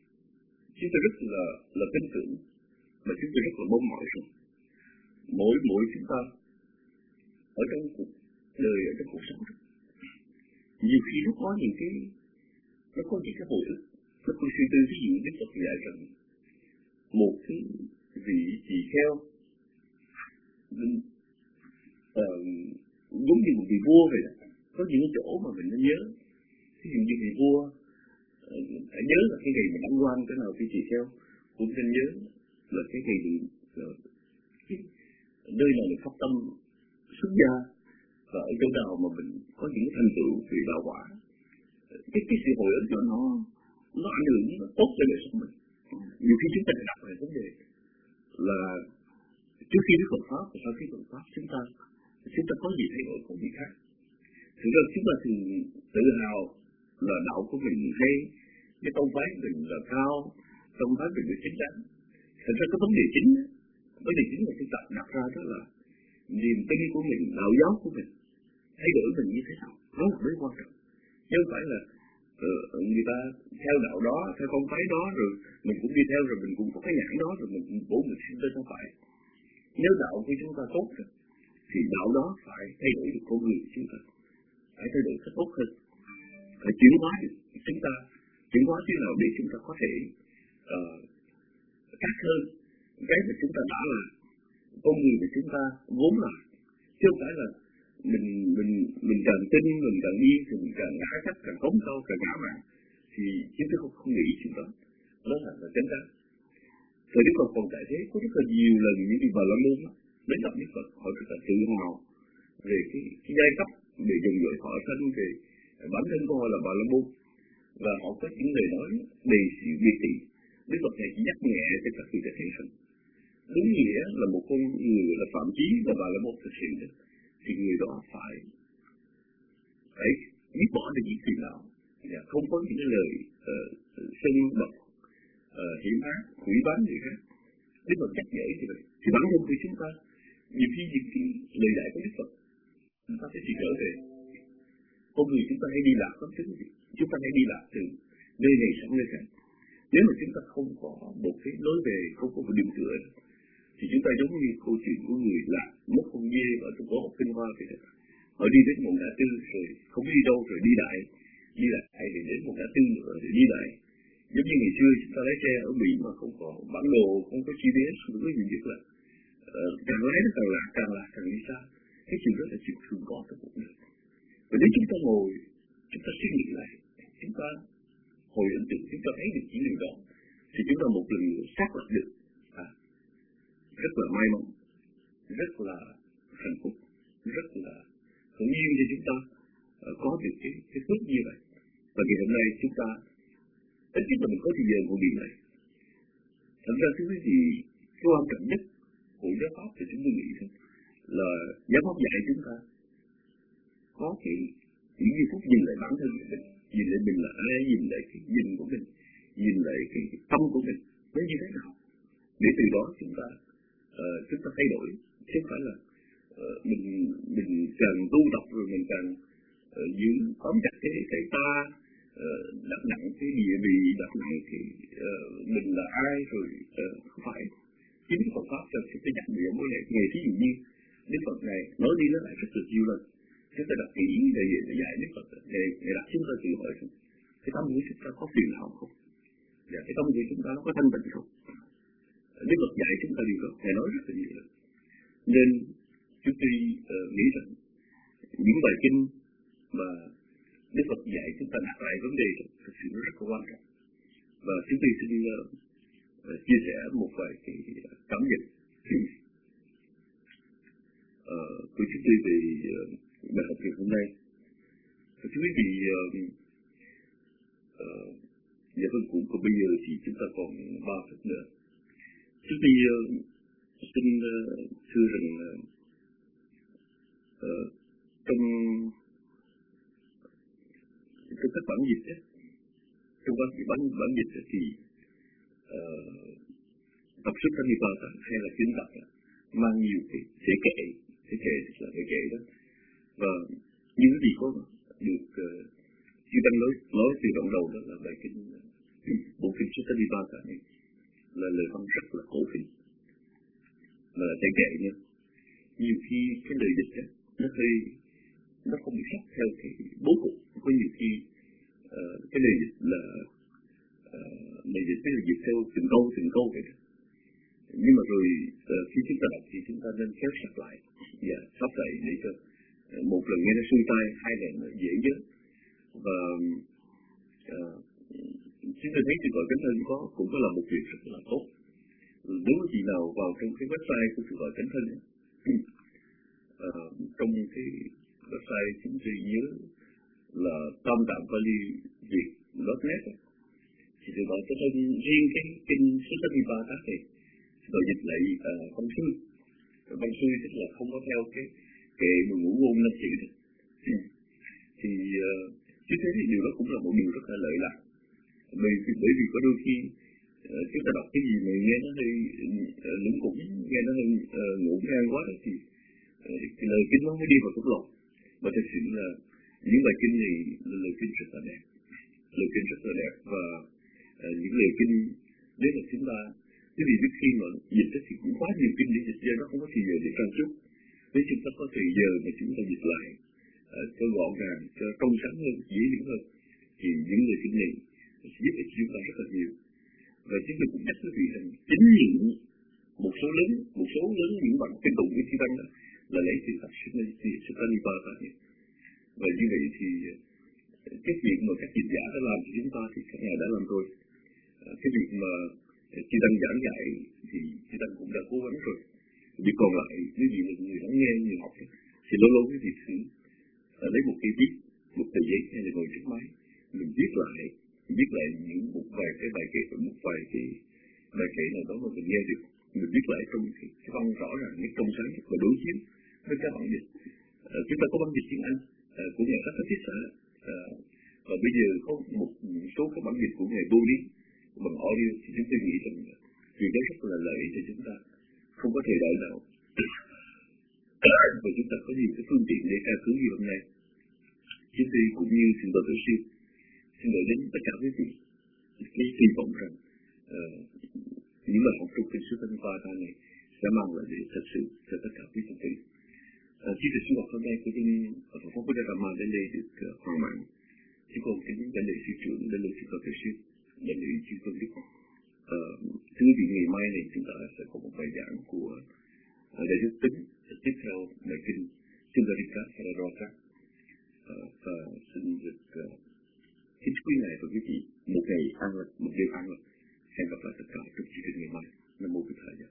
ta rất là tin tưởng, và chúng ta rất là mong mỏi rằng mỗi chúng ta ở trong cuộc đời, ở trong cuộc sống đó, nhiều khi nó có những cái hồi ức. Tôi suy tư ví dụ Đức Phật dạy rằng một cái vị tỳ kheo giống như một vị vua vậy đó, có những cái chỗ mà mình nên nhớ. Ví dụ như vị vua phải nhớ là cái ngày mình đăng quang cái nào vị tỳ kheo cũng nên nhớ là cái ngày nơi nào mình phát tâm xuất gia, và ở chỗ nào mà mình có những thành tựu về đạo quả. Cái sự hồi ức đó nó ảnh hưởng nó tốt cho đời sống mình. Nhiều khi chúng ta đặt về vấn đề là trước khi biết Phật Pháp và sau khi Phật Pháp chúng ta có gì thay đổi, có gì khác. Thực ra chúng ta thường tự hào là đạo của mình hay, cái tông phái mình là cao, tông phái mình được chính đáng. Thật ra cái vấn đề chính là chúng ta đặt ra đó là niềm tin của mình, đạo giáo của mình thay đổi mình như thế nào, đó là mới quan trọng. Chứ không phải là người ta theo đạo đó, theo tông phái đó, rồi mình cũng đi theo, rồi mình cũng có cái nhãn đó, rồi mình bổ mình sinh tới. Không phải. Nếu đạo của chúng ta tốt rồi, thì đạo đó phải thay đổi được con người của chúng ta, phải thay đổi rất tốt hơn, phải chuyển hóa được chúng ta, chuyển hóa thế nào để chúng ta có thể khác hơn cái mà chúng ta đã là con người mà chúng ta vốn là, chứ không phải là mình càng tin, mình càng đi thì mình càng ngã chắc, càng cống sâu, càng ngã mạn, thì chúng ta không nghĩ chuyện đó, đó là chánh đáng. Thời Đức Phật còn tại thế có rất là nhiều lần những vị Bà La Môn đến gặp Đức Phật, họ rất là tự hào về cái giai cấp, về dòng dõi họ sanh, về bản thân của họ là Bà La Môn, và họ có những lời nói đầy sự biệt thị. Đức Phật này chỉ nhắc nhẹ cho các vị thấy rằng đúng nghĩa là một con người là phạm chí và Bà La Môn thực hiện được, thì người đó phải biết bỏ được những phiền não, không có những lời sân bậc, hiểm ác, hủy bán gì khác. Đức Phật nhắc nhở như vậy. Thì bản thân của chúng ta, nhiều khi những cái lời dạy của Đức Phật, chúng ta sẽ chỉ trở về. Con người chúng ta hay đi lạc lắm, chúng ta hay đi lạc từ nơi này sang nơi khác. Nếu mà chúng ta không có một cái lối về, không có một điểm tựa, thì chúng ta giống như câu chuyện của người lạc mất con dê ở trong cổ hộp Kinh Hoa vậy đó. Họ đi đến một ngã tư rồi không biết đi đâu rồi đi lại thì đến một ngã tư nữa rồi đi lại. Giống như ngày xưa chúng ta lái xe ở Mỹ mà không có bản đồ, không có GPS, không có gì việc là càng lái nó càng lạc càng đi xa. Cái chuyện đó là chuyện thường có trong cuộc đời. Và nếu chúng ta ngồi, chúng ta suy nghĩ lại, chúng ta hồi ấn tượng, chúng ta thấy được những điều đó, thì chúng ta một lần nữa xác lập được rất là may mắn, rất là hạnh phúc, rất là hữu duyên cho chúng ta có được cái phước như vậy. Và ngày hôm nay chúng ta ít nhất là mình có thời giờ ngồi điện này. Thật ra thưa quý vị, cái quan trọng nhất của giáo pháp thì chúng tôi nghĩ là giáo pháp dạy chúng ta có cái những giây phút nhìn lại bản thân của mình, nhìn lại mình là ai, nhìn lại cái nhìn của mình, nhìn lại cái tâm của mình nó như thế nào, để từ đó chúng ta thay đổi, chứ không phải là mình càng tu tập rồi mình càng giữ tóm chặt cái ta, đặt nặng cái địa vị, đặt nặng cái mình là ai rồi, không phải. Chính Phật pháp cho chúng ta nhắc nhở mỗi ngày, thí dụ như Đức Phật này nói đi nói lại rất là nhiều lần, chúng ta đặt kỹ để dạy Đức Phật để đặt chúng ta tự hỏi cái tâm của chúng ta có phiền não không, và cái tâm của chúng ta nó có thanh tịnh không. Đức Phật dạy chúng ta điều đó, Ngài nói rất là nhiều lần. Nên chúng tôi nghĩ rằng những bài kinh mà Đức Phật dạy chúng ta đặt lại vấn đề thực sự nó rất là quan trọng. Và chúng tôi xin chia sẻ một vài cái cảm nhận của chúng tôi về bài học ngày hôm nay. Thưa quý vị, dạ vâng, cũng bây giờ thì chúng ta còn 3 phút nữa. Chúng tôi xin thưa rằng trong các bản dịch ấy, trong bản dịch ấy, thì tập sức thanh nipa hay là kinh tập mang nhiều cái thể kệ là thể kệ đó. Và những gì có được chư Tăng nói từ đoạn đầu đó là bài kinh bộ kinh sức thanh nipa này là lời văn rất là cổ kính, là thể kệ nhé. Nhiều khi cái lời dịch ấy, nó không bị sắp theo cái bố cục. Có nhiều khi cái lời dịch là lời dịch theo từng câu vậy đó. Nhưng mà rồi khi chúng ta đọc thì chúng ta nên kéo sắp lại và sắp lại để cho một lần nghe nó xuôi tai, hai lần nó dễ nhớ. Và chúng ta thấy từ gọi Chánh Thân cũng có là một việc rất là tốt. Nếu chị nào vào trong cái website của gọi Chánh Thân, trong cái website chúng tôi nhớ là Tam Tạng Pali Việt.net, thì tôi gọi Chánh Thân riêng cái kinh Sutta Nibbāna này rồi dịch lại văn xuôi. Văn xuôi tức là không có theo cái kệ mà ngũ ngôn năm chữ được. Thì chứ thế thì điều đó cũng là một điều rất là lợi lạc. Bởi vì có đôi khi chúng ta đọc cái gì mà nghe nó hơi lũng củng, nghe nó hơi ngổn ngang quá đó, thì cái lời kinh nó mới đi vào trong lòng. Và thực sự là những bài kinh này là lời kinh rất là đẹp, và những lời kinh nếu mà chúng ta, bởi vì trước khi mà dịch thì cũng quá nhiều kinh để dịch ra, nó không có thời giờ để trang trúc. Nếu chúng ta có thời giờ mà chúng ta dịch lại cho gọn gàng, cho trong sáng hơn, dễ hiểu hơn, thì những lời kinh này sẽ giúp ích chúng ta rất là nhiều. Và chúng tôi cũng nhắc quý vị rằng chính những một số lớn những bản kinh tụng của Chư Tăng là lấy từ Phật Sutta ra nhé. Và như vậy thì cái việc mà các dịch giả đã làm cho chúng ta thì các ngài đã làm rồi. Cái việc mà Chư Tăng giảng dạy thì Chư Tăng cũng đã cố gắng rồi. Việc còn lại nếu như là người lắng nghe, người học thì lâu lâu quý vị thử lấy một cái viết, một tờ giấy hay là ngồi trước máy, mình viết lại những một vài cái bài kệ, một vài cái bài kệ nào đó mà mình nghe được, mình viết lại trong cái văn rõ ràng, cái trong sáng và đối chiếu với các bản dịch. Chúng ta có bản dịch tiếng Anh của nhà Sát Thích Xã, và bây giờ có một số các bản dịch của ngày vô lý bằng audio, thì chúng tôi nghĩ rằng việc đó rất là lợi cho chúng ta. Không có thời đại nào và chúng ta có nhiều cái phương tiện để tra cứu như hôm nay. Chúng tôi cũng như Thượng tọa Tổ sư xin gửi đến tất cả quý vị cái hy vọng rằng những bài học trong kinh Sutta Nipata này sẽ mang lại để thật sự cho tất cả quý Phật tử. Chi tiết sinh hoạt hôm nay của chúng Phật pháp Buddha Dhamma đến đây được hoàn mãn. Chúng con kính đại lễ sư trưởng, đại lễ Thượng tọa Tổ sư, đại lễ chư Tôn Đức. Thưa quý vị, ngày mai này chúng ta sẽ có một bài giảng của Đại Đức Tính tiếp theo bài kinh Sundarica Sararota, và xin được kính chúc quý ngài và quý vị một ngày an lành, một đêm an lành. Hẹn gặp lại tất cả trong chương trình ngày mai. Nam mô Bụt Thầy.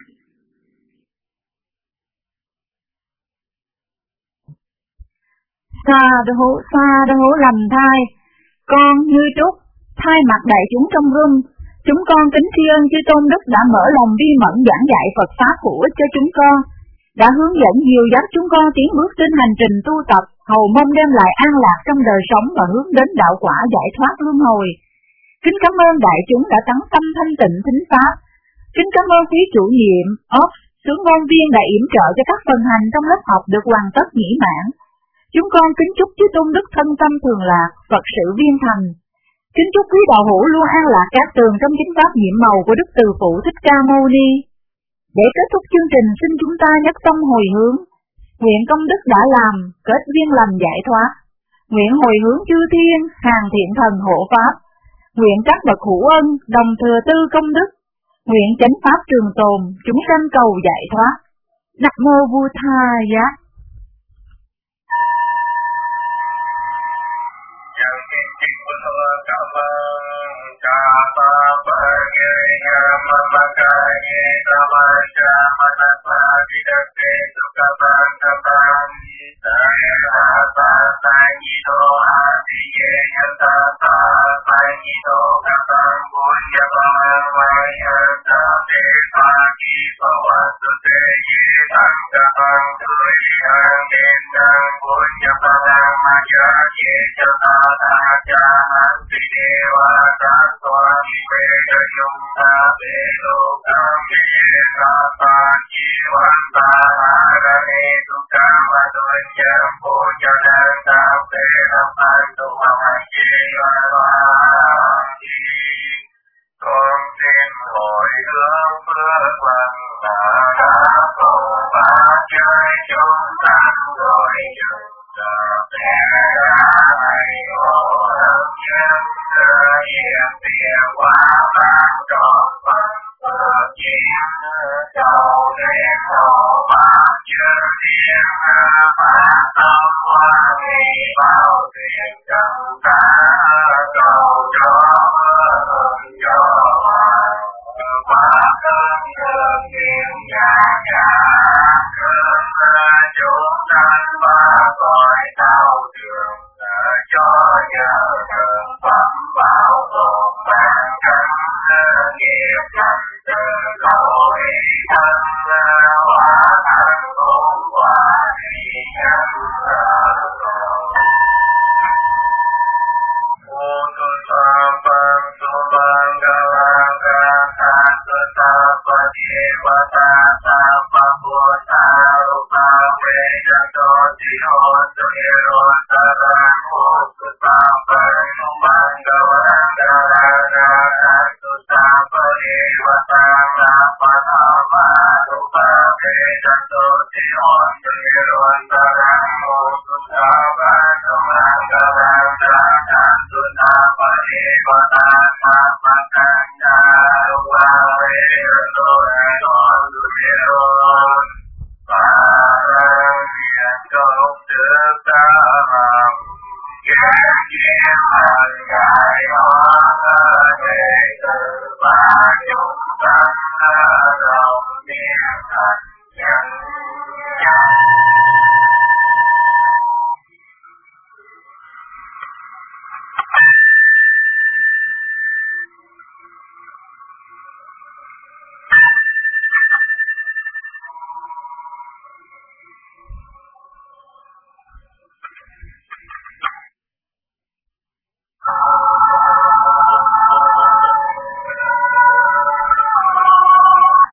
Sa đô lành thai, con Như Trúc thay mặt đại chúng trong room, chúng con kính tri ân chư Tôn Đức đã mở lòng bi mẫn giảng dạy Phật pháp hữu ích cho chúng con, đã hướng dẫn dìu dắt chúng con tiến bước trên hành trình tu tập, hầu mong đem lại an lạc trong đời sống và hướng đến đạo quả giải thoát luân hồi. Kính cảm ơn đại chúng đã tắng tâm thanh tịnh thính pháp. Kính cảm ơn quý chủ nhiệm, xướng ngôn viên đã yểm trợ cho các phần hành trong lớp học được hoàn tất mỹ mãn. Chúng con kính chúc chư Tôn Đức thân tâm thường lạc, Phật sự viên thành. Kính chúc quý đạo hữu luôn an lạc các tường trong chính pháp nhiệm màu của Đức Từ Phụ Thích Ca Mâu Ni. Để kết thúc chương trình, xin chúng ta nhất tâm hồi hướng, nguyện công đức đã làm, kết duyên lành giải thoát. Nguyện hồi hướng chư thiên, hàng thiện thần hộ pháp. Nguyện các bậc hữu ân, đồng thừa tư công đức. Nguyện chánh pháp trường tồn, chúng sanh cầu giải thoát. Nam mô Bụt Thầy. Cảm ơn cha ba ba ghê nha ma ba ca ye ta ba cha ma na ba di đa kê tu ca ba ca ba ni ta ha ta ta ni do a di ye ya ta ta ta ni do ca ta bu ya ba ma ya ta te pa ki pa wa tu te ye tăng ca tăng tu ya nên tăng bu ya ba ma ya ye cha ta ta cha Dewa Tatwani Veda Yunta Velo Kame Tata Jivanta Harane Tukama Dunyam Pojadanta Veda Pantu Mamaye Vahani. Con xin hồi hướng phước lành đã cầu ba chơi chúng sanh rồi chúng ta sẽ ai hộ hợp nhân hiện tiền quả ban trọn phần phước chiến đầu đến đầu bạc chư thiên phá tâm hoa nghi bao tiền chúng ta cầu cho cho quả cơn đường thiên nhà nhà chúng sanh ba cõi đau đường cho nhờ đường phẩm bảo tồn ban căn nghiệp thành từ khẩu ý thân hóa thành cũng quả đi nhân Hãy subscribe cho kênh Ghiền Mì Gõ để không bỏ lỡ